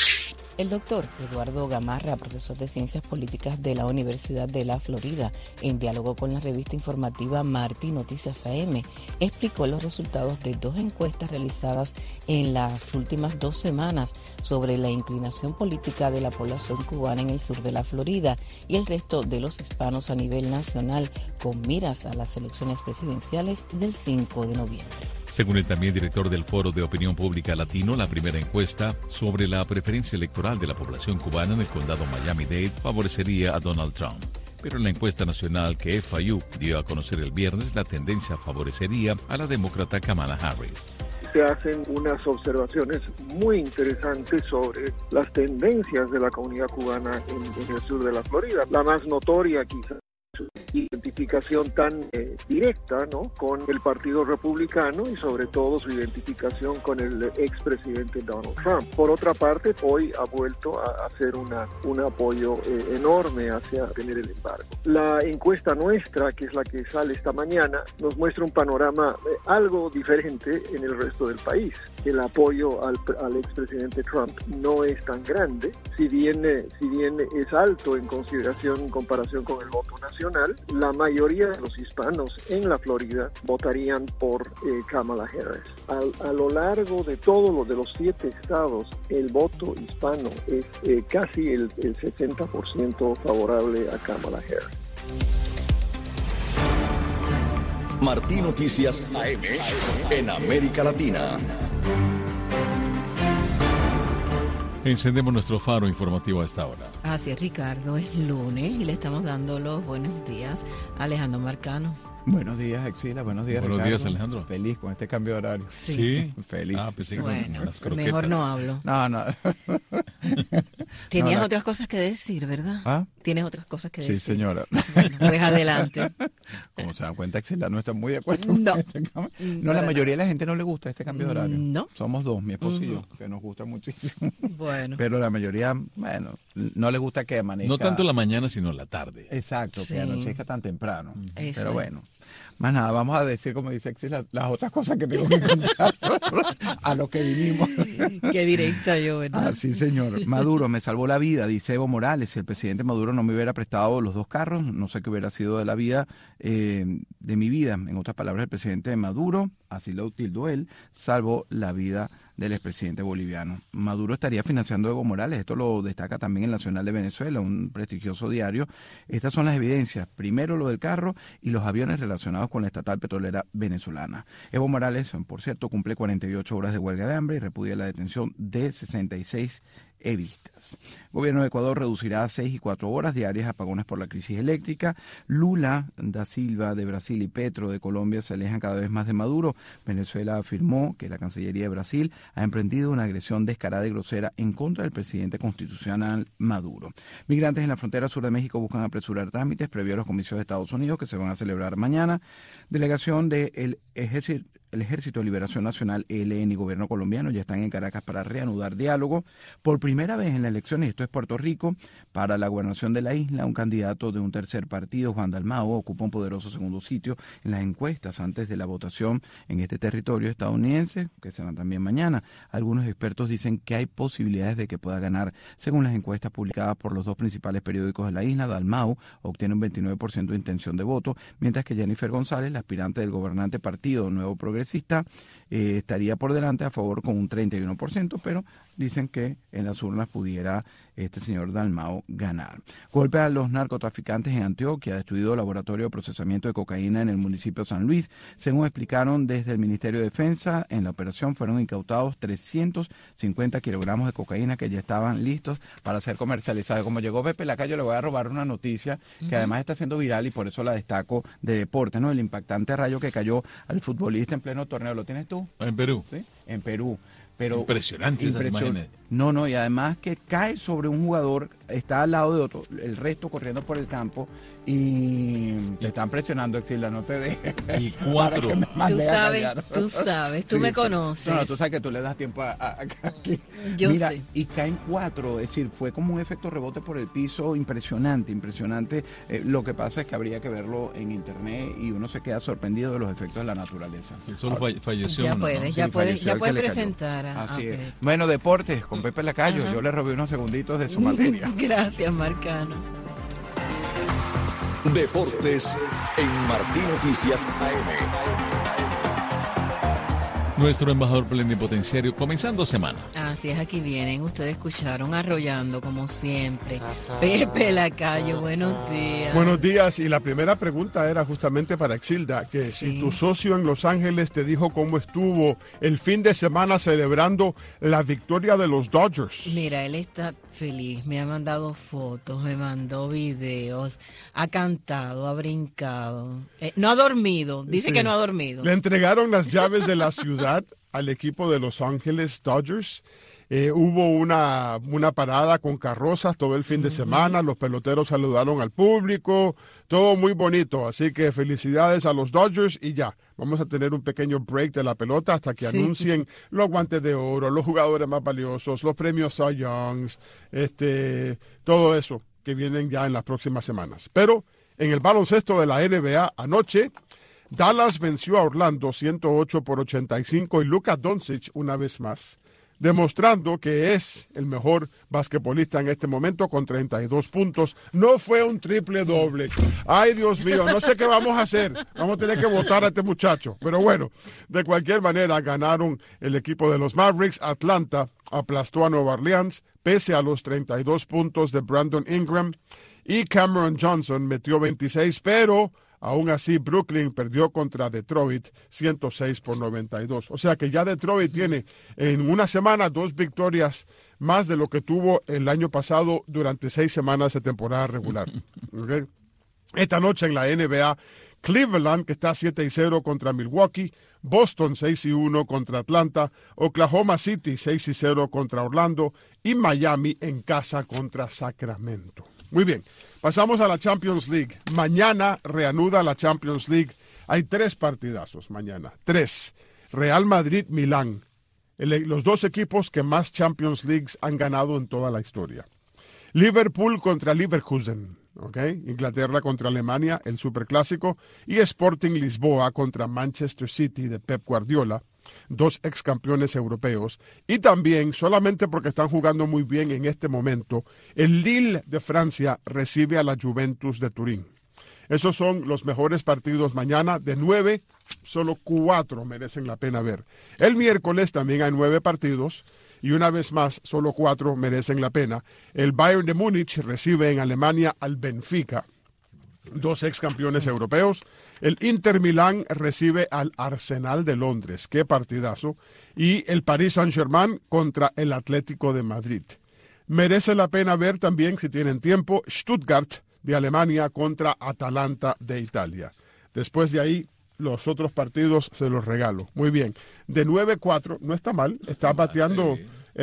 El doctor Eduardo Gamarra, profesor de Ciencias Políticas de la Universidad de la Florida, en diálogo con la revista informativa Martí Noticias AM, explicó los resultados de 2 encuestas realizadas en las últimas 2 semanas sobre la inclinación política de la población cubana en el sur de la Florida y el resto de los hispanos a nivel nacional, con miras a las elecciones presidenciales del 5 de noviembre. Según el también director del Foro de Opinión Pública Latino, la primera encuesta sobre la preferencia electoral de la población cubana en el condado Miami-Dade favorecería a Donald Trump. Pero en la encuesta nacional que FIU dio a conocer el viernes, la tendencia favorecería a la demócrata Kamala Harris. Se hacen unas observaciones muy interesantes sobre las tendencias de la comunidad cubana en el sur de la Florida. La más notoria quizás su identificación tan directa, ¿no?, con el Partido Republicano y sobre todo su identificación con el expresidente Donald Trump. Por otra parte, hoy ha vuelto a hacer un apoyo enorme hacia tener el embargo. La encuesta nuestra, que es la que sale esta mañana, nos muestra un panorama algo diferente en el resto del país. El apoyo al expresidente Trump no es tan grande, si bien es alto en comparación con el voto nacional. La mayoría de los hispanos en la Florida votarían por Kamala Harris. A lo largo de todos los 7 estados, el voto hispano es casi el 60% favorable a Kamala Harris. Martí Noticias AM en América Latina. Encendemos nuestro faro informativo a esta hora. Así es, Ricardo, es lunes y le estamos dando los buenos días a Alejandro Marcano. Buenos días, Exila. Buenos días, Buenos Ricardo. días, Alejandro. Feliz con este cambio de horario. Sí. Feliz. Pensé que bueno, las croquetas. mejor no hablo. No. Tenías otras cosas que decir, ¿verdad? ¿Ah? Tienes otras cosas que decir. Sí, señora. Bueno, pues adelante. Como se dan cuenta, Exila no está muy de acuerdo. No. Con este cambio. No, la mayoría de la gente no le gusta este cambio de horario. No. Somos dos, mi esposo y yo, que nos gusta muchísimo. Bueno. Pero la mayoría, no le gusta que amanezca. No tanto la mañana, sino la tarde. Exacto, Sí. que anochezca tan temprano. Eso Pero es. bueno. Más nada, vamos a decir, como dice Exil, las otras cosas que tengo que contar a lo que vinimos. Qué directa yo, ¿verdad? Ah, sí, señor. Maduro me salvó la vida, dice Evo Morales. Si el presidente Maduro no me hubiera prestado los 2 carros, no sé qué hubiera sido de la vida, de mi vida. En otras palabras, el presidente Maduro, así lo tildó él, salvó la vida del expresidente boliviano. Maduro estaría financiando a Evo Morales, esto lo destaca también el Nacional de Venezuela, un prestigioso diario. Estas son las evidencias, primero lo del carro y los aviones relacionados con la estatal petrolera venezolana. Evo Morales, por cierto, cumple 48 horas de huelga de hambre y repudia la detención de 66 evistas. El gobierno de Ecuador reducirá a 6 y 4 horas diarias apagones por la crisis eléctrica. Lula da Silva de Brasil y Petro de Colombia se alejan cada vez más de Maduro. Venezuela afirmó que la Cancillería de Brasil ha emprendido una agresión descarada y grosera en contra del presidente constitucional Maduro. Migrantes en la frontera sur de México buscan apresurar trámites previo a los comicios de Estados Unidos que se van a celebrar mañana. Delegación del Ejército de Liberación Nacional, ELN, y gobierno colombiano ya están en Caracas para reanudar diálogo. Por primera vez en la elección, y esto es Puerto Rico, para la gobernación de la isla, un candidato de un tercer partido, Juan Dalmau, ocupa un poderoso segundo sitio en las encuestas antes de la votación en este territorio estadounidense, que será también mañana. Algunos expertos dicen que hay posibilidades de que pueda ganar. Según las encuestas publicadas por los 2 principales periódicos de la isla, Dalmau obtiene un 29% de intención de voto, mientras que Jennifer González, la aspirante del gobernante partido Nuevo Progresista, estaría por delante a favor con un 31%, pero dicen que en las urnas pudiera este señor Dalmau ganar. Golpe a los narcotraficantes en Antioquia, ha destruido laboratorio de procesamiento de cocaína en el municipio de San Luis. Según explicaron desde el Ministerio de Defensa, en la operación fueron incautados 350 kilogramos de cocaína que ya estaban listos para ser comercializados. Como llegó Pepe Lacayo, le voy a robar una noticia que además está siendo viral y por eso la destaco, de deporte, ¿no? El impactante rayo que cayó al futbolista en pleno torneo. ¿Lo tienes tú? En Perú. Sí, en Perú. Pero impresionante esas imágenes. No, y además que cae sobre un jugador, está al lado de otro, el resto corriendo por el campo y te están presionando, Exila, no te dejes. Y 4. Tú sabes, tú me conoces. No, tú sabes que tú le das tiempo a aquí. Yo Mira, sé. y caen 4, es decir, fue como un efecto rebote por el piso impresionante. Lo que pasa es que habría que verlo en internet y uno se queda sorprendido de los efectos de la naturaleza. Solo falleció Ya uno, puedes, ¿no? ya puedes falleció el que le cayó. presentar. Así Ok. es. Bueno, deportes con Pepe Lacayo. Yo le robé unos segunditos de su materia. Gracias, Marcano. Deportes en Martín Noticias AM. Nuestro embajador plenipotenciario comenzando semana. Así es, aquí vienen. Ustedes escucharon arrollando como siempre. Pepe Lacayo, buenos días. Buenos días, y la primera pregunta era justamente para Exilda, que si tu socio en Los Ángeles te dijo cómo estuvo el fin de semana celebrando la victoria de los Dodgers. Mira, él está feliz, me ha mandado fotos, me mandó videos, ha cantado, ha brincado, no ha dormido, dice que no ha dormido. Le entregaron las llaves de la ciudad al equipo de Los Ángeles Dodgers. Hubo una parada con carrozas todo el fin de semana, los peloteros saludaron al público, todo muy bonito, así que felicidades a los Dodgers y ya, vamos a tener un pequeño break de la pelota hasta que anuncien los guantes de oro, los jugadores más valiosos, los premios Cy Youngs, todo eso que vienen ya en las próximas semanas. Pero en el baloncesto de la NBA anoche, Dallas venció a Orlando 108-85 y Luka Doncic una vez más, demostrando que es el mejor basquetbolista en este momento con 32 puntos. No fue un triple doble. Ay, Dios mío, no sé qué vamos a hacer. Vamos a tener que votar a este muchacho. Pero bueno, de cualquier manera ganaron el equipo de los Mavericks. Atlanta aplastó a Nueva Orleans pese a los 32 puntos de Brandon Ingram. Y Cameron Johnson metió 26, pero Aún así, Brooklyn perdió contra Detroit 106-92. O sea que ya Detroit tiene en una semana 2 victorias más de lo que tuvo el año pasado durante 6 semanas de temporada regular. ¿Okay? Esta noche en la NBA, Cleveland, que está 7-0 contra Milwaukee, Boston 6-1 contra Atlanta, Oklahoma City 6-0 contra Orlando y Miami en casa contra Sacramento. Muy bien, pasamos a la Champions League. Mañana reanuda la Champions League. Hay 3 partidazos mañana. 3. Real Madrid-Milán. Los 2 equipos que más Champions Leagues han ganado en toda la historia. Liverpool contra Leverkusen. Okay. Inglaterra contra Alemania, el superclásico. Y Sporting Lisboa contra Manchester City de Pep Guardiola. 2 ex campeones europeos, y también, solamente porque están jugando muy bien en este momento, el Lille de Francia recibe a la Juventus de Turín. Esos son los mejores partidos mañana. De 9, solo 4 merecen la pena ver. El miércoles también hay 9 partidos, y una vez más, solo 4 merecen la pena. El Bayern de Múnich recibe en Alemania al Benfica, 2 ex campeones europeos. El Inter Milán recibe al Arsenal de Londres. ¡Qué partidazo! Y el Paris Saint-Germain contra el Atlético de Madrid. Merece la pena ver también, si tienen tiempo, Stuttgart de Alemania contra Atalanta de Italia. Después de ahí, los otros partidos se los regalo. Muy bien. De 9-4, no está mal. Está bateando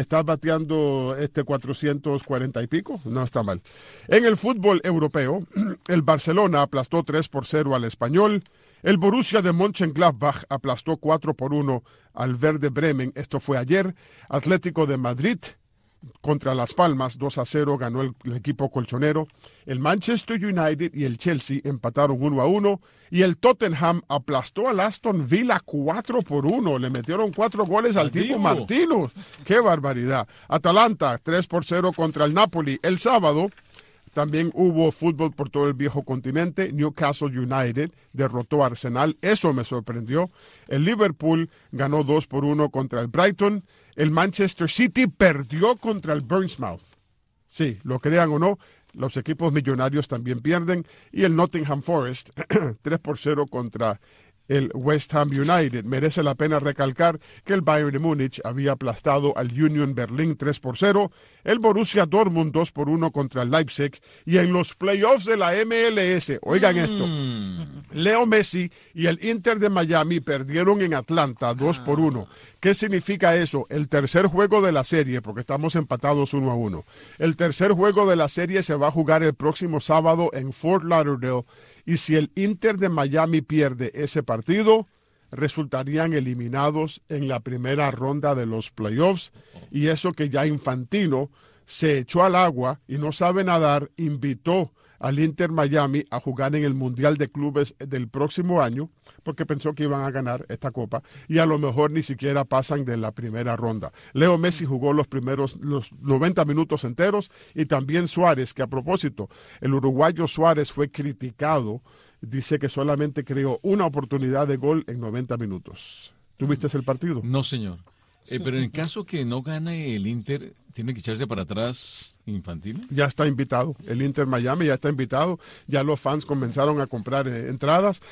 440 y pico. No está mal. En el fútbol europeo, el Barcelona aplastó 3-0 al Español. El Borussia de Mönchengladbach aplastó 4-1 al Werder Bremen. Esto fue ayer. Atlético de Madrid contra Las Palmas, 2-0 ganó el equipo colchonero. El Manchester United y el Chelsea empataron 1-1. Y el Tottenham aplastó al Aston Villa 4-1. Le metieron 4 goles al tipo Martínez. ¡Qué barbaridad! Atalanta 3-0 contra el Napoli. El sábado también hubo fútbol por todo el viejo continente. Newcastle United derrotó a Arsenal. Eso me sorprendió. El Liverpool ganó 2-1 contra el Brighton. El Manchester City perdió contra el Bournemouth. Sí, lo crean o no, los equipos millonarios también pierden. Y el Nottingham Forest 3-0 contra el West Ham United. Merece la pena recalcar que el Bayern de Múnich había aplastado al Union Berlin 3-0, el Borussia Dortmund 2-1 contra el Leipzig, y en los playoffs de la MLS, oigan esto, Leo Messi y el Inter de Miami perdieron en Atlanta 2-1. ¿Qué significa eso? El tercer juego de la serie, porque estamos empatados 1-1. El tercer juego de la serie se va a jugar el próximo sábado en Fort Lauderdale, y si el Inter de Miami pierde ese partido, resultarían eliminados en la primera ronda de los playoffs. Y eso que ya Infantino se echó al agua y no sabe nadar, invitó al Inter Miami a jugar en el Mundial de Clubes del próximo año, porque pensó que iban a ganar esta copa, y a lo mejor ni siquiera pasan de la primera ronda. Leo Messi jugó los 90 minutos enteros, y también Suárez, que a propósito, el uruguayo Suárez fue criticado, dice que solamente creó una oportunidad de gol en 90 minutos. ¿Tú viste el partido? No, señor. Pero en caso que no gane el Inter, ¿tiene que echarse para atrás Infantino? Ya está invitado. El Inter Miami ya está invitado. Ya los fans comenzaron a comprar entradas,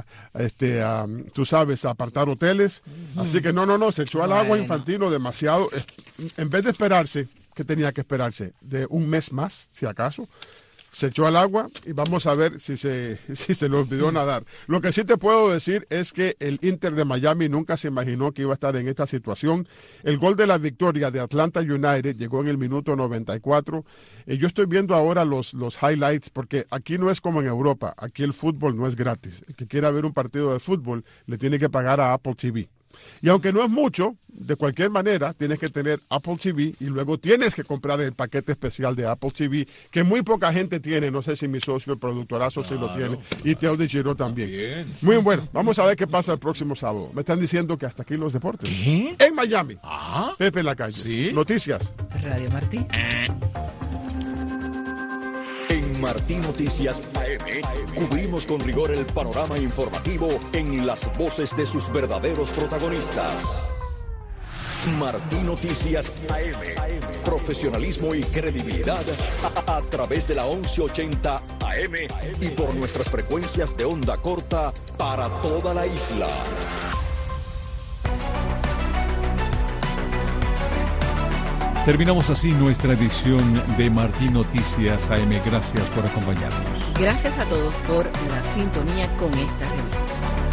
tú sabes, a apartar hoteles. Así que no, se echó al agua Infantino demasiado. En vez de esperarse, ¿qué tenía que esperarse? De un mes más, si acaso. Se echó al agua y vamos a ver si se le olvidó nadar. Lo que sí te puedo decir es que el Inter de Miami nunca se imaginó que iba a estar en esta situación. El gol de la victoria de Atlanta United llegó en el minuto 94. Yo estoy viendo ahora los highlights, porque aquí no es como en Europa. Aquí el fútbol no es gratis. El que quiera ver un partido de fútbol le tiene que pagar a Apple TV. Y aunque no es mucho, de cualquier manera tienes que tener Apple TV, y luego tienes que comprar el paquete especial de Apple TV, que muy poca gente tiene. No sé si mi socio, el productorazo, sí lo tiene, y Teo de Giro también. Muy bueno, vamos a ver qué pasa el próximo sábado. Me están diciendo que hasta aquí los deportes. ¿Qué? En Miami. Pepe en la calle. ¿Sí? Noticias. Radio Martí. En Martí Noticias AM cubrimos con rigor el panorama informativo en las voces de sus verdaderos protagonistas. Martí Noticias AM. Profesionalismo y credibilidad a través de la 1180 AM y por nuestras frecuencias de onda corta para toda la isla. Terminamos así nuestra edición de Martí Noticias AM. Gracias por acompañarnos. Gracias a todos por la sintonía con esta revista.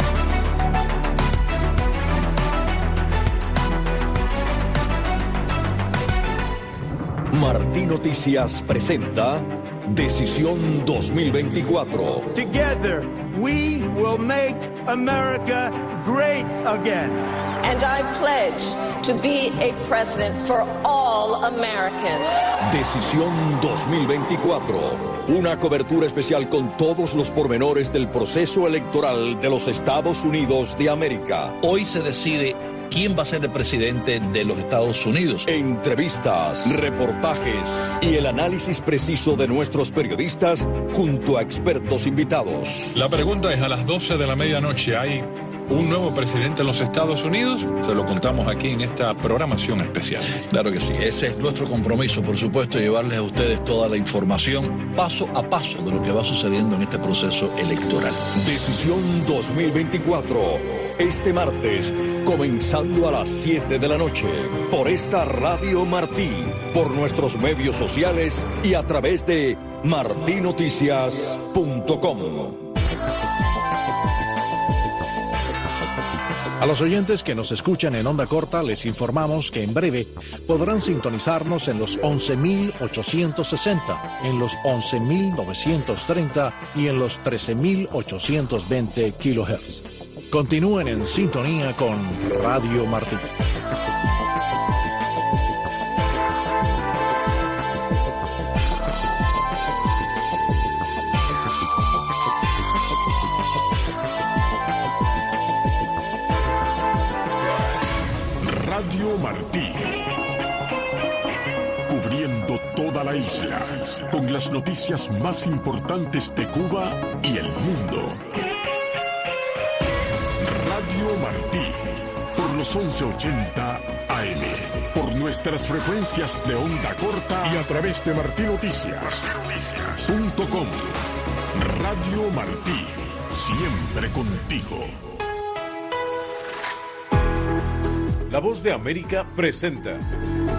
Martí Noticias presenta Decisión 2024. Together, we will make America great again. And I pledge to be a president for all Americans. Decisión 2024. Una cobertura especial con todos los pormenores del proceso electoral de los Estados Unidos de América. Hoy se decide quién va a ser el presidente de los Estados Unidos. Entrevistas, reportajes y el análisis preciso de nuestros periodistas junto a expertos invitados. La pregunta es, a las 12 de la medianoche, ¿hay un nuevo presidente en los Estados Unidos? Se lo contamos aquí en esta programación especial. Claro que sí, ese es nuestro compromiso, por supuesto, llevarles a ustedes toda la información paso a paso de lo que va sucediendo en este proceso electoral. Decisión 2024. Este martes, comenzando a las 7 de la noche, por esta Radio Martí, por nuestros medios sociales y a través de martinoticias.com. A los oyentes que nos escuchan en onda corta, les informamos que en breve podrán sintonizarnos en los 11.860, en los 11.930 y en los 13.820 kHz. Continúen en sintonía con Radio Martí. Radio Martí. Cubriendo toda la isla con las noticias más importantes de Cuba y el mundo. Radio Martí, por los 1180 AM, por nuestras frecuencias de onda corta y a través de martinoticias.com. Radio Martí, siempre contigo. La Voz de América presenta